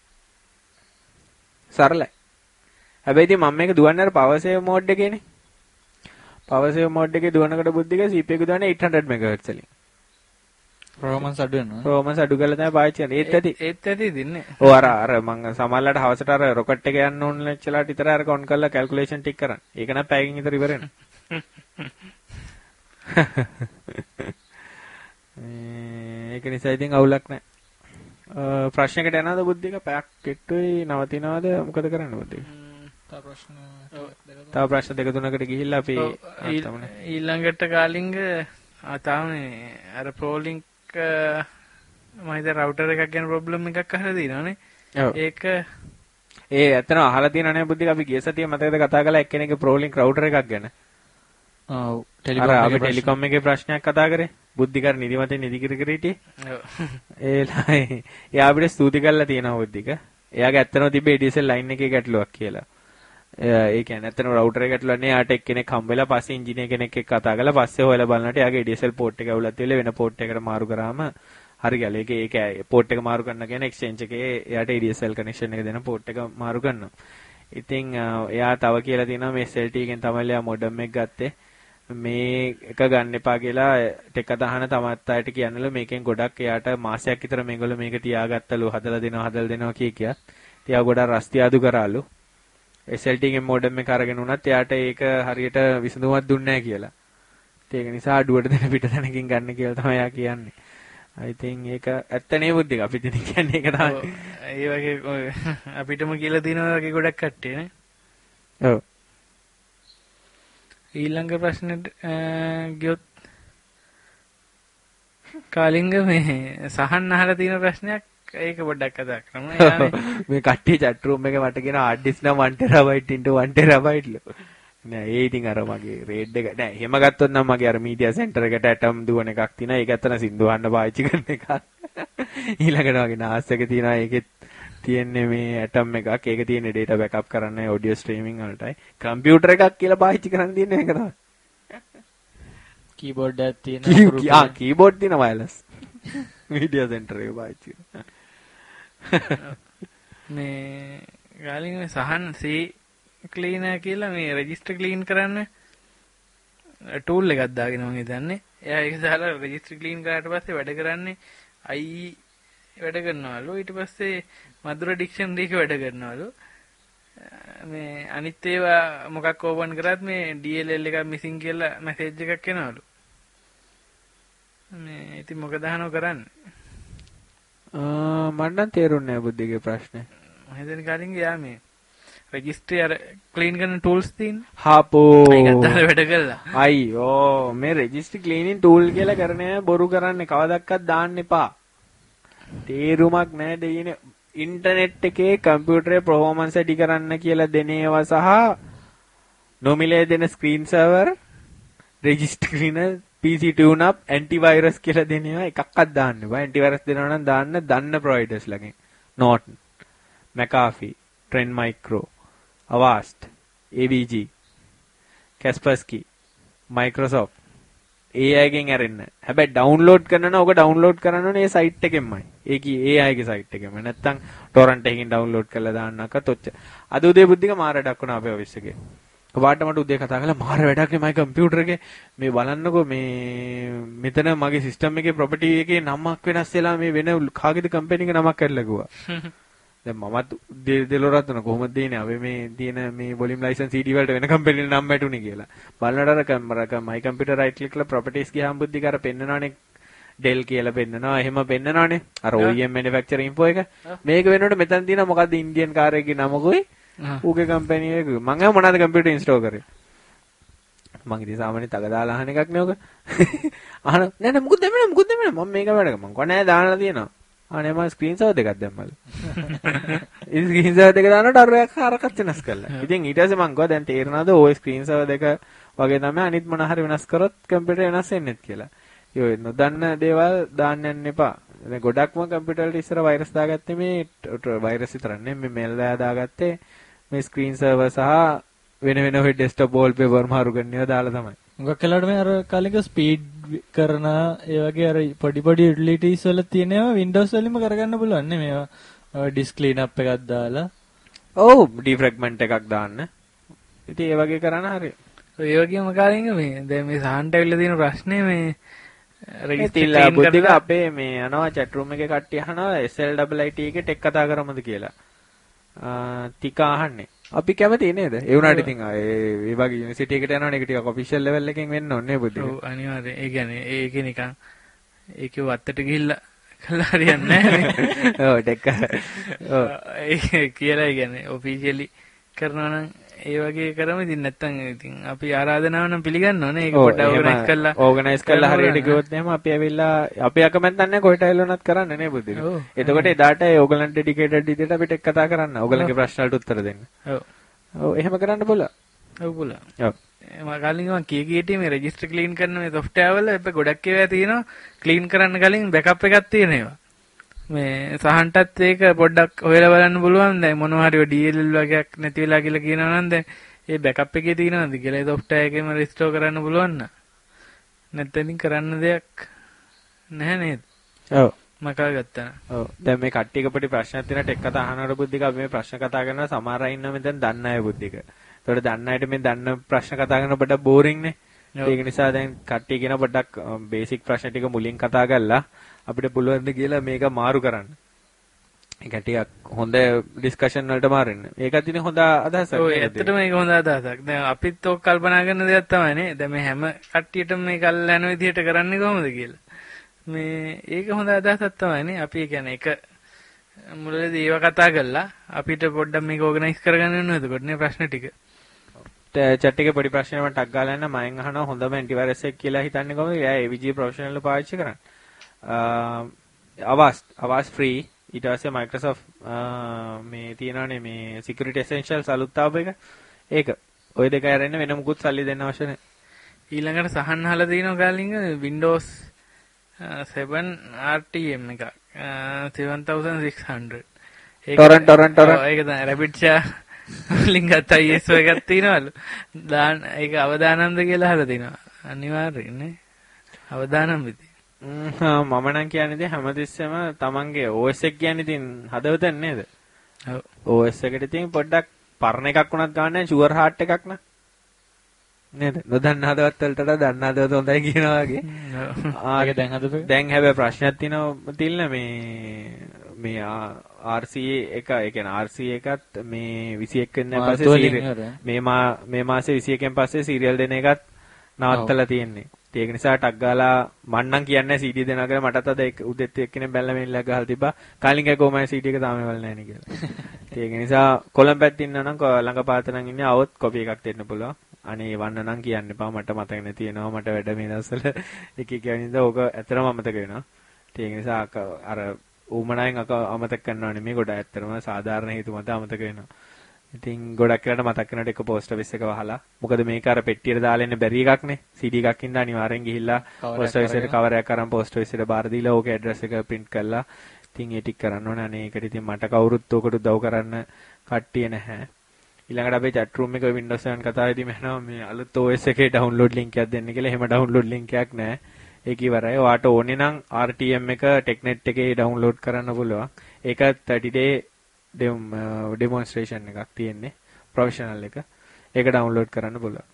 සරලයි. හැබැයි ඉතින් මම මේක දුවන්නේ අර power save mode එකේනේ. power save mode එකේ දුවනකොට බුද්ධික C P U එක දුවන්නේ eight hundred megahertz වලින්. performance අඩු වෙනවා. performance අඩු කරලා තමයි පාවිච්චි කරන්නේ. ඒත් ඇති. ඒත් ඇති දින්නේ. ඔව් අර අර මම සමහරලාට හවසට අර රොකට් එක යන්න ඕන නැච්චලාට විතර අර ඔන් කරලා කැල්කියුලේෂන් ටික කරන්න. ඒක නම් පැයකින් විතර ඉවර වෙනවා. ඒක නිසා ඉතින් අවුලක් නැහැ. ප්‍රශ්නයකට යනවාද බුද්ධික පැයක් කෙට්ටුයි නවතිනවද මොකද කරන්න බුද්ධික? තව ප්‍රශ්න තව ප්‍රශ්න දෙක තුනකට ගිහිල්ලා අපි ඊළඟට කාලින්ග ආතාවනේ අර ප්‍රෝලින්ක් මම හිතා රවුටර් එකක් ගැන ප්‍රොබ්ලම් එකක් අහලා දිනවනේ. ඒක ඒ ඇත්තටම අහලා තියෙනවා නේ බුද්ධික අපි ගිය සතියේ මතකද කතා කළා එක්කෙනෙක්ගේ ප්‍රෝලින්ක් රවුටර් එකක් ගැන. ඔව් ටෙලිකොම් එකේ ටෙලිකොම් එකේ ප්‍රශ්නයක් කතා කරේ. බුද්ධිකර නිදිමතෙන් නිදි කිර කිර හිටියේ. ඔව්. ඒ එයා අපිට ස්තුති කරලා තියෙනවා බුද්ධික. එයාගේ ඇත්තටම තිබ්බේ A D S L line එකේ ගැටලුවක් කියලා. ඒ කියන්නේ ඇත්තටම රවුටර් එක ගැටලුවක් නේ. යාට එක්කෙනෙක් හම්බ වෙලා පස්සේ ඉංජිනේර කෙනෙක් එක්ක කතා කරලා පස්සේ හොයලා බලනකොට එයාගේ A D S L port එක ඇවුලත් තියලා වෙන පෝට් එකකට මාරු කරාම හරි ගල. ඒක ඒක පෝට් එක මාරු කරන්න කියන්නේ එක්ස්චේන්ජ් එකේ එයාට A D S L connection එක දෙන පෝට් එක මාරු කරනවා. ඉතින් එයා තව කියලා තියෙනවා මේ S L T එකෙන් තමයි එයා මොඩම් එක ගත්තේ. මේ එක ගන්න එපා කියලා ටෙක් අදහන තමත් අයට කියන්නලු මේකෙන් ගොඩක් එයාට මාසයක් විතර මේගොල්ලෝ මේක තියාගත්තලු හදලා දෙනවා හදලා දෙනවා කිය කිය. තියා ගොඩක් රස්ති ආදු කරාලු. S L T එකෙන් මොඩම් එක අරගෙන උනත් එයාට ඒක හරියට විසඳුමක් දුන්නේ නැහැ කියලා. ඒක නිසා අඩුවට දෙන පිටතනකින් ගන්න කියලා තමයි එයා කියන්නේ. I think ඒක ඇත්ත නේ බුද්ධික අපිට කියන්නේ ඒක තමයි. ඒ වගේ අපිටම කියලා දිනවා වගේ ගොඩක් කට්ටිය නේ. ඔව්. ඊළඟ ප්‍රශ්නෙට ගියොත් කාලින්ග මේ සහන් අහලා තියෙන ප්‍රශ්නයක් ඒක පොඩ්ඩක් කතා කරමු. මේ කට්ටිය chat room එකේ මට කියන hard disk නම් one terabyte into one terabyte ලු. නෑ ඒ ඉතින් අර මගේ රේඩ් එක නෑ එහෙම ගත්තොත් නම් මගේ අර මීඩියා සෙන්ටර් එකට ඇටම් දුවන එකක් තියෙනවා. ඒක ඇත්තන සින්දු අහන්න පාවිච්චි කරන එකක්. ඊළඟට වගේ නාස් එක තියෙනවා. ඒකෙත් තියෙන්නේ මේ Atom එකක්. ඒක තියෙන්නේ data backup කරන්න audio streaming වලටයි. කම්පියුටර් එකක් කියලා පාවිච්චි කරන්න තියෙන එක තමයි. කීබෝඩ් එකක් තියෙනවා. ආ කීබෝඩ් තියෙන wireless. media center එක පාවිච්චි කරනවා. මේ ගාලින් මේ සහන් C cleaner කියලා මේ register clean කරන්න tool එකක් දාගෙන මම හිතන්නේ. එයා ඒක දාලා register clean කරාට පස්සේ වැඩ කරන්නේ I වැඩ කරනවලු. ඊට පස්සේ මధుර dictionary එක වැඩ කරනවලු. මේ අනිත් ඒවා මොකක් ඕපන් කරත් මේ D L L එකක් missing කියලා message එකක් එනවලු. මේ ඉතින් මොකද අහනව කරන්නේ? ආ මට නම් තේරුන්නේ නැහැ බුද්ධිගේ ප්‍රශ්නේ. මම හිතන්නේ කලින් යා මේ registry අර clean කරන tools තියෙන. හාපෝ. ඒක දාලා වැඩ කළා. අයියෝ මේ registry cleaning tool කියලා කරන්නේ බොරු කරන්නේ කවදාවත් දාන්න එපා. තේරුමක් නැහැ දෙයිනේ. ඉන්ටර්නෙට් එකේ කම්පියුටරේ performance ඇති කරන්න කියලා දෙන ඒවා සහ නොමිලේ දෙන screen saver registry cleaner P C tune up antivirus කියලා දෙන ඒවා එකක්වත් දාන්න එපා. antivirus දෙනවා නම් දාන්න දන්න providers ළඟින්. Norton, McAfee, Trend Micro, Avast, A V G, Kaspersky, Microsoft ඒ අයගෙන් අරෙන්න. හැබැයි ඩවුන්ලෝඩ් කරනවා ඔක ඩවුන්ලෝඩ් කරන්න ඕනේ ඒ සයිට් එකෙන්මයි. ඒකී ඒ අයගේ සයිට් එකෙන්ම. නැත්තම් ටොරන්ට් එකකින් ඩවුන්ලෝඩ් කරලා දාන්නකත් ඔච්ච. අද උදේ බුද්ධික මාර වැඩක් වුණා අපේ ඔෆිස් එකේ. ඔබට මට උදේ කතා කළා මාර වැඩක් නේ මගේ කම්පියුටර් එකේ. මේ බලන්නකෝ මේ මෙතන මගේ සිස්ටම් එකේ ප්‍රොපර්ටි එකේ නමක් වෙනස් වෙලා මේ වෙන කාගේද කම්පැනි එක නමක් කරලා ගුවා. දැන් මමත් දෙලොරත් උන කොහොමද දෙන්නේ අපි මේ තියෙන මේ වොලියුම් ලයිසන්ස් C D වලට වෙන කම්පැනි නම් වැටුනේ කියලා. බලනට අර camera my computer right click කරලා ප්‍රොපර්ටිස් ගියාම බුද්ධික අර පෙන්නනවානේ Dell කියලා පෙන්නනවා. එහෙම පෙන්නනවානේ. අර O E M manufacturer info එක. මේක වෙනකොට මෙතන තියෙන මොකද්ද ඉන්දියන් කාර් එකේ නමකුයි ඌගේ කම්පැනි එක. මම අහ මොනවාද කම්පියුටර් ඉන්ස්ටෝල් කරේ. මම ඉතින් සාමාන්‍යයෙන් තක දාලා අහන එකක් නේ ඔක. අහන නෑ නෑ මුකුත් දෙන්නේ නෑ මුකුත් දෙන්නේ නෑ මම මේක වැඩ කරා. මම කොහේ නෑ දාලා තියෙනවා. අනේ මම ස්ක්‍රීන් ෂොට් දෙකක් දැම්මලු. ඉතින් ස්ක්‍රීන් ෂොට් දෙක දානකොට අර ආකාරයක් වෙනස් කළා. ඉතින් ඊට පස්සේ මං ගියා දැන් තේරෙනවද ඔය ස්ක්‍රීන් ෂොට් දෙක වගේ තමයි අනිත් මොන හරි වෙනස් කරොත් කම්පියුටර් වෙනස් වෙන්නේ කියලා. යෝ නොදන්න දේවල් දාන්න යන්න එපා. දැන් ගොඩක්ම කම්පියුටර් වලට ඉස්සර වෛරස් දාගත්තේ මේ වෛරස් විතරක් නෙමෙයි මේ මෙල්වැර් දාගත්තේ මේ ස්ක්‍රීන් සර්වර් සහ වෙන වෙන ඔය ඩෙස්ක්ටොප් වෝල්පේපර් මාරු කරනවා දාලා තමයි. මොකක් කළාට මේ අර කාලෙක ස්පීඩ් කරන ඒ වගේ අර පොඩි පොඩි යුටිලිටිස් වල තියෙනවා Windows වලින්ම කරගන්න පුළුවන් නේ මේවා ඩිස්ක් ක්ලීන් අප් එකක් දාලා. ඔව් ඩිෆ්‍රැග්මන්ට් එකක් දාන්න. ඉතින් ඒ වගේ කරන්න හරිය. ඒ වගේම කාලෙක මේ දැන් මේ සහන්ට ඇවිල්ලා තියෙන ප්‍රශ්නේ මේ රෙජිස්ටර් බුද්ධික අපේ මේ යනවා chat room එකේ කට්ටිය අහනවා S L I I T එකේ ටෙක් කතා කරමුද කියලා. ටික අහන්නේ. අපි කැමති නේද? ඒ වුණාට ඉතින් ඒ වගේ යුනිවර්සිටි එකට යනවනේ ඒක ටිකක් ඔෆිෂියල් ලෙවල් එකෙන් වෙන්න ඕනේ බුද්ධික. ඔව් අනිවාර්යයෙන්. ඒ කියන්නේ ඒකේ නිකන් ඒකේ වත්තට ගිහිල්ලා කළා හරියන්නේ නැහැ. ඔව් ටෙක්. ඔව් ඒ කියලා කියන්නේ ඔෆිෂියලි කරනවා නම් ඒ වගේ කරමු. ඉතින් නැත්තම් ඉතින් අපි ආරාධනාව නම් පිළිගන්නවනේ. ඒක පොඩ්ඩක් ඕගනයිස් කරලා ඕගනයිස් කරලා හරියට ගියොත් එහෙම අපි ඇවිල්ලා අපි අකමැත්තක් නැහැ කොහෙට ඇවිල්ලානත් කරන්න නේ බුද්ධික. එතකොට එදාට ඒ ඕගලන්ට ඩෙඩිකේටඩ් විදිහට අපිට එක් කතා කරන්න. ඕගලන්ගේ ප්‍රශ්න වලට උත්තර දෙන්න. ඔව්. ඔව් එහෙම කරන්න පුළුවන්. ඔව් පුළුවන්. ඔව්. මම කලින් මම කී කීටි මේ රෙජිස්ටර් ක්ලීන් කරන මේ software වල අපේ ගොඩක් ඒවා තියෙනවා. ක්ලීන් කරන්න කලින් බෑකප් එකක් තියෙන ඒවා. මේ සහන්ටත් ඒක පොඩ්ඩක් හොයලා බලන්න පුළුවන්. දැන් මොනවා හරි D L L වගේක් නැති වෙලා කියලා කියනවා නම් දැන් ඒ බෑකප් එකේ තියෙනවද කියලා ඒ software එකේම restore කරන්න පුළුවන් නා. නැත්නම් කරන්න දෙයක් නැහැ නේද? ඔව්. මම කාගත්තා. ඔව්. දැන් මේ කට්ටියක පොඩි ප්‍රශ්නයක් තියෙනවා ටෙක් කතා අහනකොට බුද්ධික අපි මේ ප්‍රශ්න කතා කරනවා සමහර අය ඉන්නවා මෙතන දන්න අය බුද්ධික. ඒතකොට දන්න අයට මේ දන්න ප්‍රශ්න කතා කරන පොඩ්ඩක් බෝරින් නේ. ඒක නිසා දැන් කට්ටිය කියන පොඩ්ඩක් බේසික් ප්‍රශ්න ටික මුලින් කතා කරලා අපිට පුළුවන් ද කියලා මේක මාරු කරන්න. ඒක ටිකක් හොඳ ඩිස්කෂන් වලට මාරෙන්න. ඒකත් ඉතින් හොඳ අදහසක්. ඔව් ඇත්තටම ඒක හොඳ අදහසක්. දැන් අපිත් ඔක් කල්පනා කරන දෙයක් තමයි නේ. දැන් මේ හැම කට්ටියටම මේක අල්ලලා යන විදිහට කරන්නේ කොහොමද කියලා. මේ ඒක හොඳ අදහසක් තමයි නේ. අපි කියන්නේ එක මුලදී ඒව කතා කරලා අපිට පොඩ්ඩක් මේක ඕගනයිස් කරගන්න වෙනවා. එතකොට නේ ප්‍රශ්න ටික. chat එකේ පොඩි ප්‍රශ්නයක් මම ටක් ගාලා යන්න මයෙන් අහනවා හොඳම ඇන්ටිවයිරස් එක කියලා හිතන්නේ කොහොමද? එයා A V G ප්‍රොෆෙෂනල් පාවිච්චි කරන්නේ. Avast Avast free ඊට පස්සේ Microsoft මේ තියෙනවානේ මේ security essentials අලුත් ආපු එක. ඒක ওই දෙක අරගෙන වෙන මුකුත් සල්ලි දෙන්න අවශ්‍ය නැහැ. ඊළඟට සහන් අහලා තියෙනවා Kalinga Windows seven R T M එකක් seven thousand six hundred. Torrent torrent torrent ඒක තමයි රැබිට් ෂා වලින් ගත්ත I S O එකක් තියෙනවලු. දාන්න ඒක අවදානම්ද කියලා අහලා තිනවා. අනිවාර්යෙන් නේ. අවදානම් විදි. මම නම් කියන්නේ ඉතින් හැමතිස්සෙම තමන්ගේ O S එක කියන්නේ ඉතින් හදවතෙන් නේද? ඔව්. O S එකට ඉතින් පොඩ්ඩක් පරණ එකක් වුණත් ගන්න නැහැ ෂුවර් හાર્ට් එකක් න ะ. නේද? නොදන්න හදවත් වලට වඩා දන්න හදවත හොඳයි කියනවා වගේ. ආගේ දැන් හදපේ. දැන් හැබැයි ප්‍රශ්නයක් තියෙනවා තිල්න මේ මේ R C එක ඒ කියන්නේ R C එකත් මේ විසි එක වෙනිදා පස්සේ සීරියල් මේ මා මේ මාසේ විසි එකෙන් පස්සේ සීරියල් දෙන එකත් නවත්තලා තියෙන්නේ. ඒක නිසා ටක් ගාලා මං නම් කියන්නේ C D දෙනවා කියලා මටත් අද උදෙත් එක්කෙනෙක් බැලලා මෙන්නලා ගහලා තිබ්බා. කාලින් ගෑ කොහමයි C D එක තාම එවල නැහැ නේ කියලා. ඒක නිසා කොළඹත් ඉන්නා නම් ළඟපාත නම් ඉන්නේ આવොත් කොපි එකක් දෙන්න පුළුවන්. අනේ වන්න නම් කියන්න එපා මට මතක නැති වෙනවා මට වැඩ මේ දවස්වල එක එක වෙනින්ද ඕක ඇත්තටම අමතක වෙනවා. ඒක නිසා අර ඌමනායෙන් අක අමතක කරනවා නෙමෙයි ගොඩක් ඇත්තටම සාධාරණ හේතු මත අමතක වෙනවා. ඉතින් ගොඩක් වෙලාට මතක් කරනකොට එක පෝස්ට් ඔෆිස් එක වහලා මොකද මේක අර පෙට්ටියට දාලා ඉන්න බැරි එකක් නේ. C D එකක් ඉඳලා අනිවාර්යෙන් ගිහිල්ලා පෝස්ට් ඔෆිස් එකට කවර් එකක් අරන් පෝස්ට් ඔෆිස් එකට බාර දීලා ඕකේ ඇඩ්‍රස් එක print කරලා ඉතින් ඒ ටික කරන්න ඕනේ. අනේ ඒකට ඉතින් මට කවුරුත් ඕකට උදව් කරන්න කට්ටිය නැහැ. ඊළඟට අපේ chat room එකේ Windows seven කතාවේදී මහනවා මේ අලුත් O S එකේ download link එකක් දෙන්න කියලා. එහෙම download link එකක් නැහැ. ඒක ඉවරයි. ඔයාට ඕනේ නම් R T M එක Technet එකේ download කරන්න පුළුවන්. ඒක thirty day demonstration එකක් තියෙන්නේ. professional එක. ඒක download කරන්න පුළුවන්.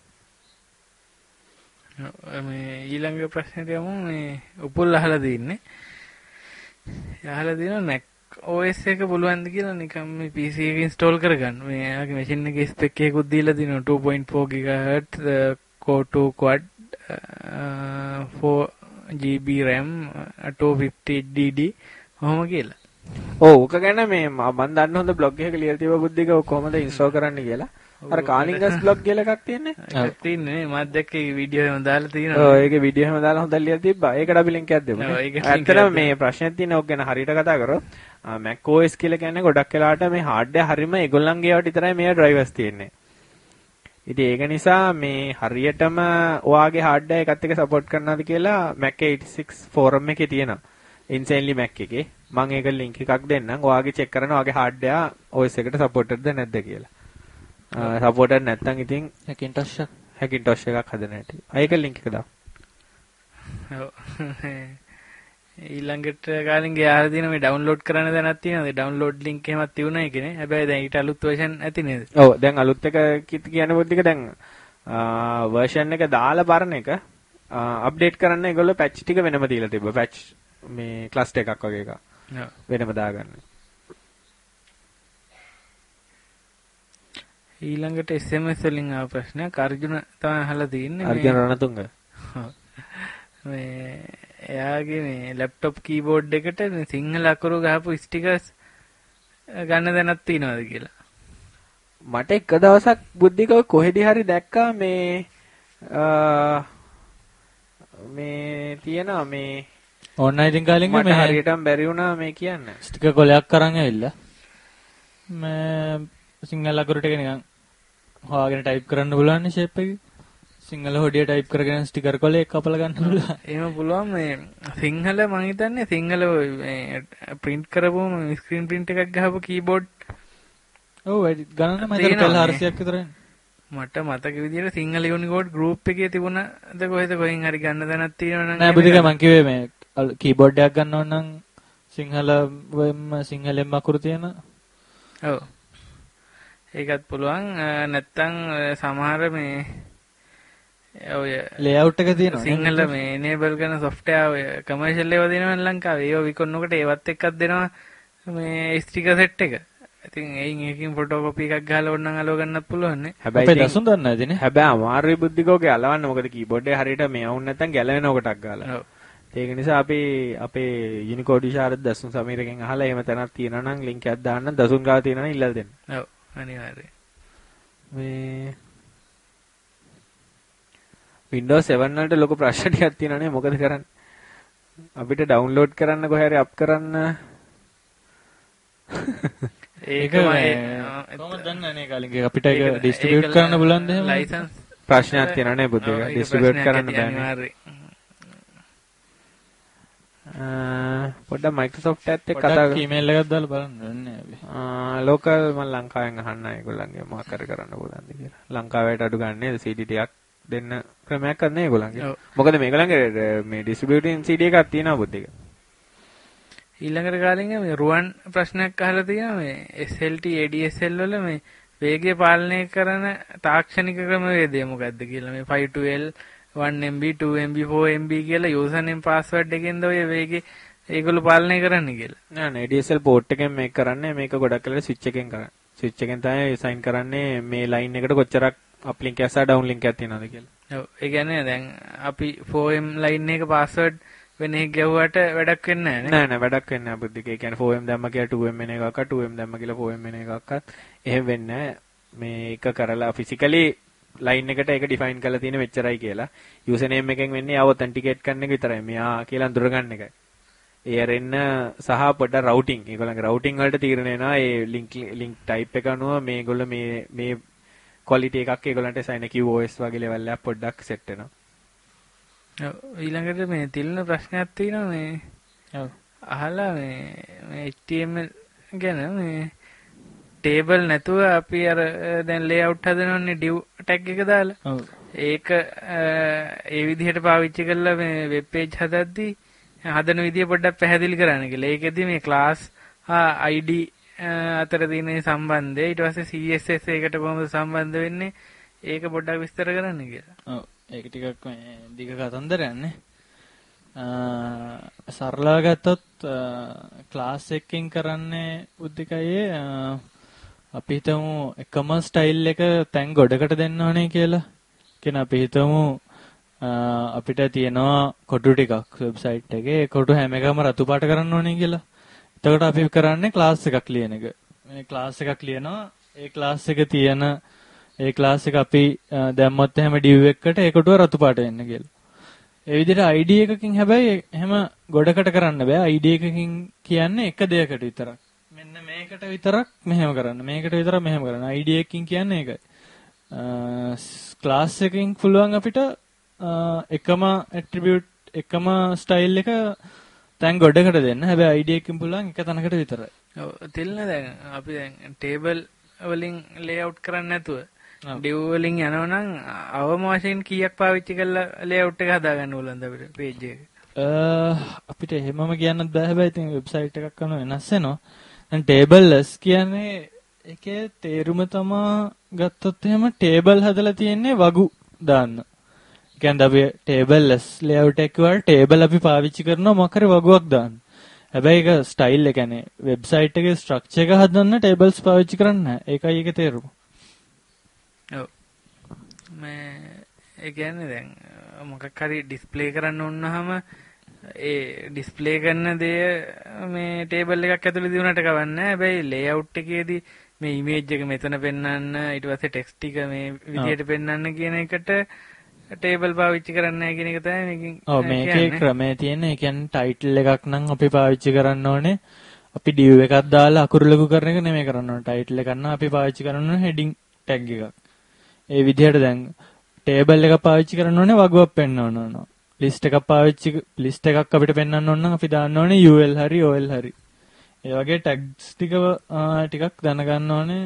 මේ ඊළඟ ප්‍රශ්නෙට යමු. මේ උපුල් අහලා දින්නේ. අහලා දිනවා Mac O S එක පුළුවන්ද කියලා නිකන් මේ P C එක install කරගන්න. මේ යාගේ machine එකේ spec එකකුත් දීලා දිනවා two point four gigahertz core two quad four G B RAM two fifty D D ඔහොම කියලා. ඔව් ඔක ගැන මේ මම දන්න හොඳ බ්ලොග් එකක ලියලා තිබ්බ බුද්ධික ඔක කොහොමද ඉන්ස්ටෝල් කරන්න කියලා. අර කාලින්ගස් බ්ලොග් කියලා එකක් තියෙන්නේ. ඒක තියෙන්නේ මම දැක්කේ වීඩියෝ එකම දාලා තියෙනවා. ඔව් ඒකේ වීඩියෝ එකම දාලා හොඳට ලියලා තිබ්බා. ඒකට අපි link එකක් දෙමු. ඇත්තටම මේ ප්‍රශ්නයක් තියෙන ඔක ගැන හරියට කතා කරොත් Mac O S කියලා කියන්නේ ගොඩක් වෙලාවට මේ hardware හරීම ඒගොල්ලන්ගේ ඒවාට විතරයි මේ drivers තියෙන්නේ. ඉතින් ඒක නිසා මේ හරියටම ඔයාගේ hardware එකත් එක්ක support කරනවද කියලා Mac eighty-six forum එකේ තියෙනවා. Insanely Mac එකේ මම ඒක link එකක් දෙන්නම්. ඔයාගේ check කරන්න ඔයාගේ hardware O S එකට supported ද නැද්ද කියලා. supported නැත්නම් ඉතින් Hackintosh Hackintosh එකක් හදන්න හැටි. ඒක link එක දාන්න. ඔව්. ඊළඟට කාලින්ගේ ආර දින මේ download කරන්න දැනක් තියෙනවද? download link එහෙමත් තියුණා ඒකනේ. හැබැයි දැන් ඊට අලුත් version ඇති නේද? ඔව් දැන් අලුත් එක කියන්නේ පොඩ්ඩක් දැන් version එක දාලා බරන එක අප්ඩේට් කරන්න ඒගොල්ලෝ patch ටික වෙනම දීලා තිබ්බා. patch මේ cluster එකක් වගේ එකක්. ඔව් වෙනම දාගන්න. ඊළඟට S M S වලින් ආව ප්‍රශ්නයක් අර්ජුන තමයි අහලා තින්නේ. අර්ජුන රණතුංග. මේ එයාගේ මේ ලැප්ටොප් කීබෝඩ් එකට සිංහල අකුරු ගහපු ස්ටිකර්ස් ගන්න දැනක් තියනවාද කියලා. මට එක දවසක් බුද්ධිකව කොහෙදී හරි දැක්කා මේ මේ තියෙනවා මේ ඕන්න ඉතින් කාලින්ගේ මට හරියටම බැරි වුණා මේ කියන්න. ස්ටිකර් කොලයක් අරන් ඇවිල්ලා මේ සිංහල අකුරු ටික නිකන් හොයාගෙන ටයිප් කරන්න පුළුවන් නේ ෂේප් එකේ. සිංහල හොඩිය ටයිප් කරගෙන ස්ටිකර් කොලේ කපලා ගන්න පුළුවන්. එහෙම පුළුවන් මේ සිංහල මම හිතන්නේ සිංහල මේ print කරපුවම ස්ක්‍රීන් print එකක් ගහපු කීබෝඩ්. ඔව් වැඩි ගණන මම හිතන්නේ පෙළ හාරසියක් විතරයි. මට මතක විදියට සිංහල යුනිකෝඩ් group එකේ තිබුණාද කොහෙද කොහෙන් හරි ගන්න දැනක් තියෙනවා නම් නෑ බුදික මං කිව්වේ මේ කීබෝඩ් එකක් ගන්න ඕන නම් සිංහල වෙම සිංහලෙන් අකුරු තියෙන. ඔව්. ඒකත් පුළුවන් නැත්තම් සමහර මේ ඔය ලේඅවුට් එක තියෙනවා සිංහල මේ enable කරන software ඔය commercial ඒවා දෙනවා ලංකාවේ. ඒවා විකුණනකොට ඒවත් එක්කක් දෙනවා මේ sticker set එක. ඉතින් එයින් එකකින් ෆොටෝකොපි එකක් ගහලා ඕනනම් අලව ගන්නත් පුළුවන් නේ. හැබැයි දසුන් දන්නේ නැතිනේ. හැබැයි අමාරුයි බුද්ධිකෝගේ අලවන්න. මොකද කීබෝඩ් එක හරියට මේ වුන් නැත්නම් ගැලවෙන කොටක් ගාලා. ඔව්. ඒක නිසා අපි අපේ යුනිකෝඩ් විශාරද දසුන් සමීරගෙන් අහලා එහෙම තැනක් තියෙනවා නම් link එකක් දාන්න දසුන් ගාව තියෙනවා නම් ඉල්ලලා දෙන්න. ඔව් අනිවාර්යයෙන්. මේ Windows seven වලට ලොකු ප්‍රශ්න ටිකක් තියෙනවා නේ. මොකද කරන්නේ? අපිට download කරන්න කොහේ හරි up කරන්න ඒක කොහොමද දන්නේ නේ කාලින්ගේ අපිට ඒක distribute කරන්න පුළුවන්ද එහෙම? license ප්‍රශ්නයක් තියෙනවා නේ බුද්ධික. distribute කරන්න බෑනේ. අනිවාර්යයෙන්. පොඩ්ඩක් Microsoft එකත් එක්ක කතා පොඩ්ඩක් කරමු. ඊමේල් එකක් දාලා බලන්න ඕනේ අපි. ආ ලෝකල් මම ලංකාවෙන් අහන්න ඒගොල්ලන්ගේ මොකක් කර කරන්න පුළුවන්ද කියලා. ලංකාවට අඩු ගන්න නේද C D ටිකක් දෙන්න ක්‍රමයක් කරන්න ඒගොල්ලන්ගේ. ඔව්. මොකද මේගොල්ලන්ගේ මේ ඩිස්ට්‍රිබියුටින් C D එකක් තියෙනවා බුද්ධික. ඊළඟට කාලෙක මේ රුවන් ප්‍රශ්නයක් අහලා තියෙනවා මේ S L T A D S L වල මේ වේගය පාලනය කරන තාක්ෂණික ක්‍රමවේදය මොකක්ද කියලා මේ five twelve one M B two M B four M B කියලා username password එකෙන්ද ඔය වේගේ ඒගොල්ලෝ පාලනය කරන්න කියලා. නෑ නෑ A D S L port එකෙන් මේක කරන්නේ මේක ගොඩක් වෙලාවට switch එකෙන් කරන්නේ. switch එකෙන් තමයි assign කරන්නේ මේ line එකට කොච්චරක් uplink එකක් සහ downlink එකක් තියෙනවද කියලා. ඔව් ඒ කියන්නේ දැන් අපි four M line එක password වෙන එක ගැව්වට වැඩක් වෙන්නේ නැහැ නේ. නෑ නෑ වැඩක් වෙන්නේ නැහැ බුද්ධික. ඒ කියන්නේ four M දැම්ම කියලා two M එන එකක්වත් two M දැම්ම කියලා four M එන එකක්වත් එහෙම වෙන්නේ නැහැ. මේක කරලා physically line එකට ඒක define කරලා තියෙන මෙච්චරයි කියලා. username එකෙන් වෙන්නේ ආව authenticate කරන එක විතරයි. මෙයා කියලා අඳුර ගන්න එකයි. ඒ අරින්න සහ පොඩ්ඩක් routing. ඒගොල්ලන්ගේ routing වලට තීරණය වෙනවා ඒ link link type එක අනුව මේගොල්ලෝ මේ මේ quality එකක් ඒගොල්ලන්ට assign Q O S වගේ level එකක් පොඩ්ඩක් set වෙනවා. ඔව් ඊළඟට මේ තිල්න ප්‍රශ්නයක් තියෙනවා මේ ඔව් අහලා මේ මේ H T M L ගැන මේ table නැතුව අපි අර දැන් layout හදනවනේ div tag එක දාලා. ඔව් ඒක ඒ විදිහට පාවිච්චි කරලා මේ web page හදද්දී හදන විදිය පොඩ්ඩක් පැහැදිලි කරන්න කියලා. ඒකෙදි මේ class හා I D අතර තියෙන සම්බන්ධය ඊට පස්සේ C S S එකට කොහොමද සම්බන්ධ වෙන්නේ ඒක පොඩ්ඩක් විස්තර කරන්න කියලා. ඔව් ඒක ටිකක් මේ දිග කතන්දරයක් නේ. සරලව ගත්තොත් ක්ලාස් එකකින් කරන්නේ උද්දිකයේ අපි හිතමු එකම ස්ටයිල් එක තැන් ගොඩකට දෙන්න ඕනේ කියලා. කියන අපි හිතමු අපිට තියෙනවා කොටු ටිකක් වෙබ්සයිට් එකේ. ඒ කොටු හැම එකම රතු පාට කරන්න ඕනේ කියලා. එතකොට අපි කරන්නේ ක්ලාස් එකක් ලියන එක. මේ ක්ලාස් එකක් ලියනවා. ඒ ක්ලාස් එක තියෙන ඒ ක්ලාස් එක අපි දැම්මොත් එහෙම div එකකට ඒ කොටුව රතු පාට වෙන්න කියලා. ඒ විදිහට I D එකකින් හැබැයි එහෙම ගොඩකට කරන්න බෑ. I D එකකින් කියන්නේ එක දෙයකට විතරක්. මෙන්න මේකට විතරක් මෙහෙම කරන්න. මේකට විතරක් මෙහෙම කරන්න. I D එකකින් කියන්නේ ඒකයි. ක්ලාස් එකකින් පුළුවන් අපිට එකම ඇට්‍රිබියුට් එකම ස්ටයිල් එක තැන් ගොඩකට දෙන්න. හැබැයි I D එකකින් පුළුවන් එක තැනකට විතරයි. ඔව් තිල්න දැන් අපි දැන් table වලින් layout කරන්නේ නැතුව div වලින් යනවනම් අවම වශයෙන් කීයක් පාවිච්චි කරලා layout එක හදාගන්න ඕනද අපිට page එක? අපිට එහෙමම කියන්නත් බෑ. හැබැයි ඉතින් වෙබ්සයිට් එකක් කරන වෙනස් වෙනවා. දැන් tableless කියන්නේ ඒකේ තේරුම තමා ගත්තොත් එහෙම table හදලා තියෙන්නේ වගු දාන්න. ඒ කියන්නේ අපි tableless layout එක වල table අපි පාවිච්චි කරනවා මොකක් හරි වගුවක් දාන්න. හැබැයි ඒක ස්ටයිල් එක කියන්නේ වෙබ්සයිට් එකේ ස්ට්‍රක්චර් එක හදන්න tables පාවිච්චි කරන්නේ නැහැ. ඒකයි ඒකේ තේරුම. ඔව් මේ ඒ කියන්නේ දැන් මොකක් හරි ඩිස්ප්ලේ කරන්න වුණාම ඒ ඩිස්ප්ලේ කරන දේ මේ ටේබල් එකක් ඇතුලේ දිනුනට කවන්නේ. හැබැයි ලේඅවුට් එකේදී මේ ඉමේජ් එක මෙතන පෙන්වන්න ඊට පස්සේ ටෙක්ස්ට් ටික මේ විදිහට පෙන්වන්න කියන එකට ටේබල් පාවිච්චි කරන්නේ නැහැ කියන එක තමයි මේකෙන්. ඔව් මේකේ ක්‍රමය තියෙන්නේ. ඒ කියන්නේ ටයිටල් එකක් නම් අපි පාවිච්චි කරන්න ඕනේ. අපි div එකක් දාලා අකුරු ලඝු කරන එක නෙමෙයි කරන්න ඕනේ. ටයිටල් එකක් නම් අපි පාවිච්චි කරන්න ඕනේ heading tag එකක්. ඒ විදිහට දැන් ටේබල් එක පාවිච්චි කරන්න ඕනේ වගුවක් පෙන්වන්න ඕන. ලිස්ට් එකක් පාවිච්චි ලිස්ට් එකක් අපිට පෙන්වන්න ඕන නම් අපි දාන්න ඕනේ U L හරි O L හරි. ඒ වගේ ටැග්ස් ටික ටිකක් දැනගන්න ඕනේ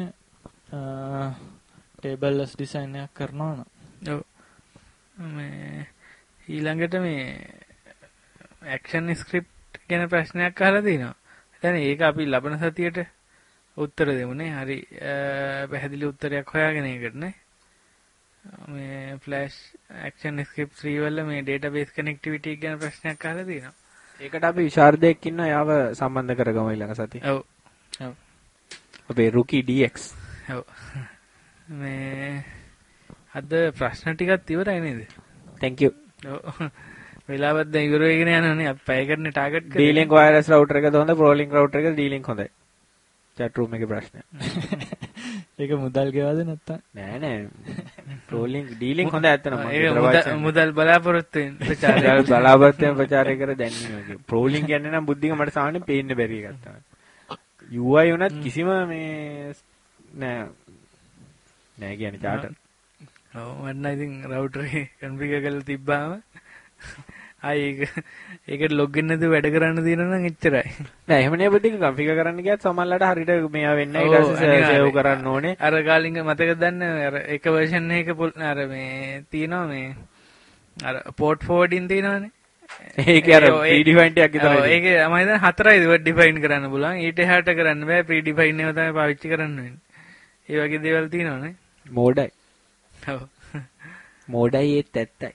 ටේබල්ලස් ඩිසයින් එකක් කරනවා නම්. ඔව් මේ ඊළඟට මේ ඇක්ෂන් ස්ක්‍රිප්ට් ගැන ප්‍රශ්නයක් අහලා තිනවා. දැන් ඒක අපි ලබන සතියේට උත්තර දෙමු නේ. හරි පැහැදිලි උත්තරයක් හොයාගෙන ඒකට නේ. මේ ෆ්ලෑෂ් ඇක්ෂන් ස්ක්‍රිප්ට් three වල මේ database connectivity ගැන ප්‍රශ්නයක් අහලා තියෙනවා. ඒකට අපි විශාරදයක් ඉන්නවා යාව සම්බන්ධ කරගමු ඊළඟ සතියේ. ඔව්. ඔව්. අපේ rookie D X. ඔව්. මේ අද ප්‍රශ්න ටිකක් ඉවරයි නේද? thank you. ඔව්. වෙලාවත් දැන් ඉවර වෙගෙන යනවානේ. අපි පැය කරන්නේ ටාගට් කරේ. D-Link wireless router එකද හොඳ Pro-Link router එකද D-Link හොඳයි? chat room එකේ ප්‍රශ්නය. ඒක මුදල් ගෙවද නැත්තම්? නෑ නෑ. Pro-Link D-Link හොඳ ඇත්තටම. ඒක මුදල් බලාපොරොත්තු වෙන ප්‍රචාරය. බලාපොරොත්තු වෙන ප්‍රචාරය කර දැන්නේ වගේ. Pro-Link කියන්නේ නම් බුද්ධික මට සාමාන්‍යයෙන් පේන්න බැරි එකක් තමයි. U I උනත් කිසිම මේ නෑ නෑ කියන්නේ charter. ඔව් මම නම් ඉතින් router එක configure කරලා තිබ්බාම ආයි ඒක ඒකට ලොග් ඉන් නැතුව වැඩ කරන්න තියෙනවා නම් එච්චරයි. නෑ එහෙම නේ බුද්ධික කන්ෆිගර් කරන්න ගියත් සමහරවිට හරියට මේවා වෙන්නේ ඊට පස්සේ සේව් කරන්න ඕනේ. අර කාලින්ග මතකද දන්නේ අර එක version එක අර මේ තියෙනවා මේ අර port forwarding තියෙනවනේ. ඒක අර predefined එකක් විතරයි. ඔව් ඒක මම හිතන්නේ හතරයි word define කරන්න පුළුවන්. ඊට එහාට කරන්න බෑ predefined ඒවා තමයි පාවිච්චි කරන්න වෙන්නේ. ඒ වගේ දේවල් තියෙනවනේ. මෝඩයි. ඔව්. මෝඩයි ඒත් ඇත්තයි.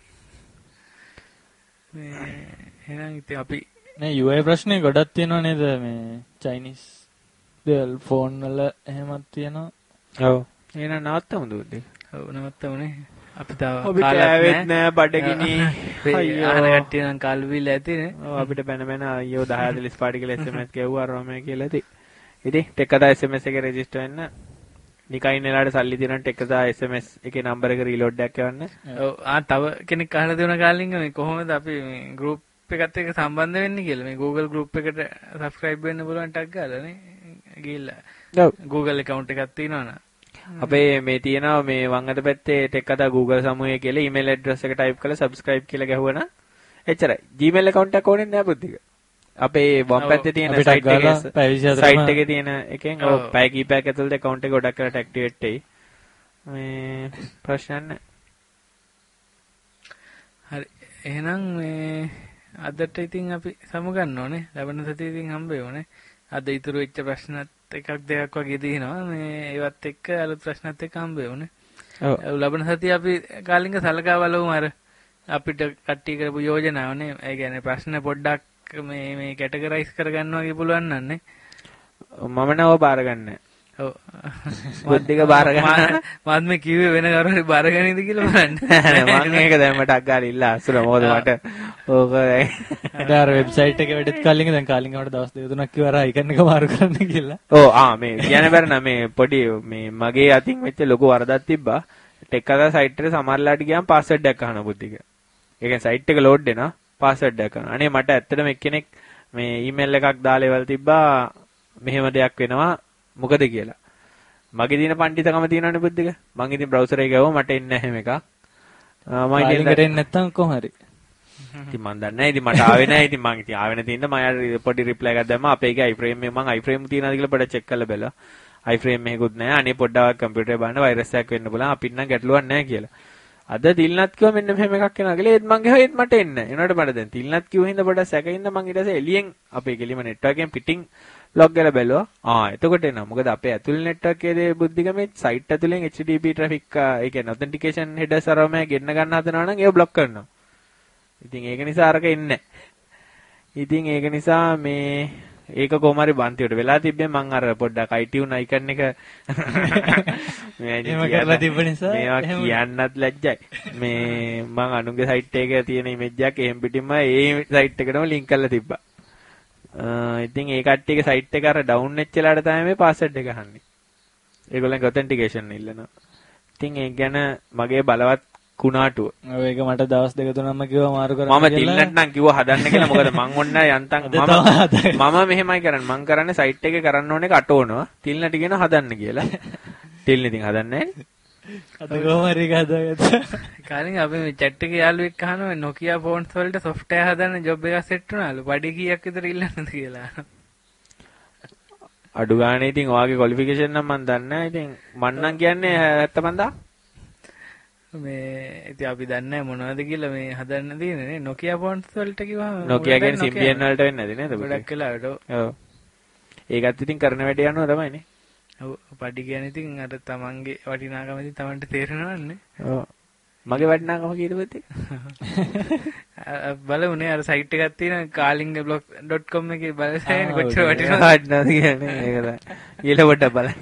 මේ එහෙනම් ඉතින් අපි නේ U I ප්‍රශ්නේ ගොඩක් තියෙනවා නේද මේ Chinese දේවල් ෆෝන් වල එහෙමත් තියෙනවා. ඔව්. එහෙනම් නවත්තමුද බුද්ධික? ඔව් නවත්තමුනේ. අපි තාම ඔබට ඇවෙත් නෑ බඩගිනි. අයියෝ අහන කට්ටිය නම් කල් බිල ඇතිනේ. ඔව් අපිට බැන බැන අයියෝ දහ හතළිස් පාටි කියලා S M S ගෙව්වා රෝමේ කියලා ඇති. ඉතින් ටෙක් කතා S M S එකේ රෙජිස්ටර් වෙන්න නිකයින් එලාට සල්ලි දිනන ටෙක් කතා S M S එකේ නම්බර එක රීලෝඩ් එකක් කරන්න. ඔව් ආ තව කෙනෙක් අහලා දෙන කාලින්ග මේ කොහොමද අපි මේ group එකත් එක්ක සම්බන්ධ වෙන්නේ කියලා මේ Google group එකට subscribe වෙන්න පුළුවන් ටක් ගාලා නේ ගිහිල්ලා. ඔව් Google account එකක් තියෙනවනේ. අපේ මේ තියෙනවා මේ වම් අත පැත්තේ ටෙක් කතා Google සමූහය කියලා email address එක type කරලා subscribe කියලා ගැහුවනම් එච්චරයි. Gmail account එකක් ඕනේ නැහැ බුද්ධික. අපේ වම් පැත්තේ තියෙන site එකේ site එකේ තියෙන එකෙන් ඔව් පැය කීපයක් ඇතුළත account එක ගොඩක් කරලා activate වෙයි. මේ ප්‍රශ්න නැහැ. හරි. එහෙනම් මේ අදට ඉතින් අපි සමු ගන්න ඕනේ. ලබන සතියේ ඉතින් හම්බ වෙන්නේ. අද ඉතුරු වෙච්ච ප්‍රශ්නත් එකක් දෙකක් වගේ තියෙනවා. මේ ඒවත් එක්ක අලුත් ප්‍රශ්නත් එක්ක හම්බ වෙන්නේ. ඔව්. ලබන සතියේ අපි කාලින්ග සලකා බලමු අර අපිට කට්ටිය කරපු යෝජනාවනේ. ඒ කියන්නේ ප්‍රශ්න පොඩ්ඩක් මේ මේ කැටගරයිස් කරගන්න වගේ පුළුවන් නන්නේ. මම නව බාර ගන්න. ඔව්. බුද්ධික බාර ගන්න. මාත් මේ කිව්වේ වෙන කවුරුහරි බාර ගන්නද කියලා බලන්න. මම ඒක දැන් මට අග්ගාලා ඉල්ල අසුර මොකද මට ඕක දැන් අර වෙබ්සයිට් එකේ වැඩිත් කාලින්ග දැන් කාලින්ගට දවස් දෙක තුනක් කිව්වා අර අයිකන් එක මාරු කරන්න කියලා. ඔව් ආ මේ කියන්න බැර නම් මේ පොඩි මේ මගේ අතින් වෙච්ච ලොකු වරදක් තිබ්බා. ටෙක් කතා සයිට් එකට සමහරලාට ගියාම පාස්වර්ඩ් එකක් අහන බුද්ධික. ඒ කියන්නේ සයිට් එක ලෝඩ් වෙනවා පාස්වර්ඩ් එකක් අහන. අනේ මට ඇත්තටම එක්කෙනෙක් මේ ඊමේල් එකක් දාලා ඒවල් තිබ්බා මෙහෙම දෙයක් වෙනවා මොකද කියලා. මගේ දින පඬිතකම තියෙනවනේ බුද්ධික. මං ඉතින් බ්‍රවුසර් එකේ ගියව මට එන්නේ නැහැ මේක. මම ඉතින් එන්නේ නැත්තම් කොහොම හරි. ඉතින් මන් දන්නේ නැහැ. ඉතින් මට ආවේ නැහැ. ඉතින් මං ඉතින් ආවේ නැති ඉන්න මම පොඩි රිප්ලයි එකක් දැම්මා. අපේ එකේ iframe එක මං iframe තියනවාද කියලා පොඩ්ඩක් චෙක් කරලා බලලා. iframe එකකුත් නැහැ. අනේ පොඩ්ඩක් කම්පියුටරේ බලන්න වෛරස් එකක් වෙන්න පුළුවන්. අපිට නම් ගැටලුවක් නැහැ කියලා. අද තිල්නත් කිව්වා මෙන්න මෙහෙම එකක් එනවා කියලා. ඒත් මං ගියා ඒත් මට එන්නේ නැහැ. එනකොට මට දැන් තිල්නත් කිව්ව හින්දා පොඩ්ඩක් සැකෙින්ද මං ඊට පස්සේ එළියෙන් අපේ කෙලිම නෙට්වර්ක් එකෙන් පිටින් ලොග් කරලා බැලුවා. ආ එතකොට එනවා. මොකද අපේ ඇතුළේ නෙට්වර්ක් එකේ බුද්ධික මේ සයිට් ඇතුලෙන් H T T P traffic ඒ කියන්නේ authentication header server එක ගෙන්න ගන්න හදනවා නම් ඒක બ્લોක් කරනවා. ඉතින් ඒක නිසා අරක එන්නේ නැහැ. ඉතින් ඒක නිසා මේ ඒක කොහොම හරි බන්තියට වෙලා තිබ්බේ මං අර පොඩ්ඩක් iTunes icon එක එහෙම කරලා තිබ්බ නිසා මේවා කියන්නත් ලැජ්ජයි. මේ මං අනුන්ගේ සයිට් එකේ තියෙන ඉමේජ් එකක් එහෙම් පිටින්ම ඒ සයිට් එකටම ලින්ක් කරලා තිබ්බා. ඉතින් ඒ කට්ටියගේ සයිට් එක අර ඩවුන් වෙච්ච වෙලාවට තමයි මේ පාස්වර්ඩ් එක අහන්නේ. ඒගොල්ලන්ගේ ඔතෙන්ටිකේෂන් ඉල්ලනවා. ඉතින් ඒක ගැන මගේ බලවත් කුණාටුව. ඔව් ඒක මට දවස් දෙක තුනක්ම කිව්වා මාරු කරන්න කියලා. මම තිල්නට නම් කිව්වා හදන්න කියලා. මොකද මං ඔන්න යන්තම් මම මම මෙහෙමයි කරන්නේ. මං කරන්නේ සයිට් එකේ කරන්න ඕනේ කටවනවා. තිල්නට කියන හදන්න කියලා. තිල්න ඉතින් හදන්නේ නැහැ. අද කොහොම හරි හදාගත්තා. කාලින් අපි මේ chat එකේ යාළුවෙක් අහනවා Nokia phones වලට software හදන්න job එකක් set වුණාලු. බඩේ කීයක් විතර ඉල්ලන්නද කියලා. අඩු ගානේ ඉතින් ඔයාගේ qualification නම් මන් දන්නේ නැහැ. ඉතින් මන් නම් කියන්නේ හැත්තෑ පන්දාහ. මේ ඉතින් අපි දන්නේ මොනවද කියලා මේ හදන්න තියෙන්නේ Nokia phones වලට කිව්වම Nokia කියන්නේ Symbian වලට වෙන්නේ නැති නේද? ගොඩක් වෙලාවට. ඔව්. ඒකත් ඉතින් කරන වැඩේ යනවා තමයිනේ. ඔව් පඩි කියන්නේ ඉතින් අර තමන්ගේ වටිනාකම ඉතින් තමන්ට තේරෙනවන්නේ. ඔව්. මගේ වටිනාකම කීයද පුතේ? බලමුනේ අර සයිට් එකක් තියෙන කාලින්ග බ්ලොග් ඩොට් කොම් එකේ බලසෑනේ කොච්චර වටිනවද වටිනවද කියන්නේ ඒක තමයි. ඊළ පොඩ්ඩක් බලන්න.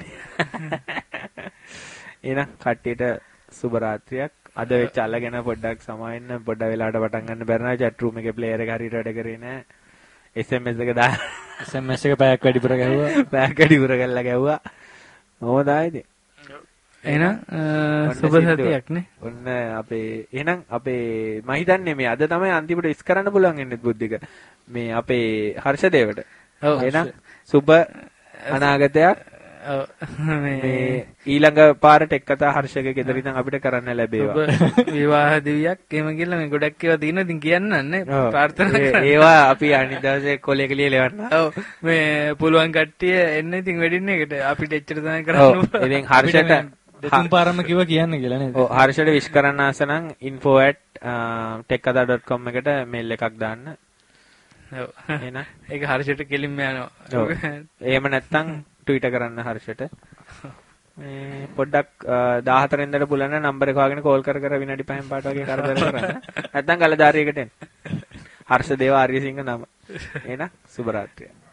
එහෙනම් කට්ටියට සුබ රාත්‍රියක්. අද වෙච්ච අලගෙන පොඩ්ඩක් සමාවෙන්න පොඩ්ඩක් වෙලාවට පටන් ගන්න බැරි chat room එකේ player එක හරියට වැඩ කරේ නැහැ. S M S එක දා S M S එක පැයක් වැඩිපුර ගැහුවා. පැයක් වැඩිපුර කරලා ගැහුවා. මොකද ආයිද? එහෙනම් සුබ සතියක් නේ. ඔන්න අපේ එහෙනම් අපේ මම හිතන්නේ මේ අද තමයි අන්තිමට ඉස් කරන්න පුළුවන් ඉන්නේ බුද්ධික. මේ අපේ හර්ෂදේවට. ඔව්. එහෙනම් සුබ අනාගතයක්. මේ ඊළඟ පාරට එක් කතා හර්ෂගේ ගෙදර ඉඳන් අපිට කරන්න ලැබේවා. විවාහ දිවියක් එහෙම කියලා මේ ගොඩක් ඒවා තියෙනවා. ඉතින් කියන්නන්නේ ප්‍රාර්ථනා කරන්න. ඒවා අපි අනිත් දවසේ කොලේක ලියලවන්න. ඔව් මේ පුළුවන් කට්ටිය එන්න ඉතින් වෙඩින් එකට අපිට එච්චර තමයි කරන්න. ඔව් ඉතින් හර්ෂට දෙතුන් පාරම කිව්ව කියන්න කියලා නේද? ඔව් හර්ෂට විශ් කරන්න ආස නම් info at tekkatha dot com එකට මේල් එකක් දාන්න. ඔව් එහෙනම් ඒක හර්ෂට කෙලින්ම යනවා. ඔව් එහෙම නැත්නම් ට්වීට් කරන්න හර්ෂට. මේ පොඩ්ඩක් දාහතර වෙනිදාට පුලන නම්බර එක වගේ කෝල් කර කර විනාඩි පහෙන් පාට වගේ කරදර කරන්න. නැත්නම් ගලදාරියකට එන්න. හර්ෂ දේව ආර්යසිංහ නම. එහෙනම් සුබ රාත්‍රිය.